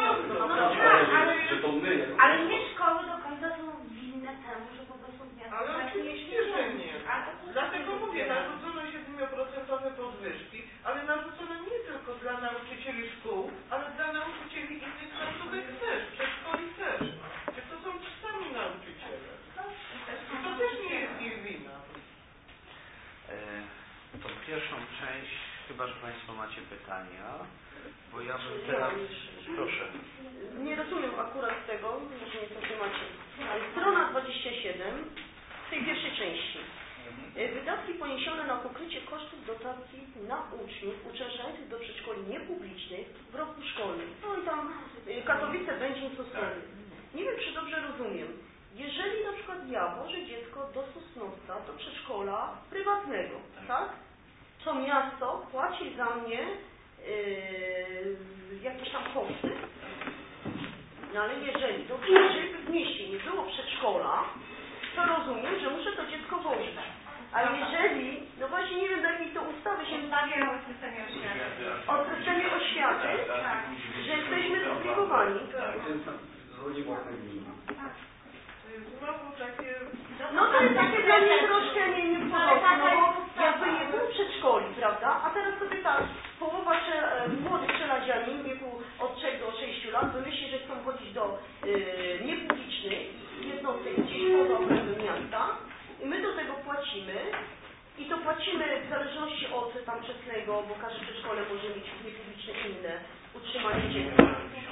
Że to my. Ale nie szkoły do końca są winne temu, że po prostu miasto... Ale oczywiście, że nie. Dlatego mówię, narzucono siedmioprocentowe podwyżki, ale narzucono nie tylko dla nauczycieli szkół, ale dla nauczycieli innych placówek też, przedszkoli też. Czy to są ci sami nauczyciele. To też nie jest ich wina. E, tą pierwszą część, chyba że Państwo macie pytania, bo ja bym teraz... Proszę. Nie rozumiem akurat tego, może nie to macie. Ale strona dwadzieścia siedem w tej pierwszej części. Wydatki poniesione na pokrycie kosztów dotacji na uczniów uczęszczających do przedszkoli niepublicznych w roku szkolnym. No i tam Katowice, Będzin, Sosnowiec. Nie wiem, czy dobrze rozumiem. Jeżeli na przykład ja wożę dziecko do Sosnowca, do przedszkola prywatnego, tak? To miasto płaci za mnie yy, jakieś tam koszty. No ale jeżeli, dobrze, jeżeli w mieście nie było przedszkola, to rozumiem, że muszę to dziecko wozić. A jeżeli, no właśnie nie wiem, do jakiej to ustawy się Ustawie o systemie oświaty. O systemie oświaty, że jesteśmy zobligowani. Dzwoni własnej gminy. Znowu takie... No to jest takie dla mnie troszkę nie, nie w porządku, no bo jakby nie było przedszkoli, prawda? A teraz sobie tak, połowa e, młodych strzeladzianin w wieku od trzech do sześciu lat wymyśli, że chcą chodzić do e, niepublicznych, jednostek gdzieś poza obrębem miasta i my do tego płacimy i to płacimy w zależności od tam czesnego, bo każde przedszkole może mieć niepubliczne inne utrzymanie dziecka.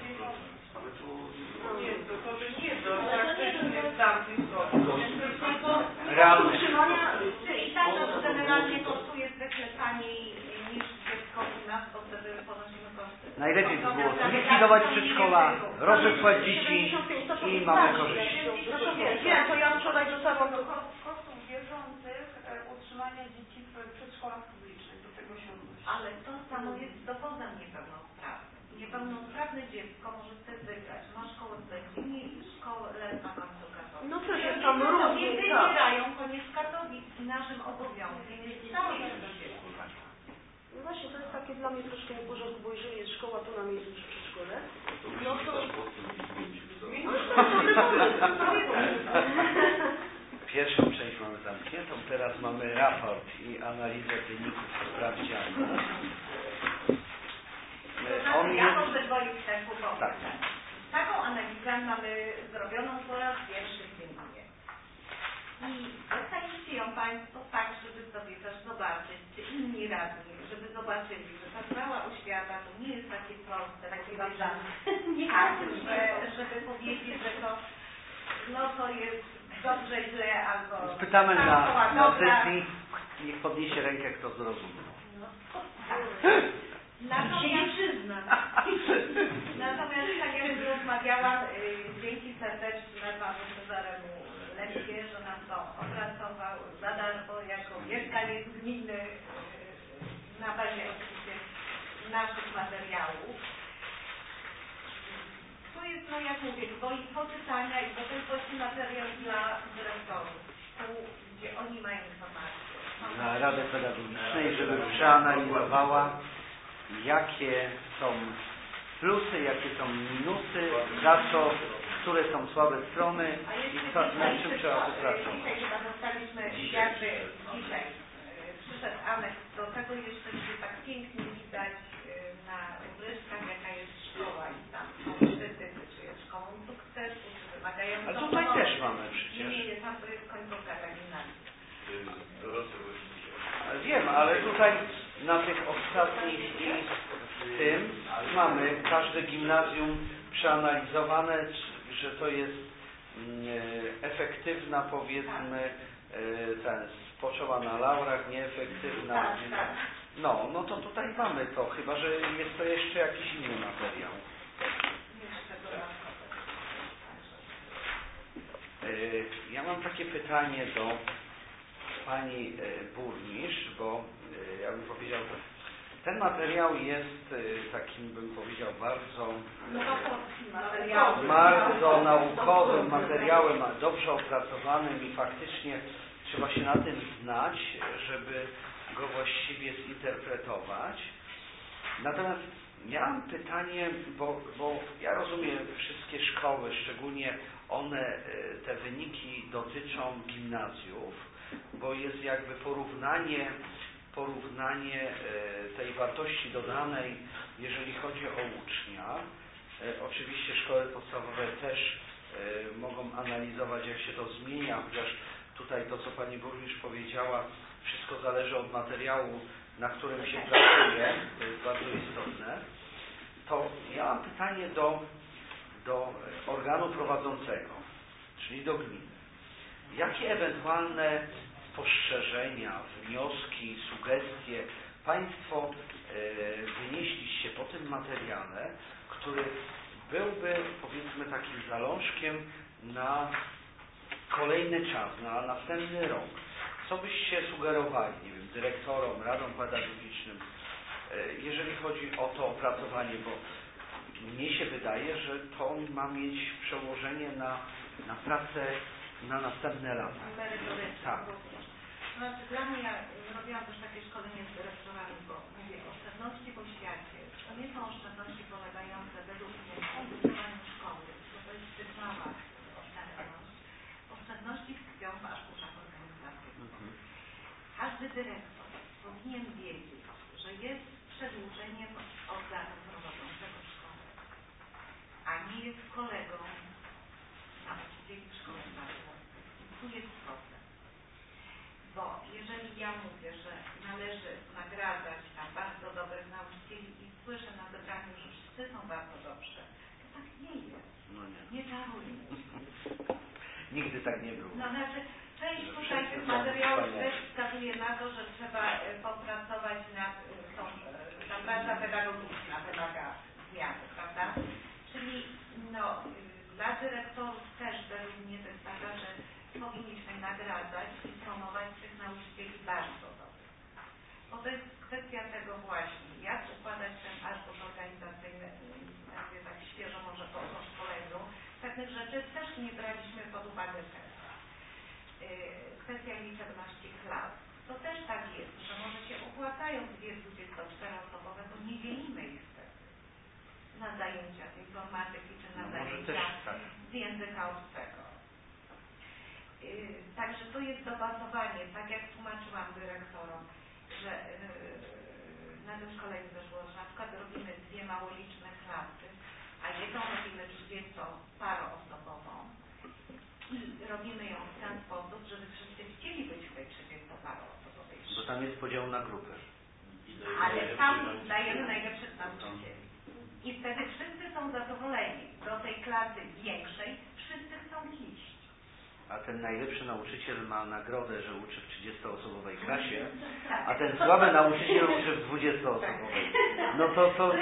Nie, to, to że nie, to praktycznie starty realne. I tak to generalnie kosztuje zwykle taniej niż dziecko u nas, bo wtedy ponosimy koszty. Najlepiej by było zlikwidować przedszkola, rozesłać dzieci i mamy korzyść. Proszę wiem, to ja wczoraj dotarłam do kosztów bieżących utrzymania dzieci w przedszkolach publicznych, do tego się odnosi. Ale to samo jest z dowodem niepełnosprawnym. Niepełnosprawne dziecko może sobie wybrać, ma szkołę w Będzinie i szkołę Leszna Końcu Katowic. No to jest tam różnie, nie wybierają koniec Katowic i naszym obowiązkiem jest całość do dziecka. No właśnie, to jest takie dla mnie troszkę nie w porządku, bo jeżeli jest szkoła, to nam jest już w przedszkole. No to... Pierwszą część mamy zamkniętą, teraz mamy raport i analizę wyników sprawdzianu. On Ja jest... może gwoli wstępu powiem. Tak. Taką analizę mamy zrobioną po raz pierwszy w gminie. I dostaniecie ją Państwo tak, żeby sobie też zobaczyć, czy inni radni, żeby zobaczyli, że ta cała oświata to nie jest takie proste, takie ważne. Nie tak, że, żeby powiedzieć, że to, no to jest dobrze, źle, albo... Spytamy na, na sesji, niech podniesie rękę, kto zrozumie. No, tak. Natomiast, się nie przyzna. Natomiast tak jak rozmawiałam, yy, dzięki serdeczne Panu Cezaremu Leszkie, że nam to opracował za darmo jako mieszkaniec gminy yy, na bazie oczywiście naszych materiałów. Tu jest, no jak mówię, gwoli poczytania i to jest właśnie materiał dla dyrektorów szkół, gdzie oni mają informacje. Na Radę Pedagogicznej, żeby przeanalizowała, jakie są plusy, jakie są minusy, za co, które są słabe strony i co, nad czym trzeba popracować. Dzisiaj chyba dostaliśmy, jakby dzisiaj przyszedł aneks do tego jeszcze, gdzie tak pięknie widać na obrystkach, jaka jest szkoła i tam są szczyty, czy jest szkołą sukcesu, czy wymagającą... A tutaj też mamy przecież. Nie, nie, tam to jest końcówka ta gimnazjum. Wiem, ale tutaj na tych ostatnich i w tym mamy każde gimnazjum przeanalizowane, że to jest efektywna, powiedzmy, ten, spoczęła na laurach, nieefektywna. Tak, tak. No, no to tutaj mamy to, chyba że jest to jeszcze jakiś inny materiał. Ja mam takie pytanie do pani burmistrz, bo ja bym powiedział, ten materiał jest takim, bym powiedział, bardzo bardzo naukowym materiałem, dobrze opracowanym i faktycznie trzeba się na tym znać, żeby go właściwie zinterpretować. Natomiast ja mam pytanie, bo, bo ja rozumiem wszystkie szkoły, szczególnie one, te wyniki dotyczą gimnazjów, bo jest jakby porównanie, porównanie tej wartości dodanej, jeżeli chodzi o ucznia. Oczywiście szkoły podstawowe też mogą analizować, jak się to zmienia, chociaż tutaj to, co pani burmistrz powiedziała, wszystko zależy od materiału, na którym się pracuje, to jest bardzo istotne. To ja mam pytanie do, do organu prowadzącego, czyli do gminy. Jakie ewentualne spostrzeżenia, wnioski, sugestie Państwo wynieśliście po tym materiale, który byłby, powiedzmy, takim zalążkiem na kolejny czas, na następny rok? Co byście sugerowali, nie wiem, dyrektorom, radom pedagogicznym, jeżeli chodzi o to opracowanie, bo mnie się wydaje, że to ma mieć przełożenie na, na pracę na następne lata. Tak. Znaczy, dla mnie, ja robiłam też takie szkolenie z dyrektorami, bo mówię, oszczędności w oświacie to nie są oszczędności polegające według mnie w kompletowaniu szkoły, bo to jest stycznowa oszczędność. Oszczędności tkwią w arkuszach organizacyjnych. Każdy dyrektor powinien wiedzieć, że jest przedłużeniem organu prowadzącego szkołę, a nie jest kolegą nauczycieli w szkole podstawowej. Tu jest problem. Bo jeżeli ja mówię, że należy nagradzać tam bardzo dobrych nauczycieli i słyszę na zebraniu, że wszyscy są bardzo dobrzy, to tak nie jest. No nie. Nie czarujmy. Nigdy tak nie było. No znaczy, część tutaj tych materiałów też wskazuje na to, że trzeba popracować nad tą, ta praca pedagogiczna wymaga zmiany, prawda? Czyli no, dla dyrektorów też według mnie to jest taka, że powinniśmy nagradzać i promować tych nauczycieli bardzo dobrych. Bo to jest kwestia tego właśnie, jak układać ten arkusz organizacyjny, mówię tak świeżo może po, po szkoleniu. Pewnych rzeczy też nie braliśmy pod uwagę teraz. Kwestia liczebności klas. To też tak jest, że może się opłacają dwie dwudziestoczteroosobowe, bo nie dzielimy ich wtedy na zajęcia z informatyki czy na no, zajęcia tak. z języka obcego. Yy, także to jest dopasowanie, tak jak tłumaczyłam dyrektorom, że yy, na tym szkoleniu też było, że na przykład robimy dwie małoliczne klasy, a jedną robimy trzydziestoparoosobową i robimy ją w ten sposób, żeby wszyscy chcieli być w tej trzydziestoparoosobowej szkole. Bo tam jest podział na grupę. Ale tam dajemy najlepszych nauczycieli. I wtedy wszyscy są zadowoleni. Do tej klasy większej wszyscy chcą iść. A ten najlepszy nauczyciel ma nagrodę, że uczy w trzydziestoosobowej klasie, a ten słaby nauczyciel uczy w dwudziestoosobowej. No to to...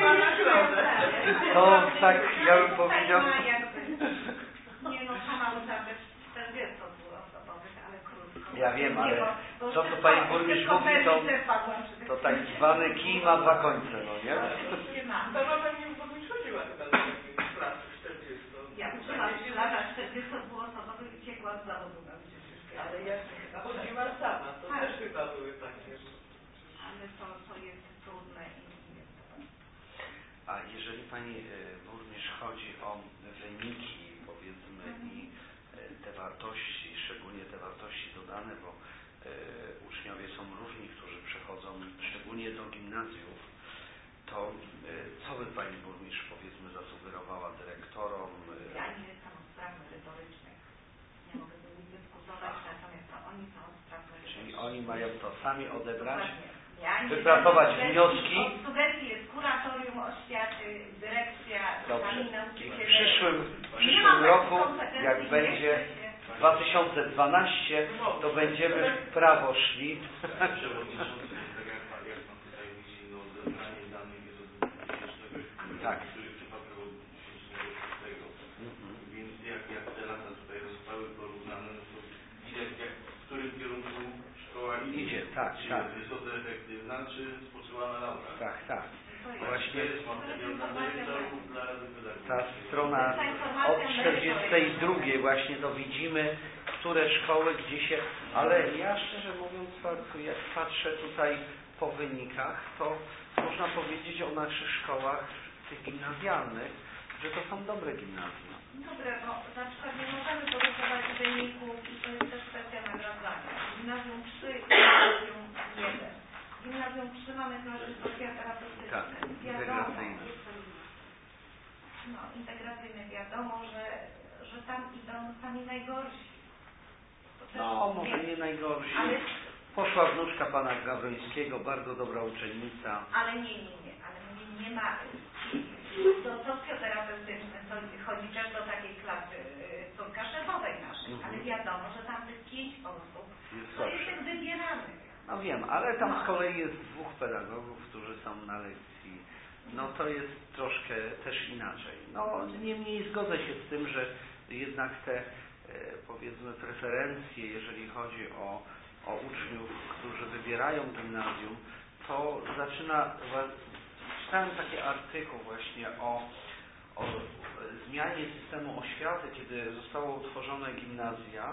To tak, ja bym powiedział... Nie no, sama ucza też czterdziestoosobowych, ale krótko. Ja wiem, ale to, co pani burmistrz mówi, to, to tak zwany kij ma dwa końce, no nie? Sama pani burmistrz chodziła chyba do takiej klasy czterdziestu. Ja uczyłam trzy lata czterdziestoosobowych i ciekła z zawodu nauczycielskiego. Ale ja chyba chodziła sama, to tak. Też chyba były takie. Ale to, to jest trudne i nie. A jeżeli pani burmistrz chodzi o wyniki, powiedzmy, mhm. i te wartości, szczególnie te wartości dodane, bo y, uczniowie są różni, którzy przechodzą szczególnie do gimnazjów, to y, co by pani burmistrz, powiedzmy, zasugerowała dyrektorom? Y... Ja nie jestem od spraw merytorycznych. Nie mogę z nimi dyskutować, natomiast to oni są od spraw merytorycznych. Czyli oni mają to sami odebrać, Ja nie wypracować wiem, wnioski. Od sugestii jest kuratorium oświaty, dyrekcja, Dobrze. sami I nauczyciele. w przyszłym, w Nie ma przyszłym takich roku, kompetencji, jak nie będzie chce się. dwa tysiące dwanaście, to będziemy w prawo szli. Przewodniczący, tak jak pan, jak pan tutaj widzi, no zebranie danych jest od dwa tysiące szóstego, Tak. w niektórych przypadkach od dwa tysiące szóstego. Mhm. Więc jak, jak te lata tutaj zostały porównane, no to widać, jak, w którym kierunku szkoła idzie. Idzie, tak, czy tak. jest wysoce efektywna, czy spoczywa na laurach. Tak, tak. Właśnie to jest materiał dla dyrektorów, dla Rady Pedagogiki. Ta strona od czterdziestej drugiej właśnie to widzimy, które szkoły, gdzie się... Ale ja szczerze mówiąc, tak, jak patrzę tutaj po wynikach, to można powiedzieć o naszych szkołach, tych gimnazjalnych, że to są dobre gimnazja. Dobre, bo na przykład nie możemy porównywać wyników i to jest też kwestia nagradzania. Gimnazjum trzy i gimnazjum jeden. Gimnazjum trzy mamy klasy socjoterapeutyczne. Tak, integracyjne. No, integracyjne wiadomo, że, że tam idą sami najgorsi. No, może nie najgorsi. Ale, Poszła wnuczka pana Gawrońskiego, bardzo dobra uczennica. ale nie, nie, nie, ale mówię, nie ma. Do socjoterapeutycznych chodzi też do takiej klasy córka szefowej naszej, Mhm. ale wiadomo, że tam tych pięć osób Jest to jest dobrze. tych wybieranych. No wiem, ale tam z kolei jest dwóch pedagogów, którzy są na lekcji. No to jest troszkę też inaczej. No niemniej zgodzę się z tym, że jednak te e, powiedzmy preferencje, jeżeli chodzi o, o uczniów, którzy wybierają gimnazjum, to zaczyna... Czytałem taki artykuł właśnie o, o zmianie systemu oświaty, kiedy zostało utworzone gimnazja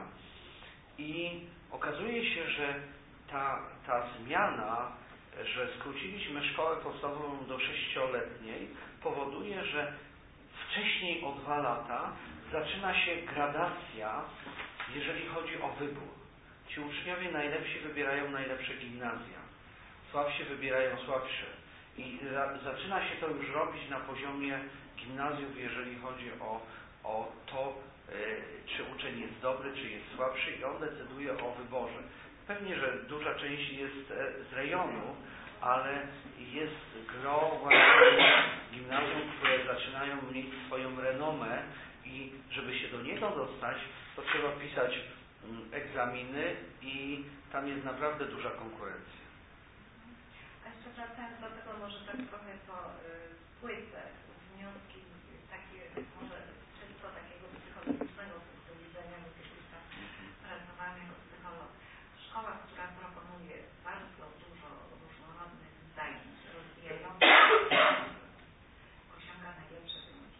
i okazuje się, że ta, ta zmiana, że skróciliśmy szkołę podstawową do sześcioletniej, powoduje, że wcześniej o dwa lata zaczyna się gradacja, jeżeli chodzi o wybór. Ci uczniowie najlepsi wybierają najlepsze gimnazja, słabsi wybierają słabsze. I za, zaczyna się to już robić na poziomie gimnazjów, jeżeli chodzi o, o to, y, czy uczeń jest dobry, czy jest słabszy i on decyduje o wyborze. Pewnie, że duża część jest z rejonu, ale jest gro właśnie gimnazjum, które zaczynają mieć swoją renomę i żeby się do niego dostać, to trzeba pisać egzaminy i tam jest naprawdę duża konkurencja. A jeszcze wracając do tego, może tak trochę po y, płytce, wnioski takie, może czysto takiego psychologicznego punktu widzenia, bo kiedyś tam pracowałam jako psycholog. Szkoła, która proponuje bardzo dużo różnorodnych zajęć rozwijających, osiąga najlepsze wyniki.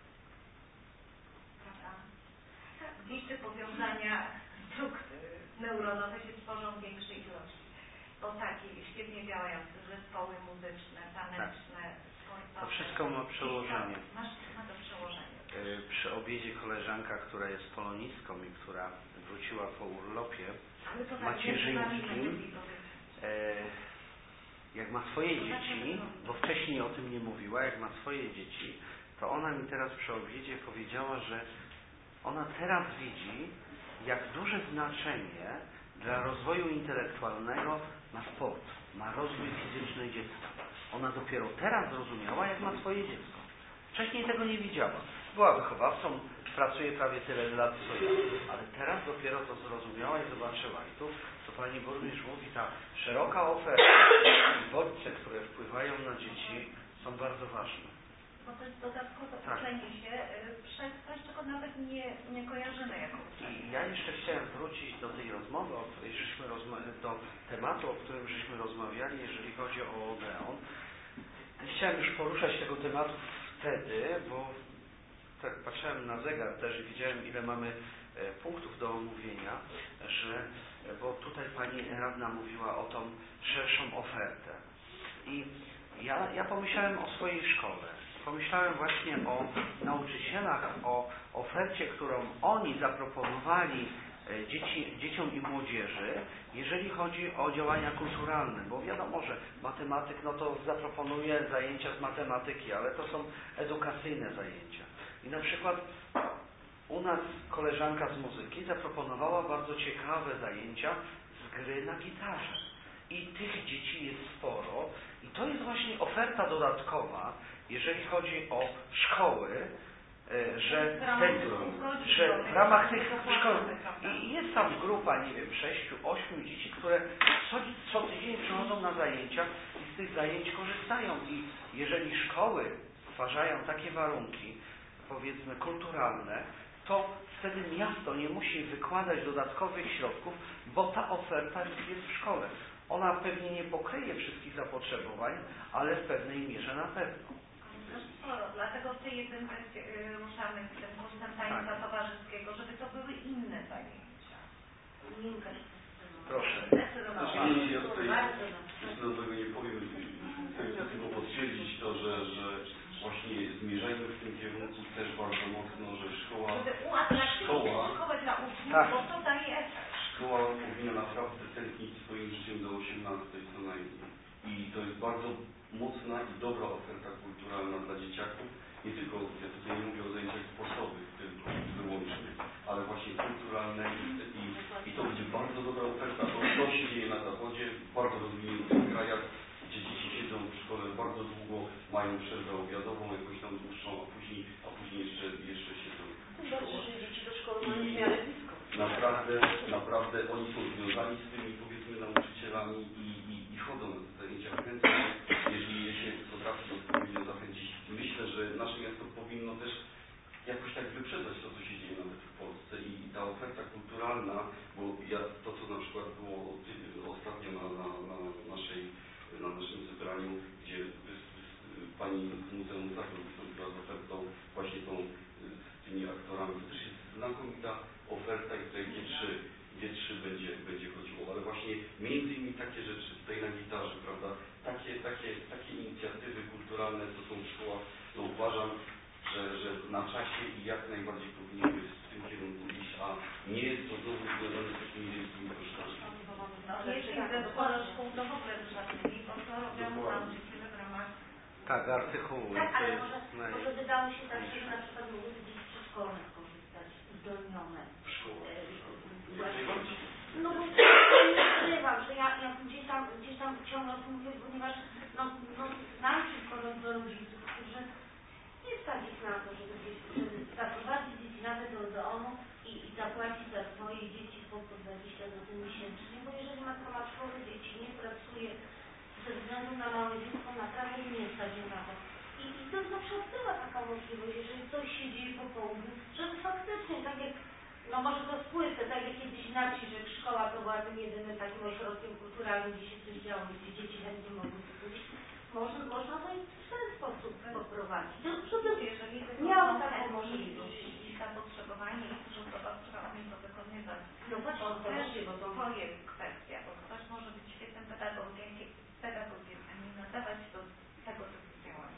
Prawda? Gdzieś te powiązania dróg neuronowe się tworzą w większej ilości. Bo takie świetnie działające zespoły muzyczne, taneczne, sportowe. To wszystko ma przełożenie. Masz, ma to przełożenie. Yy, przy obiedzie koleżanka, która jest polonistką i która wróciła po urlopie macierzyńskim, yy, jak ma swoje dzieci, bo wcześniej o tym nie mówiła, jak ma swoje dzieci, to ona mi teraz przy obiedzie powiedziała, że ona teraz widzi, jak duże znaczenie dla rozwoju intelektualnego ma sport, ma rozwój fizyczny dziecka. Ona dopiero teraz zrozumiała, jak ma swoje dziecko. Wcześniej tego nie widziała. Była wychowawcą, pracuje prawie tyle lat co ja, ale teraz dopiero to zrozumiała i zobaczyła. I tu, co pani burmistrz mówi, ta szeroka oferta i bodźce, które wpływają na dzieci, są bardzo ważne. Bo to jest dodatkowe tak. uczenie się przez coś, czego nawet nie, nie kojarzymy jako uczenie. I ja jeszcze chciałem wrócić do tej rozmowy, o której żeśmy rozma- do tematu, o którym żeśmy rozmawiali, jeżeli chodzi o Odeon. Nie chciałem już poruszać tego tematu wtedy, bo tak patrzyłem na zegar też i widziałem, ile mamy e, punktów do omówienia, że, bo tutaj pani radna mówiła o tą szerszą ofertę. I ja, ja pomyślałem o swojej szkole. Pomyślałem właśnie o nauczycielach, o ofercie, którą oni zaproponowali dzieci, dzieciom i młodzieży, jeżeli chodzi o działania kulturalne, bo wiadomo, że matematyk no to zaproponuje zajęcia z matematyki, ale to są edukacyjne zajęcia. I na przykład u nas koleżanka z muzyki zaproponowała bardzo ciekawe zajęcia z gry na gitarze. i tych dzieci jest sporo i to jest właśnie oferta dodatkowa, jeżeli chodzi o szkoły, że, te, że w ramach tych szkół i jest tam grupa, nie wiem, sześciu, ośmiu dzieci, które co, co tydzień przychodzą na zajęcia i z tych zajęć korzystają i jeżeli szkoły stwarzają takie warunki, powiedzmy kulturalne, to wtedy miasto nie musi wykładać dodatkowych środków, bo ta oferta już jest w szkole. Ona pewnie nie pokryje wszystkich zapotrzebowań, ale w pewnej mierze na pewno. No sporo, dlatego w tej jedynce yy, ruszamy z tym kursem tańca tak. towarzyskiego, żeby to były inne zajęcia. Proszę. Znaczy, ja tutaj nic nowego nie powiem, chcę tylko potwierdzić to, że, że właśnie zmierzajmy w tym kierunku też bardzo mocno, że szkoła, szkoła, szkołę dla uczniów, tak, bo to daje efekt. Szkoła powinna naprawdę tęsknić swoim życiem do osiemnastej co najmniej. I to jest bardzo mocna i dobra oferta kulturalna dla dzieciaków. Nie tylko, ja tutaj nie mówię o zajęciach sportowych tylko wyłącznie, ale właśnie kulturalne i, i, i to będzie bardzo dobra oferta. To, to się dzieje na zachodzie, w bardzo rozwiniętych krajach, gdzie dzieci siedzą w szkole bardzo długo, mają przerwę obiadową, jakąś tam dłuższą, a później, a później jeszcze, jeszcze siedzą w szkołach. Dzieci do szkoły mają w miarę blisko. Naprawdę, naprawdę oni są związani z tymi, powiedzmy, nauczycielami i, i, i chodzą na te zajęcia chętnie, jeżeli je się potrafi odpowiednio zachęcić. Myślę, że nasze miasto powinno też jakoś tak wyprzedzać to, co się dzieje nawet w Polsce i ta oferta kulturalna, bo ja, to, co na przykład było ostatnio na, na, na, naszej, na naszym zebraniu, gdzie pani z Muzeum Zagrób wystąpiła z ofertą właśnie tą, z tymi aktorami, to też jest znakomita oferta i tutaj G trzy, G trzy będzie, będzie chodziło, ale właśnie między innymi takie rzeczy, tutaj na gitarze, prawda, takie, takie, takie inicjatywy kulturalne, co są w szkołach, to uważam, że, że na czasie i jak najbardziej powinniśmy w tym kierunku iść, a nie jest to znowu związane z takimi wielkimi kosztami. No, jeśli zespoły szkół to w ogóle żadnymi, bo to robią nauczyciele w ramach... Tak, artykuły. Tak, ale jest może, naj... może wydało się tak, że na przykład mogły dzieci przedszkolne skorzystać, zdolnione. W szkołach. No bo nie ukrywam, że ja, ja gdzieś tam, gdzieś tam ciągle o tym mówię, ponieważ no, no, znam kilku rodziców, którzy nie stać ich na to, żeby, żeby zaprowadzić dzieci nawet do Odeonu i, i zapłacić za swoje dzieci po dwadzieścia złotych miesięcznie, bo jeżeli matka ma czworo dzieci, nie pracuje ze względu na małe dziecko, naprawdę nie stać na to. I, i to na przykład była taka możliwość, jeżeli coś się dzieje po południu, żeby faktycznie, tak jak no może to spłycę, tak jak kiedyś na wsi, że szkoła to była tym jedynym takim ośrodkiem kulturalnym, gdzie się coś działo, gdzie dzieci chętnie mogły pójść. Można, można to i w ten sposób poprowadzić. To, żeby jeżeli miało taką możliwość. I zapotrzebowanie i dużo osoba, która umie to wykonywać. No właśnie, bo to, też, bo to... to jest kwestia, bo ktoś może być świetnym pedagogiem, pedagogiem, a nie nadawać do tego typu działań.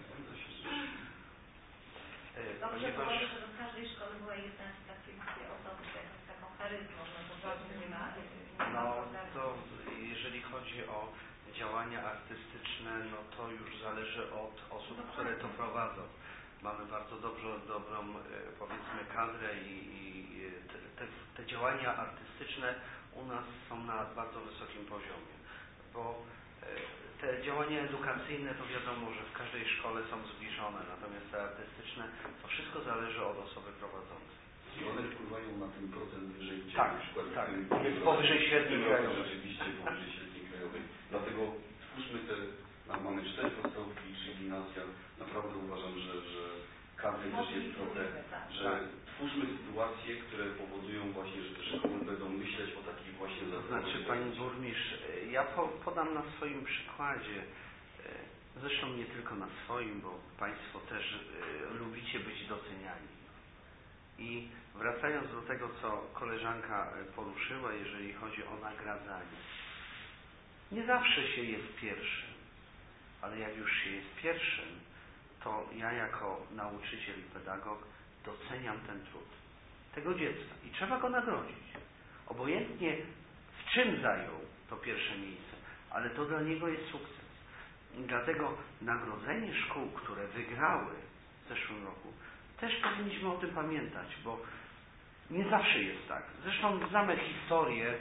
Dobrze byłoby, żeby w każdej szkole była jedna takie dwie osoby z jakąś taką charyzmą, no to właśnie nie ma. No to jeżeli chodzi o działania artystyczne, no to już zależy od osób, które to prowadzą. Mamy bardzo dobrze, dobrą, powiedzmy, kadrę i, i te, te, te działania artystyczne u nas są na bardzo wysokim poziomie, bo te działania edukacyjne to wiadomo, że w każdej szkole są zbliżone, natomiast te artystyczne to wszystko zależy od osoby prowadzącej. I one wpływają na ten procent wyżej, gdzie tak, na przykład tak. w tym, jest powyżej średniej krajowej. Rzeczywiście powyżej średniej krajowej. Dlatego twórzmy te, mamy cztery podstawówki i trzy gimnazja. Naprawdę uważam, że, że kadry też jest trochę, że twórzmy sytuacje, które powodują właśnie, że te szkoły będą myśleć o takich właśnie zasadach. Znaczy Pani Burmistrz, ja po, podam na swoim przykładzie, zresztą nie tylko na swoim, bo Państwo też y, lubicie być doceniani. I wracając do tego, co koleżanka poruszyła, jeżeli chodzi o nagradzanie. Nie zawsze się jest pierwszym, ale jak już się jest pierwszym, to ja jako nauczyciel i pedagog doceniam ten trud tego dziecka i trzeba go nagrodzić. Obojętnie w czym zajął to pierwsze miejsce, ale to dla niego jest sukces. I dlatego nagrodzenie szkół, które wygrały w zeszłym roku, też powinniśmy o tym pamiętać, bo nie zawsze jest tak. Zresztą znamy historię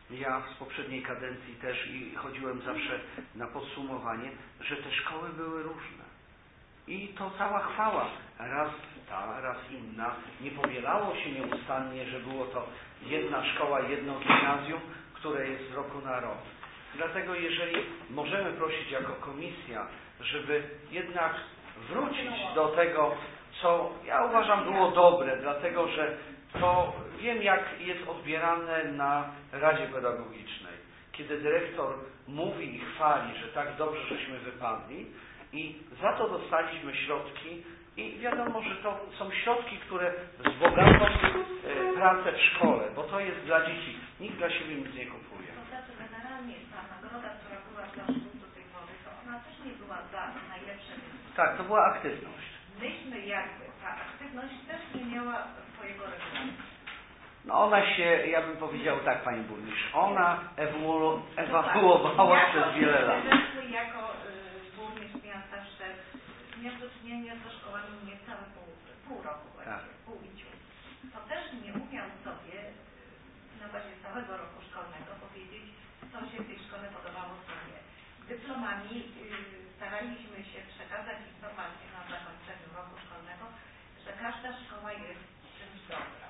ja z poprzedniej kadencji też i chodziłem zawsze na podsumowanie, że te szkoły były różne. I to cała chwała. Raz ta, raz inna. Nie powielało się nieustannie, że było to jedna szkoła, jedno gimnazjum, które jest z roku na rok. Dlatego jeżeli możemy prosić jako komisja, żeby jednak wrócić do tego, co ja uważam było dobre, dlatego że to wiem, jak jest odbierane na Radzie Pedagogicznej. Kiedy dyrektor mówi i chwali, że tak dobrze żeśmy wypadli i za to dostaliśmy środki i wiadomo, że to są środki, które wzbogacą e, pracę w szkole, bo to jest dla dzieci. Nikt dla siebie nic nie kupuje. To znaczy generalnie ta nagroda, która była dla szkół do tej pory, to ona też nie była za najlepsze wyniki. Tak, to była aktywność. Myśmy jakby, ta aktywność też nie miała swojego regulaminu. No ona się, ja bym powiedział tak, Pani Burmistrz, ona ewolu, ewaluowała jako, przez wiele lat. Jako y, burmistrz miasta Szczep miał do czynienia ze szkołami niecałe pół, pół roku właśnie, tak. pół i ciu. To też nie umiał sobie na bazie całego roku szkolnego powiedzieć, co się w tej szkole podobało, co nie. Dyplomami y, staraliśmy się przekazać informację na zakończeniu roku szkolnego, że każda szkoła jest czymś dobra.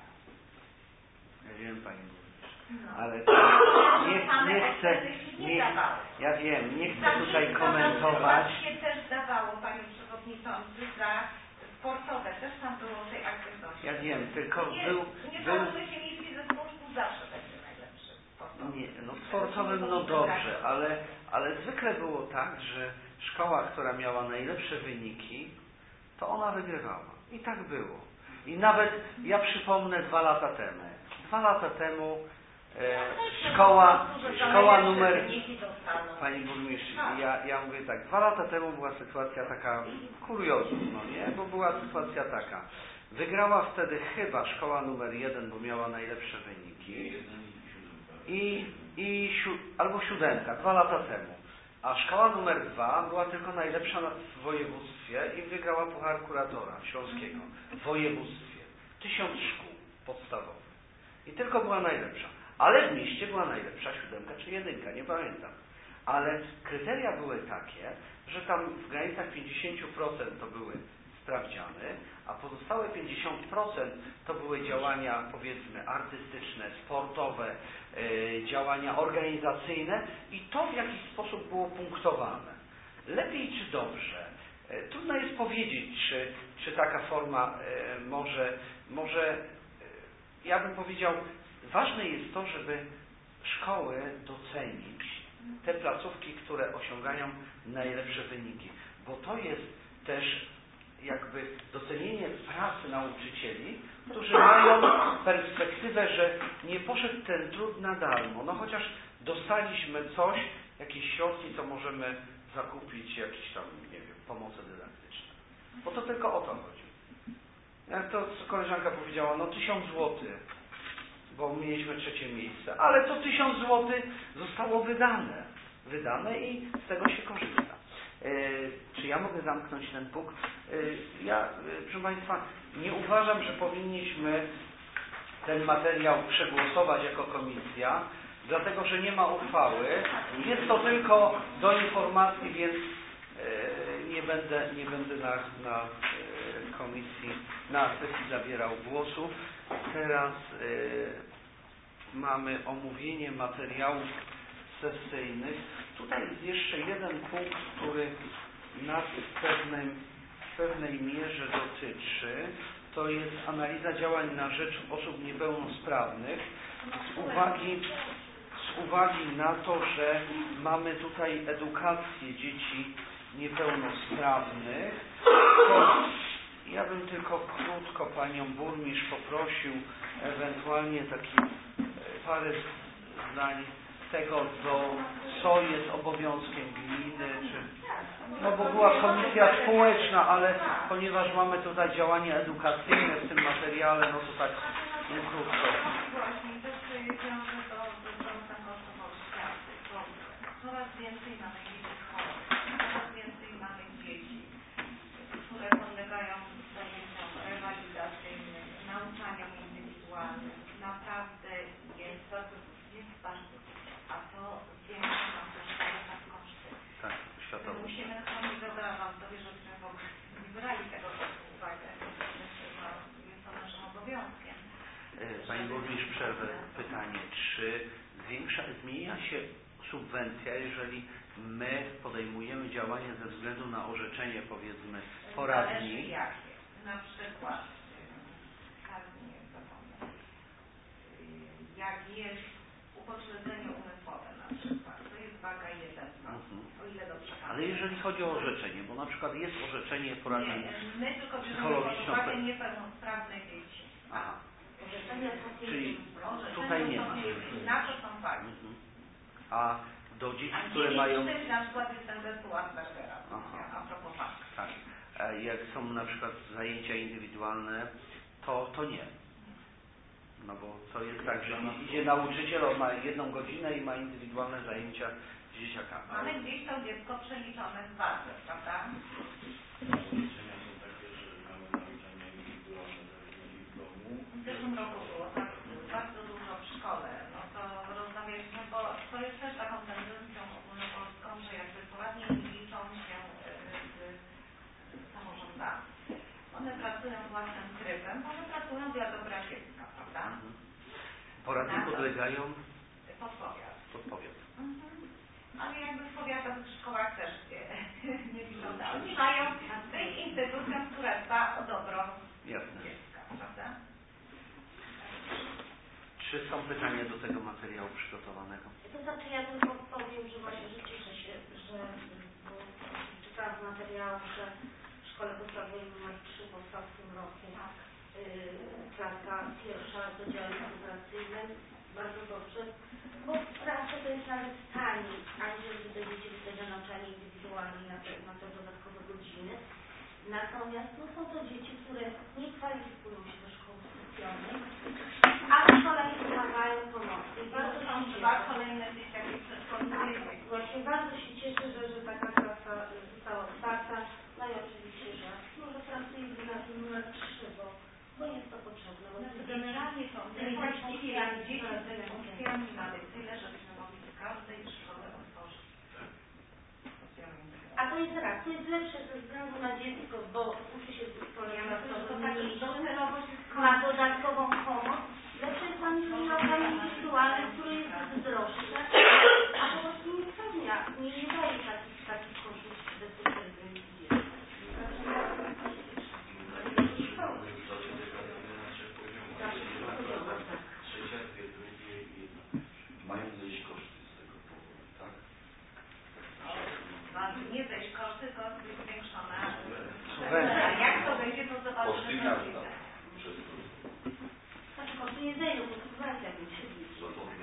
Ja wiem, Pani Burmistrz, no. ale nie, nie chcę, nie, ja wiem, nie chcę tutaj komentować. się też dawało, Panie Przewodniczący, za sportowe, też tam było tej aktywności. Ja wiem, tylko nie, był... Nie był... sądzę się miejski zespół szkół zawsze będzie najlepszy sportowy. Nie, no sportowym no dobrze, ale, ale zwykle było tak, że szkoła, która miała najlepsze wyniki, to ona wygrywała. I tak było. I nawet, ja przypomnę dwa lata temu. Dwa lata temu e, szkoła, szkoła numer... Pani Burmistrz, ja, ja mówię tak, dwa lata temu była sytuacja taka kuriozum, no nie? Bo była sytuacja taka. Wygrała wtedy chyba szkoła numer jeden, bo miała najlepsze wyniki. I, i siu, albo siódemka, dwa lata temu. A szkoła numer dwa była tylko najlepsza w województwie i wygrała Puchar Kuratora Śląskiego w województwie. Tysiąc szkół podstawowych. I tylko była najlepsza. Ale w mieście była najlepsza siódemka czy jedynka, nie pamiętam. Ale kryteria były takie, że tam w granicach pięćdziesiąt procent to były sprawdziany, a pozostałe pięćdziesiąt procent to były działania, powiedzmy, artystyczne, sportowe, yy, działania organizacyjne i to w jakiś sposób było punktowane. Lepiej czy dobrze? Yy, trudno jest powiedzieć, czy, czy taka forma yy, może, może yy, ja bym powiedział, ważne jest to, żeby szkoły docenić te placówki, które osiągają najlepsze wyniki, bo to jest też jakby docenienie pracy nauczycieli, którzy mają perspektywę, że nie poszedł ten trud na darmo. No chociaż dostaliśmy coś, jakieś środki, to możemy zakupić jakieś tam, nie wiem, pomoce dydaktyczne. Bo to tylko o to chodzi. Jak to koleżanka powiedziała, no tysiąc złotych, bo mieliśmy trzecie miejsce, ale to tysiąc złotych zostało wydane. Wydane i z tego się korzysta. Yy, czy ja mogę zamknąć ten punkt? Yy, ja, yy, proszę Państwa, nie uważam, że powinniśmy ten materiał przegłosować jako komisja, dlatego, że nie ma uchwały. Jest to tylko do informacji, więc yy, nie będę, nie będę na, na yy, komisji, na sesji zabierał głosu. Teraz yy, mamy omówienie materiałów sesyjnych. Tutaj jest jeszcze jeden punkt, który nas w, pewnym, w pewnej mierze dotyczy. To jest analiza działań na rzecz osób niepełnosprawnych. Z uwagi, z uwagi na to, że mamy tutaj edukację dzieci niepełnosprawnych, to ja bym tylko krótko Panią Burmistrz poprosił ewentualnie taki parę zdań tego, do, co jest obowiązkiem gminy, czy, no bo była komisja społeczna, ale ponieważ mamy tutaj działania edukacyjne w tym materiale, no to tak no, krótko. Właśnie, też wiąże do wzrostu kosztów oświaty, bo coraz więcej mamy dzieci chorych, coraz więcej mamy dzieci, które podlegają zajęciom rewalidacyjnym, nauczaniom indywidualnym. Naprawdę jest, jest bardzo zwiększoną też daje tam koszty. Tak, światowo. Musimy chronić, wyobrażam sobie, żebyśmy w ogóle nie brali tego pod uwagę. Myślę, że jest to naszym obowiązkiem. Pani Burmistrz, przerwę pytanie, czy zwiększa, zmienia się subwencja, jeżeli my podejmujemy działania ze względu na orzeczenie, powiedzmy, poradni? Zależy jakie. Na przykład, nie zapomnę, jak jest upośledzenie umysłowe na przykład, to jest waga jeden, Mhm. o ile dobrze pamiętam. Ale jeżeli chodzi o orzeczenie, bo na przykład jest orzeczenie poradni Nie, my tylko bierzemy pod psychologiczną... uwagę niepełnosprawne dzieci. Aha. Orzeczenia są Czyli orzeczenia tutaj nie są ma. na to są wagi. Mhm. A do dzieci, A które dzieci, mają... których na przykład jest ten zespół Aspergera, Aha. a propos wag. Tak. A jak są na przykład zajęcia indywidualne, to, to nie. No bo to jest tak, że idzie nauczyciel, on ma jedną godzinę i ma indywidualne zajęcia z dzieciakami. Ale gdzieś to dziecko przeliczone w wadze, prawda? Orzeczenia są takie, że mamy nauczania indywidualne w domu. W zeszłym roku było tak bardzo dużo w szkole. No to rozmawialiśmy, bo to jest też taką tendencją ogólnopolską, że jakby poradnie nie liczą się z samorządami. One pracują własnym trybem, bo one pracują dla dobra dziecka, prawda? Mhm. Poradnie podlegają pod powiat. pod powiat. Mhm. Ale jakby w powiatowych szkołach też nie, nie liczą. Oni mają tej instytucją, która dba o dobro Jasne. dziecka, prawda? Czy są pytania do tego materiału przygotowanego? To znaczy ja tylko powiem, że właśnie że cieszę się, że bo czytałam w materiałach, że w szkole podstawowej numer trzy powstał w tym roku yy, klaska pierwsza z oddziałem integracyjnym. Bardzo dobrze, bo zawsze to jest nawet taniej, aniżeli te dzieci wtedy nauczanie indywidualnie na te, na te dodatkowe godziny. Natomiast no, są to dzieci, które nie kwalifikują się do szkoły specjalnej, a w szkole nie wymagają pomocy. I bardzo są się dwa cieszę. kolejne dzieciaki przedszkolne. Właśnie bardzo się cieszę, że, że taka klasa została otwarta. No i oczywiście, że może pracuję w gimnazjum numer trzy, bo, bo jest to potrzebne. Bo Znaczy generalnie są właściwie jak dzieci z funkcjami mamy tyle, żebyśmy mogli w każdej szkole otworzyć. A to jest raz, to jest lepsze ze względu na dziecko, bo uczy się w szkole Ja myślę, że to tak mniejszym, docelowo się ma dodatkową pomoc. Lepsze jest tam niż nauczanie indywidualne, które jest droższe, a po prostu nie spełnia, nie, nie daje takich, takich kosztów bezpośrednich dzieci. Mają zejść koszty z tego powodu, tak? Ma nie zejść koszty, to jest zwiększona Subwencja. A jak to będzie, to Koszty zobaczymy. miasta. Przez to. Znaczy koszty nie zejdą, bo subwencja będzie się liczyć.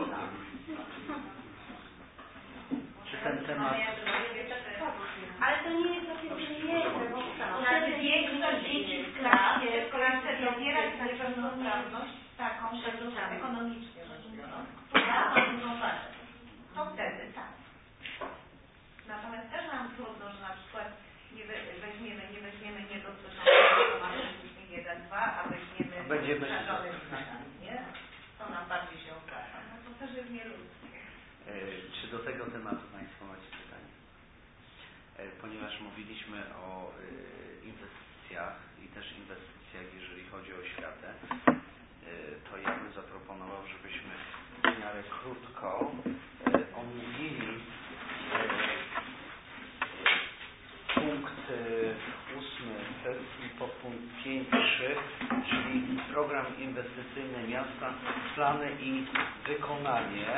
Czy ten temat... Ale to nie jest takie przyjemne, bo Jak większość dzieci w klasie, w klasie dobierać niepełnosprawność taką ekonomicznie rzecz biorąc, która ma dużą wagę. To wtedy tak. Natomiast też nam trudno, że na przykład nie weźmiemy, nie weźmiemy niedosłyszących, to mamy jeden, dwa, a weźmiemy Będziemy skażonych nadal, nie? To nam bardziej się opłaca. No to też jest nieludzkie. E, czy do tego tematu Państwo macie pytania? E, ponieważ mówiliśmy o e, inwestycjach i też inwestycjach, jeżeli chodzi o oświatę, e, to ja bym zaproponował, żebyśmy w miarę krótko e, omówili e, punkt e, ósmy sesji, podpunkt pięć trzy, czyli program inwestycyjny miasta, plany i wykonanie.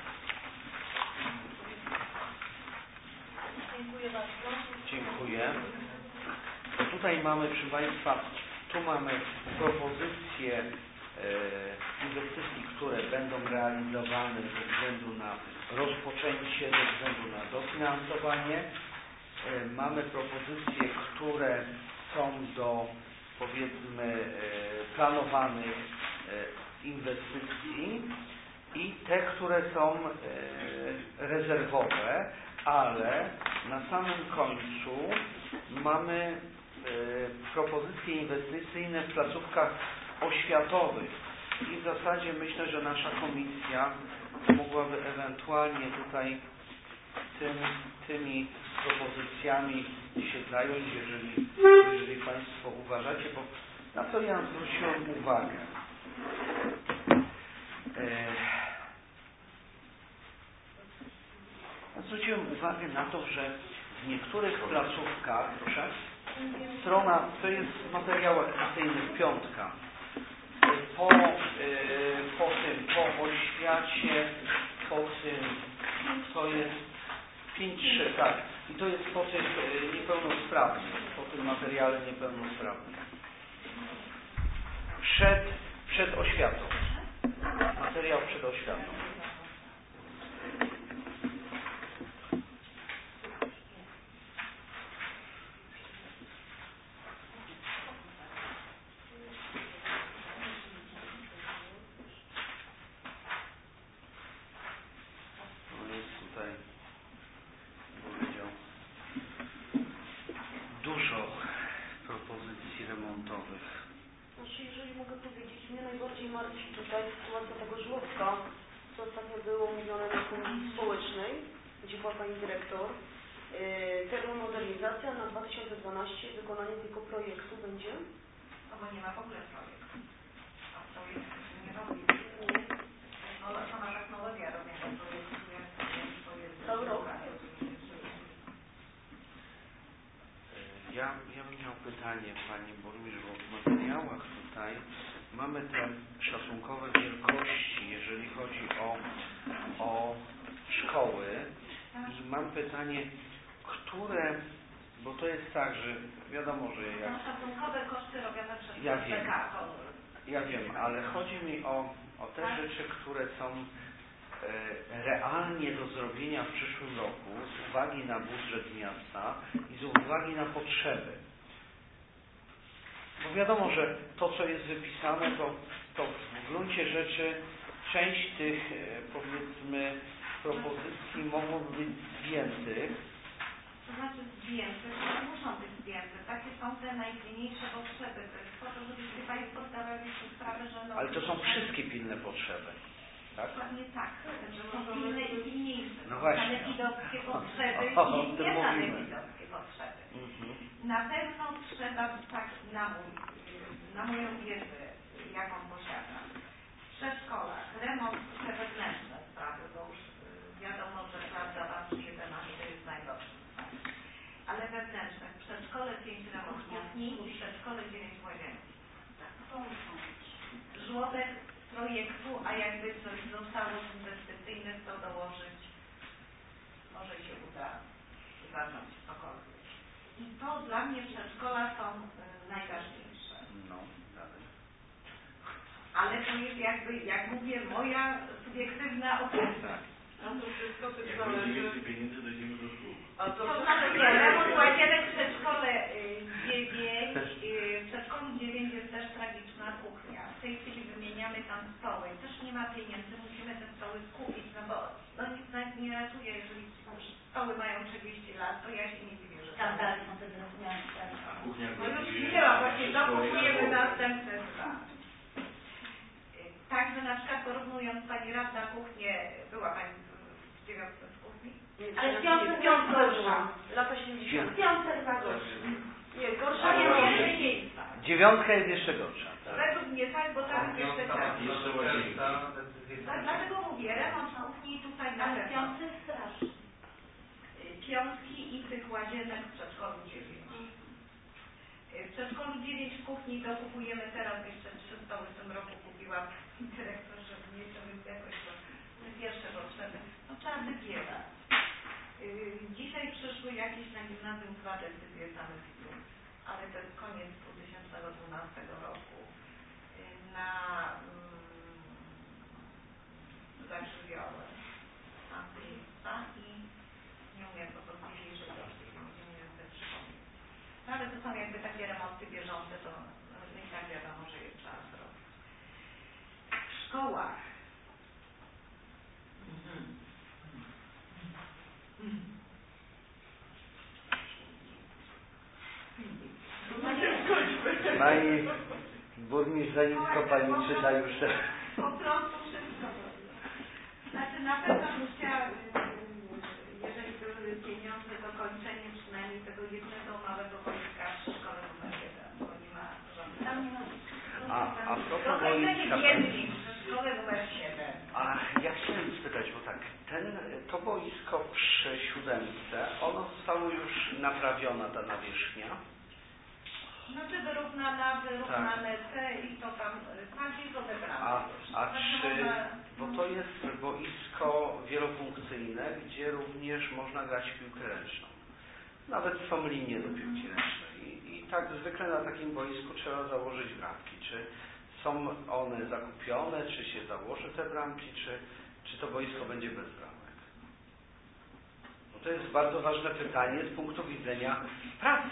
Dziękuję bardzo. Dziękuję. To tutaj mamy, proszę Państwa, tu mamy propozycje e, inwestycji, które będą realizowane ze względu na rozpoczęcie, ze względu na dofinansowanie. E, mamy propozycje, które są do, powiedzmy, e, planowanych e, inwestycji i te, które są e, rezerwowe, ale na samym końcu mamy e, propozycje inwestycyjne w placówkach oświatowych i w zasadzie myślę, że nasza komisja mogłaby ewentualnie tutaj tym, tymi propozycjami się zająć, jeżeli, jeżeli Państwo uważacie, bo na to ja zwróciłem uwagę. Ja zwróciłem uwagę na to, że w niektórych placówkach, proszę, strona, to jest materiał akcyjny, piątka, po, po tym, po oświacie, po tym, to jest pięć trzy, tak, i to jest po tych niepełnosprawnych, po tym materiale niepełnosprawnym. Przed, przed oświatą. Materiał przed oświatą. No jest tutaj, powiedział, dużo propozycji remontowych. Znaczy, jeżeli mogę powiedzieć, mnie najbardziej martwi tutaj sytuacja tego żłobka, co ostatnio było mówione na Komisji Społecznej, gdzie była Pani Dyrektor. Yy, termomodernizacja na dwa tysiące dwanaście, wykonanie tylko projektu będzie? No bo nie ma w ogóle projektu. A projektu się nie robi. No sama technologia robienia projektu, jak to jest cały rok. Ja, ja bym miał pytanie Pani Burmistrz, bo w materiałach tutaj mamy te szacunkowe wielkości, jeżeli chodzi o, o szkoły i mam pytanie, które, bo to jest tak, że wiadomo, że jak... Są szacunkowe koszty robione przez ja wiem, P K. ja wiem, ale chodzi mi o, o te tak? rzeczy, które są e, realnie do zrobienia w przyszłym roku z uwagi na budżet miasta i z uwagi na potrzeby. Bo wiadomo, że to, co jest wypisane, to, to w gruncie rzeczy część tych, e, powiedzmy, propozycji mogłoby być zdjętych. To znaczy zdjętych, to muszą być zdjęte. Takie są te najpilniejsze potrzeby. To jest po to, żebyście Państwo zdawali sobie sprawę, że... No, ale to są wszystkie pilne potrzeby. Tak? Dokładnie tak. Że są pilne i pilniejsze. No właśnie. Sanepidowskie potrzeby o, i o, nie sanepidowskie potrzeby. Mhm. Na pewno trzeba, tak na, mój, na moją wiedzę, jaką posiadam, w przedszkolach remont te wewnętrzne sprawy, bo już wiadomo, że prawda patrzy jedenaście to jest najgorszy. Ale wewnętrzne, w przedszkole pięć remont kuchni i w przedszkole dziewięć łazienki. Żłobek projektu, a jakby coś zostało z inwestycyjnych, to dołożyć, może się uda zacząć cokolwiek. I to dla mnie przedszkola są y, najważniejsze. No, dalej. Ale to jest jakby, jak mówię, moja subiektywna opinia. A to wszystko też Jak zależy... będzie więcej pieniędzy, dojdziemy do szkół. A to To znaczy nie, remont łazienek w przedszkole dziewięć, w przedszkolu dziewięć jest też tragiczna kuchnia. W tej chwili wymieniamy tam stoły. Też nie ma pieniędzy, musimy te stoły skupić, no bo no nic nas nie ratuje, jeżeli stoły mają trzydzieści lat, to ja się nie dziwię, że Tak, dalej są te zrozumiane. A kuchnia no już kosztuje- nie ma, właśnie dokupujemy następne dwa. Także na przykład porównując Pani Radna kuchnię, była Pani w dziewiątce w kuchni? Ale w piątce piątka byłam. Lata siedemdziesiąte. W piątce dwa gorzej. Nie, gorsza A nie nie ma. więcej miejsca. Dziewiątka jest jeszcze gorsza. Tak. Według mnie tak, bo tam jest jeszcze czas. Jeszcze łazienki. Tak, dlatego mówię, remont kuchni tutaj na Ale pewno. piąty straszny. Piątki i tych łazienek w przedszkolu dziewięć. W przedszkolu dziewięć w kuchni dokupujemy teraz jeszcze trzy stoły w tym roku kupiłam dyrektor, żeby mieć, więc jakoś to pierwsze potrzeby. No trzeba wybierać. Dzisiaj przyszły jakieś na gimnazjum dwa decyzje sanepidu, ale to jest koniec dwa tysiące dwunastego roku. Na um, zakrzywiałe miejsca i nie umiem po prostu dzisiejszej doszli, nie wiem sobie przypomnieć. No ale to są jakby takie remonty bieżące, to no i tak wiadomo, że je trzeba zrobić. W szkołach mhm. Pani burmistrz, za nisko Pani czyta już te... Po prostu wszystko. Znaczy na pewno bym chciała, jeżeli były pieniądze, to kończenie przynajmniej tego jednego małego wojska w szkole numer jeden, bo nie ma żadnych. Tam nie ma. A, a propos kończenie wojska, biednych w szkole numer siedem. a ja chciałem spytać, bo tak, ten, to boisko przy siódemce, ono zostało już naprawiona, ta nawierzchnia. Znaczy wyrównana, wyrównane te i to tam bardziej odebrane. A, a czy, bo to jest boisko wielofunkcyjne, gdzie również można grać w piłkę ręczną. Nawet są linie do piłki ręcznej. I, i tak zwykle na takim boisku trzeba założyć bramki. Czy są one zakupione, czy się założy te bramki, czy, czy to boisko będzie bez bramek? No to jest bardzo ważne pytanie z punktu widzenia pracy.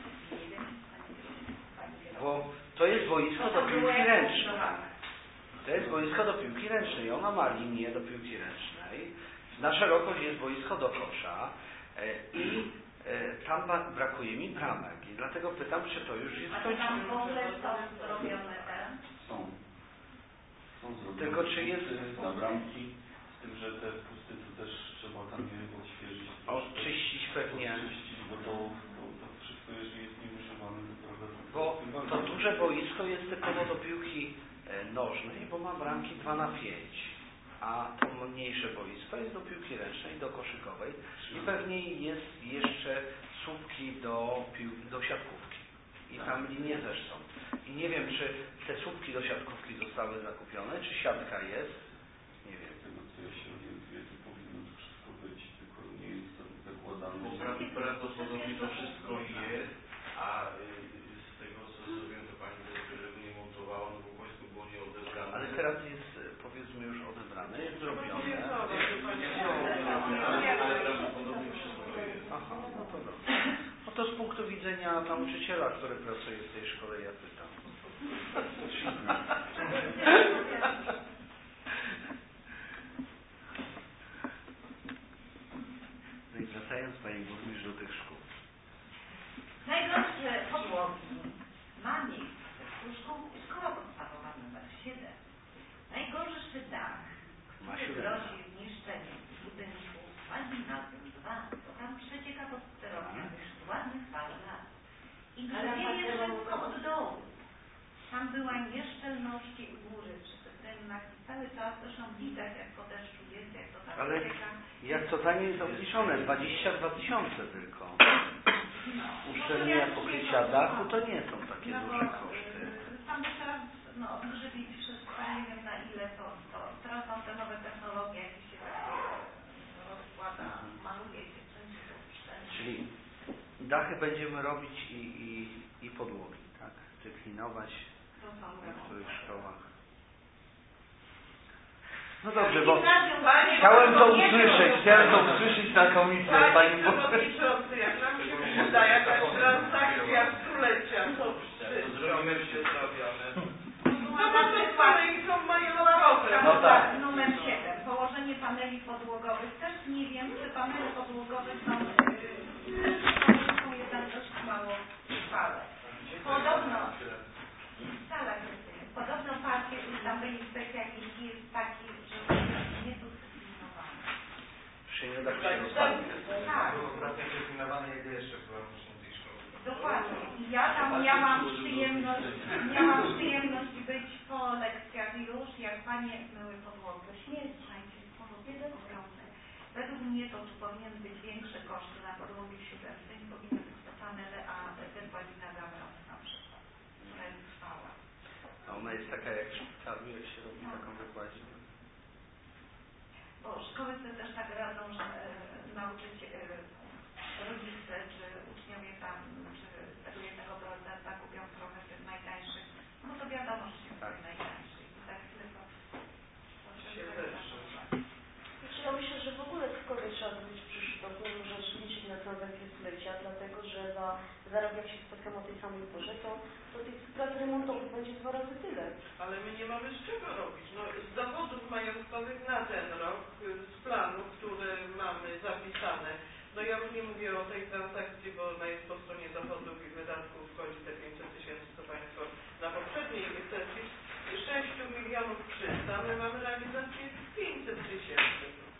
Bo to jest boisko do piłki ręcznej. To jest boisko do piłki ręcznej. Ona ma linię do piłki ręcznej. Na szerokość jest boisko do kosza i tam brakuje mi bramek. I dlatego pytam, czy to już jest skończone. Tam w ogóle są zrobione te? Są. Są zrobione. Tylko czy jest na bramki, z tym, że te pusty to też trzeba tam je odświeżyć. Oczyścić pewnie. Oczyścić, bo to, to, to wszystko, jeżeli jest nieużywane, to prawda. Bo to duże boisko jest typowo do piłki nożnej, bo ma bramki dwa na pięć, a to mniejsze boisko jest do piłki ręcznej, do koszykowej i pewnie jest jeszcze słupki do, pił- do siatkówki i tam linie też są. I nie wiem, czy te słupki do siatkówki zostały zakupione, czy siatka jest, nie wiem. Tego, co ja się orientuję, to powinno to wszystko być, tylko nie jest to zakładane. Bo prawdopodobnie to wszystko jest, a z tego, co zrobiłem, to pani dyrektor nie montowała, no bo boisko było nieodebrane. Ale teraz jest, powiedzmy, już odebrane, jest zrobione. Prawdopodobnie wszystko jest. Aha, no to dobrze. No to z punktu widzenia nauczyciela, który pracuje w tej szkole, ja pytam. No i wracając, Pani Burmistrz, do tych szkół. Najgorsze podłogi ma miejsce w szkół, szkoła podstawowa numer siedem. Najgorszy dach, który grozi zniszczeniem budynku ma gimnazjum dwa. To tam przecieka pod sterownią już ładnych parę lat. I grzebienie wszystko od dołu. Tam była nieszczelności u góry przy cytrynach i cały czas, zresztą widać jak po deszczu jest, jak to tam Ale przecieka. jak to tanie jest obliczone? dwadzieścia dwa tysiące tylko. No. Uszczelnienia pokrycia dachu to nie są takie no duże bo, koszty. Tam trzeba no, odgrzybić wszystko, nie wiem na ile to, to teraz są te nowe technologie, jak się tak rozkłada, maluje się wszędzie to uszczelnie. Czyli dachy będziemy robić i, i, i podłogi, tak? Cyklinować w niektórych szkołach. No dobrze, bo chciałem to usłyszeć, chciałem to usłyszeć na komisji od Pani Przewodniczący, jak nam się przyda jakaś transakcja stulecia, to Zrobimy się zrobione. no bo to paneli są majątkowe. No tak. Numer siedem. Położenie paneli podłogowych. Też nie wiem, czy panele podłogowe są, yy, są jednak dość mało trwałe. Podobno, sala jest, podobno parkiet ustawienie specjalistki jest taki, że nie są zdeterminowany. się nie da się rozpalić. Tak. Ostatnio zdeterminowany jego jeszcze była właśnie tej szkoły. Dokładnie. I ja tam miałam przyjemność, miałam przyjemność być po lekcjach już, jak panie myły podłogę. Śmierć, słuchajcie, sposób jeden ogromny. Według mnie to tu powinien być większe koszty na podłogi siódemce, nie powinny być to panele, a wykładzina gawrot na przykład, która jest trwała. A ona jest taka jak w szpitalu, jak się robi taką wykładzinę. Bo szkoły sobie też tak radzą, że e, nauczyciele, e, rodzice czy uczniowie tam, czy z tego jednego procenta kupią trochę tych najtańszych, no to wiadomo, że się kupi najtańszy. I tak tylko się lepsze. Znaczy, ja myślę, że w ogóle cokolwiek trzeba zrobić w przyszłym roku, może liczyć na transakcję stulecia, dlatego że za, za rok jak się spotkamy o tej samej porze, to, to tych prac remontowych będzie dwa razy tyle. Ale my nie mamy z czego robić. No, z dowodów majątkowych na ten rok, z planu, które mamy zapisane, no ja już nie mówię o tej transakcji, bo ona jest po stronie dochodów i wydatków, wchodzi te pięćset tysięcy, co Państwo na poprzedniej sesji, sześć milionów trzysta, my mamy realizację pięćset tysięcy.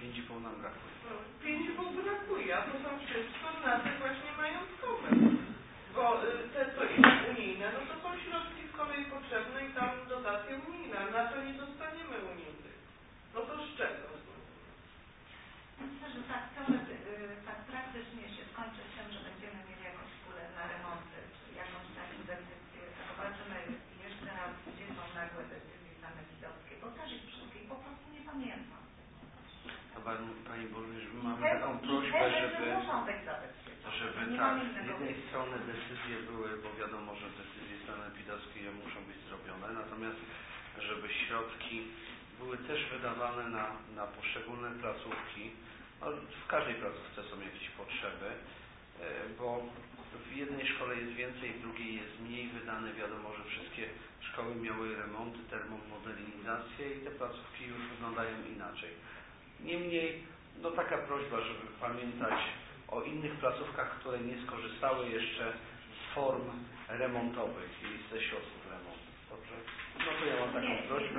pięć i pół nam brakuje. No, pięć i pół brakuje, a to są wszystko znaty właśnie majątkowe. Bo y, te, co idą unijne, no to są środki z kolei potrzebne i tam dotacje unijne, na to nie dostaniemy unijnych. No to z czego? Myślę, że tak, to, że y, tak praktycznie się skończy tym, że będziemy mieli jakąś pulę na remonty, czy jakąś na inwestycję, zobaczymy jeszcze raz, gdzie są nagłe decyzje sanepidowskie, bo też ich wszystkich po prostu nie pamiętam. To Pani, Pani Burmistrz, mamy taką prośbę, żeby, żeby tak, z jednej strony decyzje były, bo wiadomo, że decyzje sanepidowskie muszą być zrobione, natomiast żeby środki były też wydawane na, na poszczególne placówki. No, w każdej placówce są jakieś potrzeby, bo w jednej szkole jest więcej, w drugiej jest mniej wydane. Wiadomo, że wszystkie szkoły miały remonty, termomodernizację i te placówki już wyglądają inaczej. Niemniej, no taka prośba, żeby pamiętać o innych placówkach, które nie skorzystały jeszcze z form remontowych i ze środków remontu. Dobrze? No to ja mam taką nie, prośbę.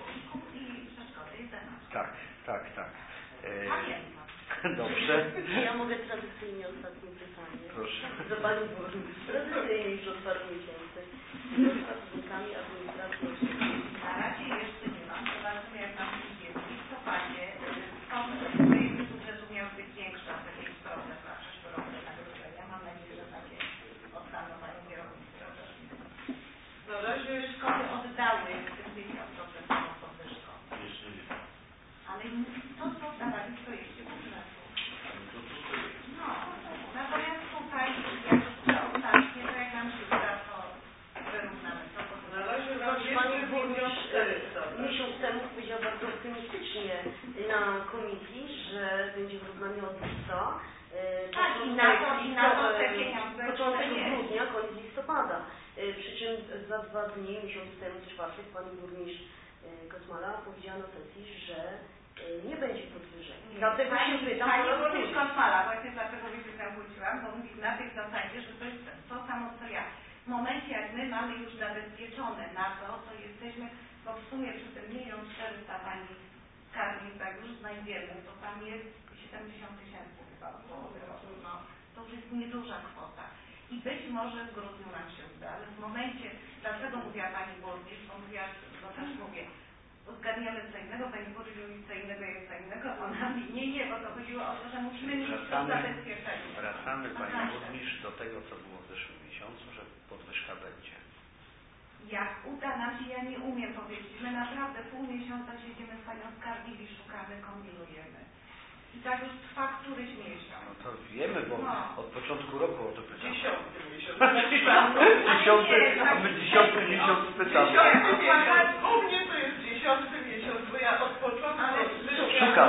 Tak, tak, tak. Pamiętam. Dobrze. Ja mogę tradycyjnie ostatnie pytanie. Proszę. Do Pani Burmistrz. Tradycyjnie już od paru miesięcy. Z pracownikami administracji oświetleniowej. Na razie jeszcze nie mam. Zobaczymy, jak nam idzie. W listopadzie są projekty budżetu miały być większe o jakieś procent na przyszły rok wynagrodzenia. Mam nadzieję, że takie ostaną Pani kierownicy. Na razie szkoły oddały pięćdziesiąt procent podwyżką. Jeszcze nie. Ale to, co dawali w projekcie budżetu. No, natomiast tutaj, jak to ostatnie, to jak nam się uda, to wyrównamy to. Na razie Pani Burmistrz miesiąc temu powiedział bardzo optymistycznie na komisji, że będzie wyrównanie od lipca. Tak, i na to, i na to te pieniądze. Początek grudnia, koniec listopada. Przy czym za dwa dni, miesiąc temu, w czwartek, Pani Burmistrz Kosmala powiedziała na sesji, że nie będzie podwyżek. Dlatego się pytam, Pani Burmistrz Kosmala, właśnie dlatego się tam kłóciłam, bo mówi na tej zasadzie, że to jest to samo co ja. W momencie, jak my mamy już zabezpieczone na to, to jesteśmy, bo w sumie przy tym milion czterysta Pani skarbi, tak już znajdziemy, to tam jest siedemdziesiąt tysięcy chyba w połowie roku. No, to już jest nieduża kwota. I być może w grudniu nam się uda, ale w momencie, dlaczego mówiła Pani Burmistrz, bo mówiła, bo też mówię, uzgadniamy co innego, Pani Burmistrz mówi co innego jest co innego, a ona mówi nie, nie, bo to chodziło o to, że musimy mieć to zabezpieczenie. Wracamy Pani Burmistrz do tego, co było w zeszłym miesiącu, że podwyżka będzie. Jak uda nam się, ja nie umiem powiedzieć, my naprawdę pół miesiąca siedzimy z Panią Skarbili, szukamy, kombinujemy. I tak już trwa któryś miesiąc. No to wiemy, bo no. od początku roku o to pytamy. Dziesiąty miesiąc. Dziesiąty, a my dziesiąty miesiąc pytamy. Dziesiąty miesiąc. U mnie to jest dziesiąty miesiąc, bo ja od początku szukam.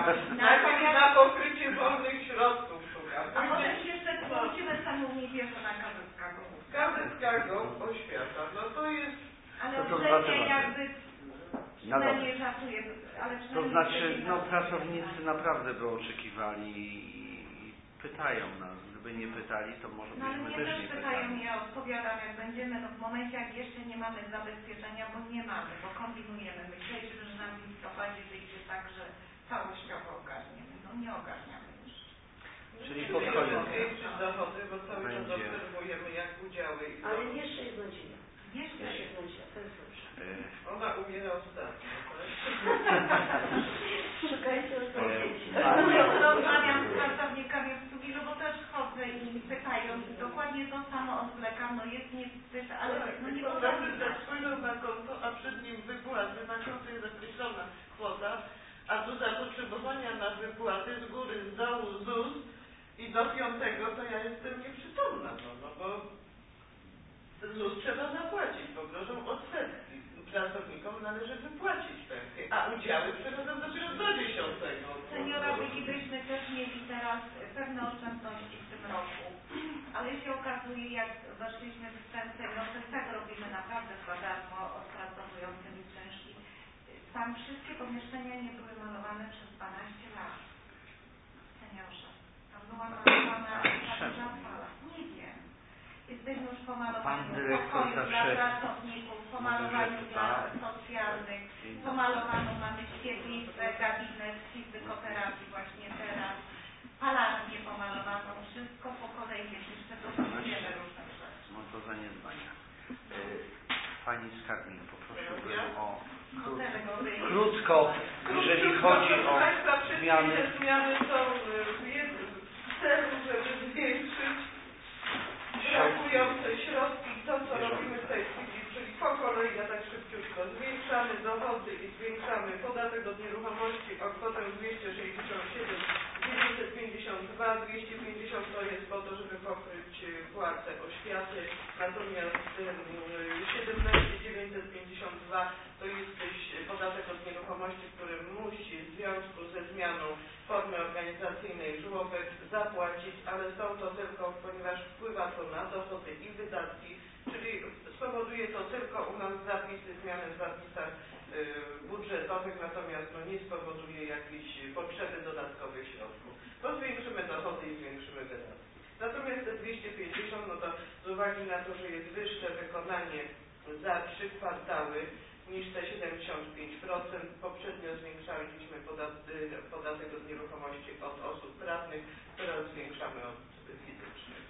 Na, na pokrycie wolnych środków szukam. A potem się jeszcze wrócimy samą niewierzę na Kazetkago. Kazetkago oświata, no to jest... Ale to wtedy jakby no przynajmniej żartuję, ale to znaczy, no pracownicy naprawdę by oczekiwali i, i pytają nas. Gdyby nie pytali, to może no, byśmy ale też też nie pytają, pytali. ja odpowiadam, jak będziemy, no w momencie, jak jeszcze nie mamy zabezpieczenia, bo nie mamy, bo kombinujemy. Myśleliśmy, że nam w listopadzie wyjdzie tak, że całościowo ogarniemy. No nie ogarniamy już. Czyli pod koniec Zwiększyć dochody, bo cały czas obserwujemy, jak udziały. Ale jeszcze jest nadzieja. Jeszcze jest nadzieja, to jest dobrze. Ona umiera ostatnio, tak? Szukajcie odpowiedzi. Rozmawiam z pracownikami obsługi, no bo też chodzę i pytają i dokładnie to samo odwlekam, no jest niezbyt, ale no nie potrafię. Tak spojrzą na konto, a przed nim wypłaty, na konto jest określona kwota, a do zapotrzebowania na wypłaty z góry, z dołu, Z U S i do piątego to ja jestem nieprzytomna, no, no bo Z U S trzeba zapłacić, bo grożą odsetki. Pracownikom należy wypłacić pensję, a udziały przychodzą dopiero do dziesiątego. Seniora bylibyśmy też mieli teraz pewne oszczędności w tym roku, ale się okazuje, jak weszliśmy w ten senior, tak robimy naprawdę za darmo odpracowującym i czynszki. Tam wszystkie pomieszczenia nie były malowane przez dwanaście lat. Seniorze. Tam była malowana ta duża sala. Nie wiem. Jesteśmy już pomalowani pokoju dla pracowników. pomalowaniu dla socjalnych, pomalowano, mamy świetlicę, gabinet izby kooperacji właśnie teraz, palarnię pomalowano, wszystko po kolei, jeszcze dostosujemy różne rzeczy. No to zaniedbania. Pani Skarbnik, poprosiłbym o krótko, krótko, jeżeli chodzi o zmiany. Te zmiany są w celu, żeby zwiększyć brakujące środki, to co robimy w tej chwili, czyli po kolei, ja tak szybciutko, zwiększamy dochody i zwiększamy podatek od nieruchomości o kwotę dwieście sześćdziesiąt siedem dziewięćset pięćdziesiąt dwa, dwieście pięćdziesiąt to jest po to, żeby pokryć płace oświaty, natomiast siedemnaście dziewięćset pięćdziesiąt dwa to jest podatek od nieruchomości, który musi w związku ze zmianą formy organizacyjnej żłobek zapłacić, ale są to tylko, ponieważ wpływa to na dochody i wydatki, czyli spowoduje to tylko u nas zapisy, zmiany w zapisach yy, budżetowych, natomiast no, nie spowoduje jakiejś potrzeby dodatkowych środków. Bo zwiększymy dochody i zwiększymy wydatki. Natomiast te dwieście pięćdziesiąt, no to z uwagi na to, że jest wyższe wykonanie za trzy kwartały niż te siedemdziesiąt pięć procent, poprzednio zwiększaliśmy podatek, podatek od nieruchomości od osób prawnych, teraz zwiększamy od fizycznych.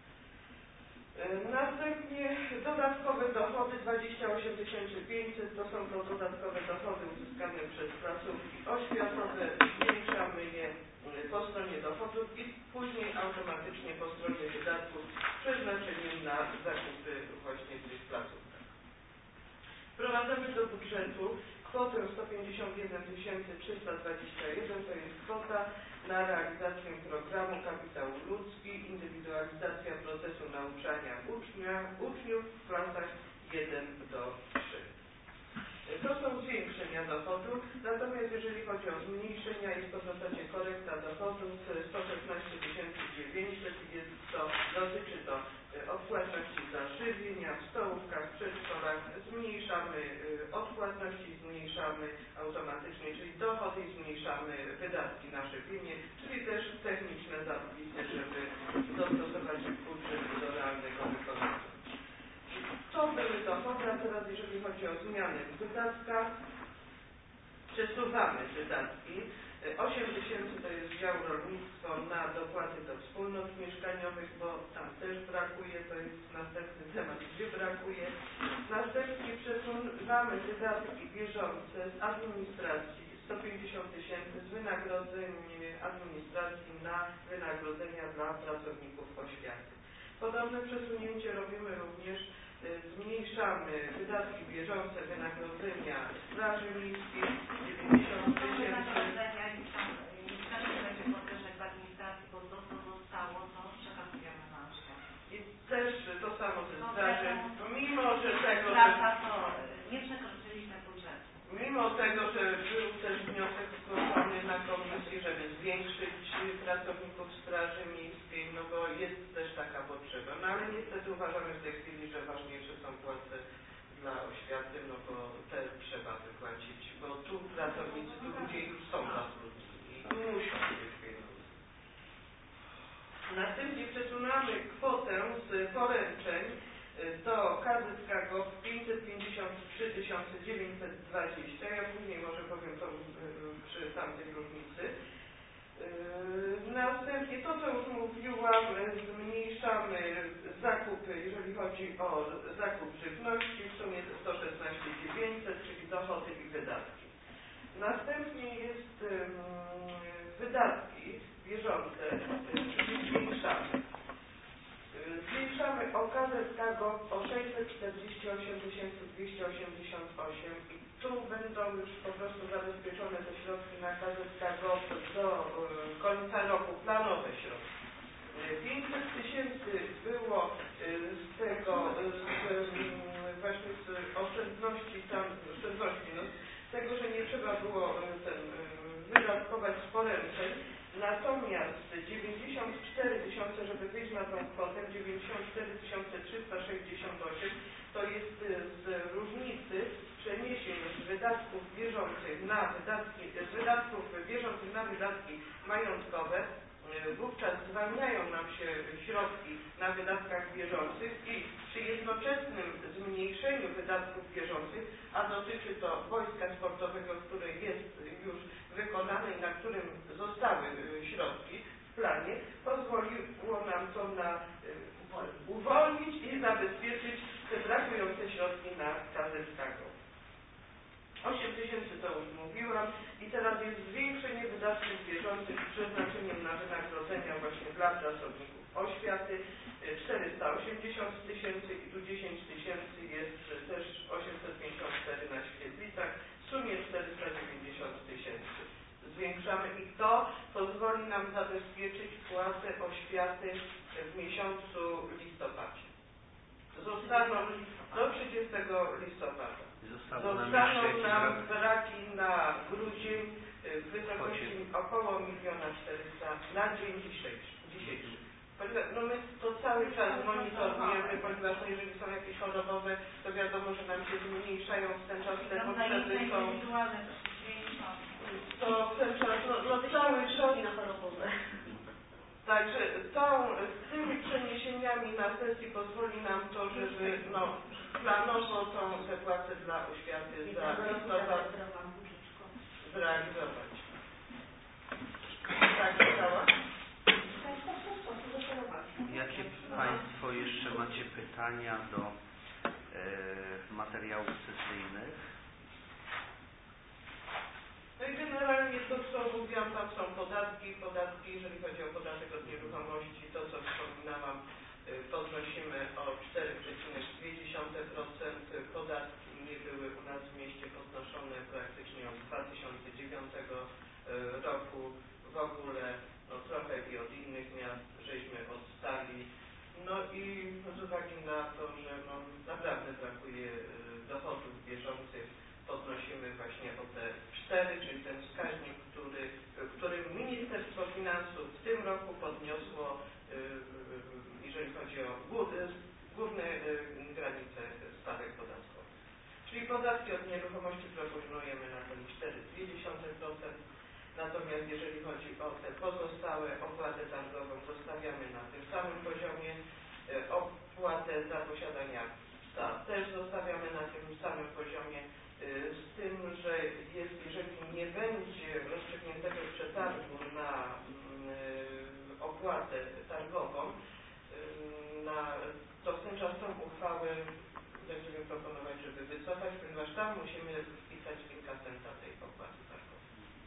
Następnie dodatkowe dochody dwadzieścia osiem tysięcy pięćset, to są to dodatkowe dochody uzyskane przez placówki oświatowe, zwiększamy je po stronie dochodów i później automatycznie po stronie wydatków z przeznaczeniem na zakupy właśnie w tych placówkach. Wprowadzamy do budżetu kwotę sto pięćdziesiąt jeden tysięcy trzysta dwadzieścia jeden, to jest kwota na realizację programu Kapitał Ludzki, indywidualizacja procesu nauczania ucznia, uczniów w klasach jeden do trzech. To są zwiększenia dochodów, natomiast jeżeli chodzi o zmniejszenia, jest to w zasadzie korekta dochodów sto szesnaście tysięcy dziewięćset, jest to, dotyczy to odpłatności za żywienia w stołówkach, w przedszkolach, zmniejszamy odpłatności, zmniejszamy automatycznie, czyli dochody i zmniejszamy wydatki na żywienie, czyli też techniczne zapisy, żeby dostosować budżet do realnego wykonania. To były dochody, a teraz jeżeli chodzi o zmiany w wydatkach, przesuwamy wydatki. osiem tysięcy to jest dział rolnictwo na dopłaty do wspólnot mieszkaniowych, bo tam też brakuje, to jest następny temat, gdzie brakuje. Następnie przesuwamy wydatki bieżące z administracji sto pięćdziesiąt tysięcy z wynagrodzeń administracji na wynagrodzenia dla pracowników oświaty. Podobne przesunięcie robimy również, zmniejszamy wydatki bieżące wynagrodzenia straży miejskiej dziewięćdziesiąt tysięcy. Będzie podwyżek w administracji, bo to, co zostało, to przekazujemy na oświatę. I też to samo ze straży, mimo że tego, że nie przekroczyliśmy budżetu. Mimo tego, że był też wniosek zgłoszony na komisji, żeby zwiększyć pracowników Straży Miejskiej, no bo jest też taka potrzeba. No ale niestety uważamy w tej chwili, że ważniejsze są płace dla oświaty, no bo te trzeba wypłacić, bo tu pracownicy, tu ludzie już są zatrudnieni i tu muszą być pieniądze. Następnie przesunamy kwotę z poręczeń do K Z K G O P pięćset pięćdziesiąt trzy tysiące dziewięćset dwadzieścia. Ja później może powiem to przy tamtej różnicy. Następnie to, co już mówiłam, zmniejszamy zakupy, jeżeli chodzi o zakup żywności, w sumie to sto szesnaście tysięcy dziewięćset, czyli dochody i wydatki. Następnie jest wydatki bieżące, czyli zwiększamy. Zwiększamy o K Z K G O P o sześćset czterdzieści osiem tysięcy dwieście osiemdziesiąt osiem i tu będą już po prostu zabezpieczone te środki na K Z K G O P do y, końca roku, planowe środki. pięćset tysięcy było y, z tego, y, z, y, właśnie z oszczędności, tam, oszczędności no, z tego, że nie trzeba było y, ten, y, wydatkować z poręczeń. Natomiast dziewięćdziesiąt cztery tysiące, żeby wyjść na tą kwotę, dziewięćdziesiąt cztery tysiące trzysta sześćdziesiąt osiem, to jest z różnicy przeniesień z wydatków bieżących na wydatki, z wydatków bieżących na wydatki majątkowe wówczas zwalniają nam się środki na wydatkach bieżących i przy jednoczesnym zmniejszeniu wydatków bieżących, a dotyczy to wojska sportowego, które jest już wykonane i na którym zostały środki w planie, pozwoliło nam to na uwolnić i zabezpieczyć te brakujące środki na K Z K G O. osiem tysięcy to już mówiłam i teraz jest zwiększenie wydatków bieżących z przeznaczeniem na wynagrodzenia właśnie dla pracowników oświaty czterysta osiemdziesiąt tysięcy i tu dziesięć tysięcy jest też osiemset pięćdziesiąt cztery na świetlicach, w sumie czterysta dziewięćdziesiąt tysięcy. Zwiększamy i to pozwoli nam zabezpieczyć płacę oświaty w miesiącu listopadzie. Zostaną do trzydziestego listopada. Zostaną nam braki na grudzień w wysokości około miliona czterysta na dzień dzisiejszy. dzisiejszy. No my to cały czas monitorujemy, ponieważ no jeżeli są jakieś chorobowe, to wiadomo, że nam się zmniejszają w ten czas te potrzeby są. To w ten czas, no, no cały czas na chorobowe. Także tą, tymi przeniesieniami na sesji pozwoli nam to, żeby no, planowo tą te płace dla oświaty za listopad zrealizować. Tak, została? Jakie Państwo jeszcze macie pytania do e, materiałów sesyjnych? No i generalnie to, co mówiłam, tam są podatki, podatki, jeżeli chodzi o podatek od nieruchomości, to co wspominałam, podnosimy o cztery przecinek dwa procent. Podatki nie były u nas w mieście podnoszone praktycznie od dwa tysiące dziewiątego roku. W ogóle no, trochę i od innych miast żeśmy odstali. No i z uwagi na to, że no, naprawdę brakuje dochodów bieżących, podnosimy właśnie o te cztery, czyli ten wskaźnik, który, którym Ministerstwo Finansów w tym roku podniosło, jeżeli chodzi o górne granice stawek podatkowych. Czyli podatki od nieruchomości proponujemy na ten cztery przecinek dwa procent, natomiast jeżeli chodzi o te pozostałe opłatę targową, zostawiamy na tym samym poziomie, opłatę za posiadania psa też zostawiamy na tym samym poziomie, z tym, że jest, jeżeli nie będzie rozstrzygniętego przetargu na y, opłatę targową, y, na, to w ten czas tą uchwałę będziemy proponować, żeby wycofać, ponieważ tam musimy wpisać inkasenta tej opłaty targowej.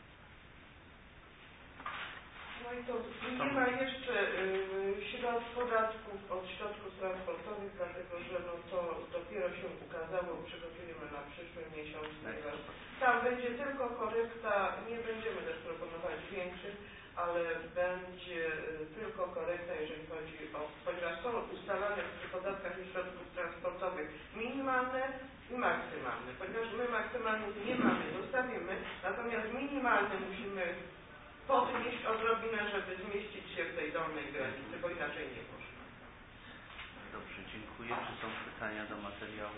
No i to nie ma jeszcze y, środków podatków od środków transportowych, dlatego że no to dopiero się ukazało, przygotujemy na przyszły miesiąc, ponieważ tam będzie tylko korekta, nie będziemy też proponować większych, ale będzie y, tylko korekta, jeżeli chodzi o, ponieważ są ustalane przy podatkach i środków transportowych minimalne i maksymalne, ponieważ my maksymalnych nie mamy, zostawimy, natomiast minimalne musimy podnieść odrobinę, żeby zmieścić się w tej dolnej granicy, bo inaczej nie można. Dobrze, dziękuję. Czy są pytania do materiału?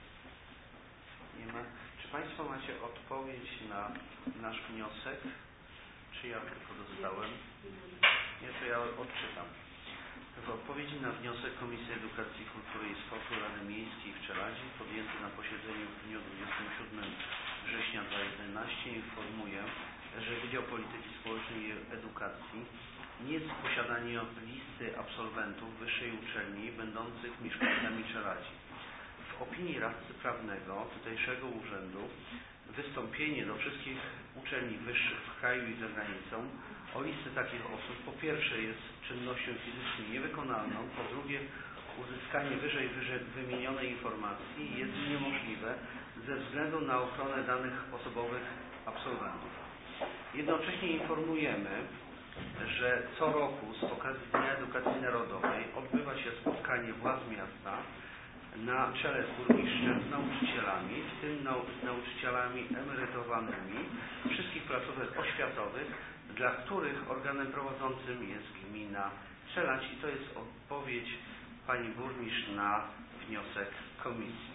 Nie ma. Czy Państwo macie odpowiedź na nasz wniosek? Czy ja tylko dostałem? Nie, to ja odczytam. W odpowiedzi na wniosek Komisji Edukacji, Kultury i Sportu Rady Miejskiej w Czeladzi podjęty na posiedzeniu w dniu dwudziestego siódmego września dwa tysiące jedenastego informuję, że Wydział Polityki Społecznej i Edukacji nie jest w posiadaniu listy absolwentów wyższej uczelni będących mieszkańcami Czeladzi. W opinii radcy prawnego tutejszego urzędu wystąpienie do wszystkich uczelni wyższych w kraju i za granicą o listy takich osób po pierwsze jest czynnością fizycznie niewykonalną, po drugie uzyskanie wyżej, wyżej wymienionej informacji jest niemożliwe ze względu na ochronę danych osobowych absolwentów. Jednocześnie informujemy, że co roku z okazji Dnia Edukacji Narodowej odbywa się spotkanie władz miasta na czele z burmistrzem, z nauczycielami, w tym nau z nauczycielami emerytowanymi wszystkich placówek oświatowych, dla których organem prowadzącym jest gmina Czeladź i to jest odpowiedź pani burmistrz na wniosek komisji.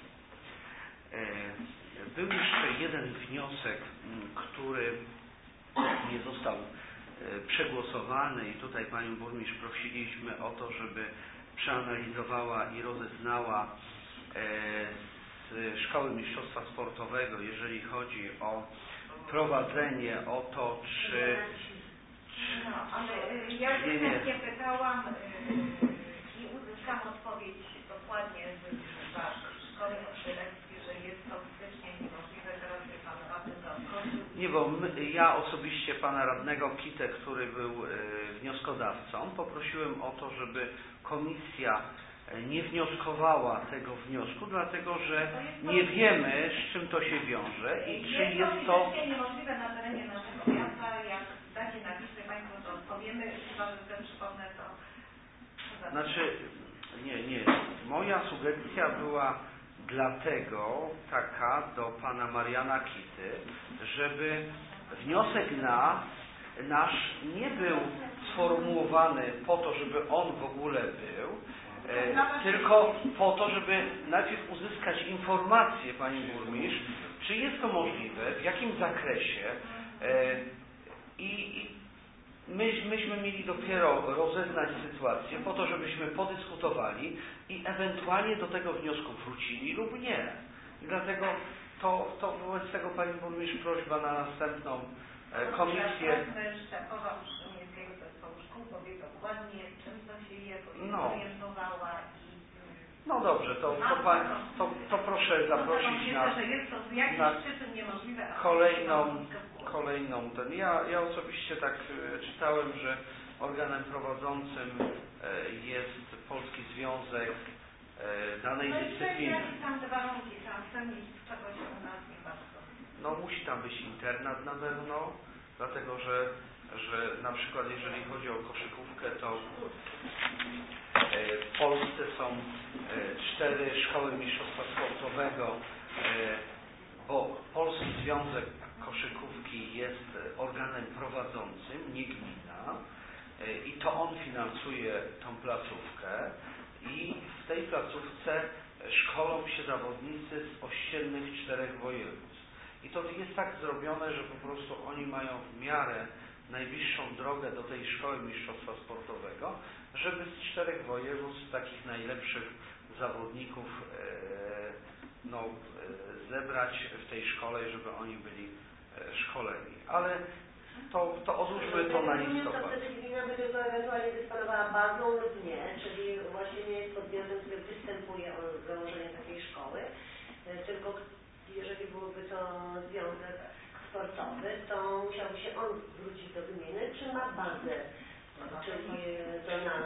Był jeszcze jeden wniosek, który nie został przegłosowany i tutaj Panią Burmistrz prosiliśmy o to, żeby przeanalizowała i rozeznała z Szkoły Mistrzostwa Sportowego, jeżeli chodzi o prowadzenie, o to, czy... No, ale ja nie, nie. się pytałam i uzyskałam odpowiedź dokładnie z Waszej szkoły od dyrekcji, że jest to fizycznie niemożliwe. Teraz się Pan radny zaskoczył. Nie, bo my, ja osobiście Pana radnego Kitę, który był e, wnioskodawcą, poprosiłem o to, żeby komisja nie wnioskowała tego wniosku, dlatego że nie wiemy, z czym to się wiąże i czy jest to... Jest to niemożliwe na terenie naszego miasta. Jak dacie na piśmie Państwo, to odpowiemy. Chyba, że też przypomnę to. Znaczy, nie, nie. Moja sugestia była dlatego taka do Pana Mariana Kity, żeby wniosek na nasz nie był sformułowany po to, żeby on w ogóle był, E, tylko po to, żeby najpierw uzyskać informację, Pani Burmistrz, czy jest to możliwe, w jakim zakresie e, i, i my, myśmy mieli dopiero rozeznać sytuację po to, żebyśmy podyskutowali i ewentualnie do tego wniosku wrócili lub nie. I dlatego to, to wobec tego, Pani Burmistrz, prośba na następną e, komisję. Powie dokładnie, czym to się je, bo się No. orientowała i... No dobrze, to, to, pan, to, to proszę zaprosić na, że jest to z jakichś na przyczyn niemożliwe. kolejną, kolejną ten. Ja, ja osobiście tak e, czytałem, że organem prowadzącym e, jest Polski Związek e, danej no dyscypliny. Jakie tam te warunki, tam spełnić, czego się u nas nie bardzo. No musi tam być internat na pewno, dlatego że że na przykład jeżeli chodzi o koszykówkę, to w Polsce są cztery szkoły mistrzostwa sportowego, bo Polski Związek Koszykówki jest organem prowadzącym, nie gmina, i to on finansuje tą placówkę i w tej placówce szkolą się zawodnicy z ościennych czterech województw. I to jest tak zrobione, że po prostu oni mają w miarę najbliższą drogę do tej szkoły mistrzostwa sportowego, żeby z czterech województw takich najlepszych zawodników e, no, e, zebrać w tej szkole, żeby oni byli e, szkoleni. Ale to, to odłóżmy to na listopad. To wtedy gmina by tylko ewentualnie dysponowała bazą lub nie, czyli właśnie nie jest podmiotem, który występuje o założenie takiej szkoły, e, tylko jeżeli byłoby to związek sportowy, to musiałby się on wrócić do gminy, czy ma bazę, czyli do nas.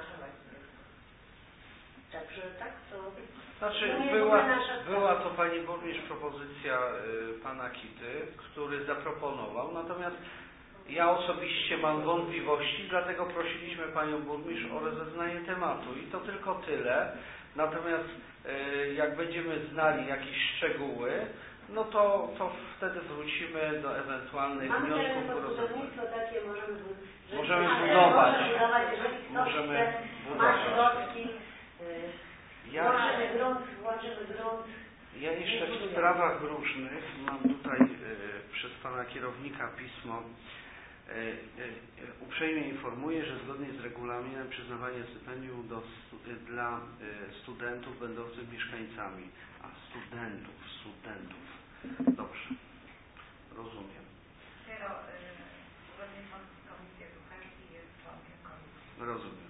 Także tak to... Znaczy była, była to Pani Burmistrz propozycja y, Pana Kity, który zaproponował, natomiast ja osobiście mam wątpliwości, dlatego prosiliśmy Panią Burmistrz o rozeznanie tematu i to tylko tyle. Natomiast y, jak będziemy znali jakieś szczegóły, no to, to wtedy wrócimy do ewentualnych Mamy wniosków. Mamy budownictwo takie, możemy, możemy budować. budować. Jeżeli ktoś możemy chce, budować. ma środki, yy, ja, włączymy grunt, włączymy grunt. Ja jeszcze w sprawach różnych mam tutaj yy, przez Pana kierownika pismo. Yy, yy, uprzejmie informuję, że zgodnie z regulaminem przyznawanie stypendium do, yy, dla yy, studentów będących mieszkańcami, a studentów, studentów. Dobrze, rozumiem. Dopiero przewodniczący Komisji Edukacji jest członkiem komisji. Rozumiem.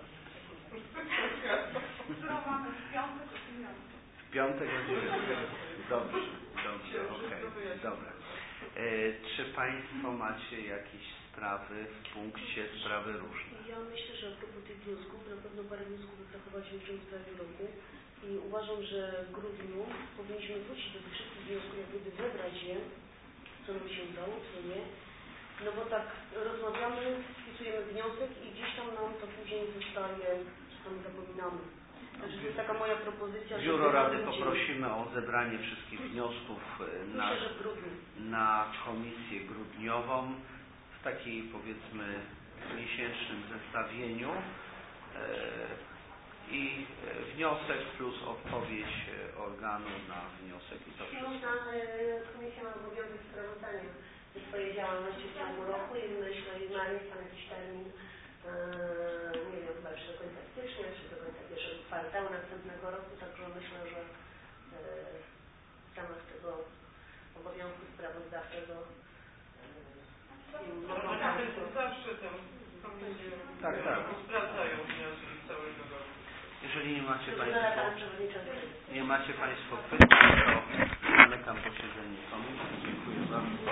Którą mamy w piątek o dziewiątej. W piątek o dziewiątej. Dobrze, dobrze, okej, okay, dobra. E, czy Państwo macie jakieś sprawy w punkcie sprawy różne? Ja myślę, że a propos tych wniosków, na pewno parę wniosków wypracować w ciągu tego roku i uważam, że w grudniu powinniśmy wrócić do tych wszystkich wniosków, jak gdyby zebrać je, co nam się udało, co nie. No bo tak rozmawiamy, wpisujemy wniosek i gdzieś tam nam to później zostaje, czy tam zapominamy. Także to jest taka moja propozycja. Biuro Rady poprosimy o zebranie wszystkich wniosków na, na komisję grudniową w takiej, powiedzmy, miesięcznym zestawieniu e, i wniosek plus odpowiedź organu na wniosek i to wszystko. Komisja ma obowiązek sprawozdania swojej działalności w ciągu roku i myślę, i ma jest tam jakiś termin, yy, nie wiem, chyba czy do końca stycznia, czy do końca pierwszego kwartału następnego roku, także myślę, że yy, w ramach tego obowiązku sprawozdawczego yy, mogą Państwo... Zawsze tam komisje tak, tak. sprawdzają wnioski całego roku. Jeżeli nie macie Dziękuję Państwo, Panu Przewodniczący. nie macie Państwo pytań, to zamykam posiedzenie komisji. Dziękuję bardzo.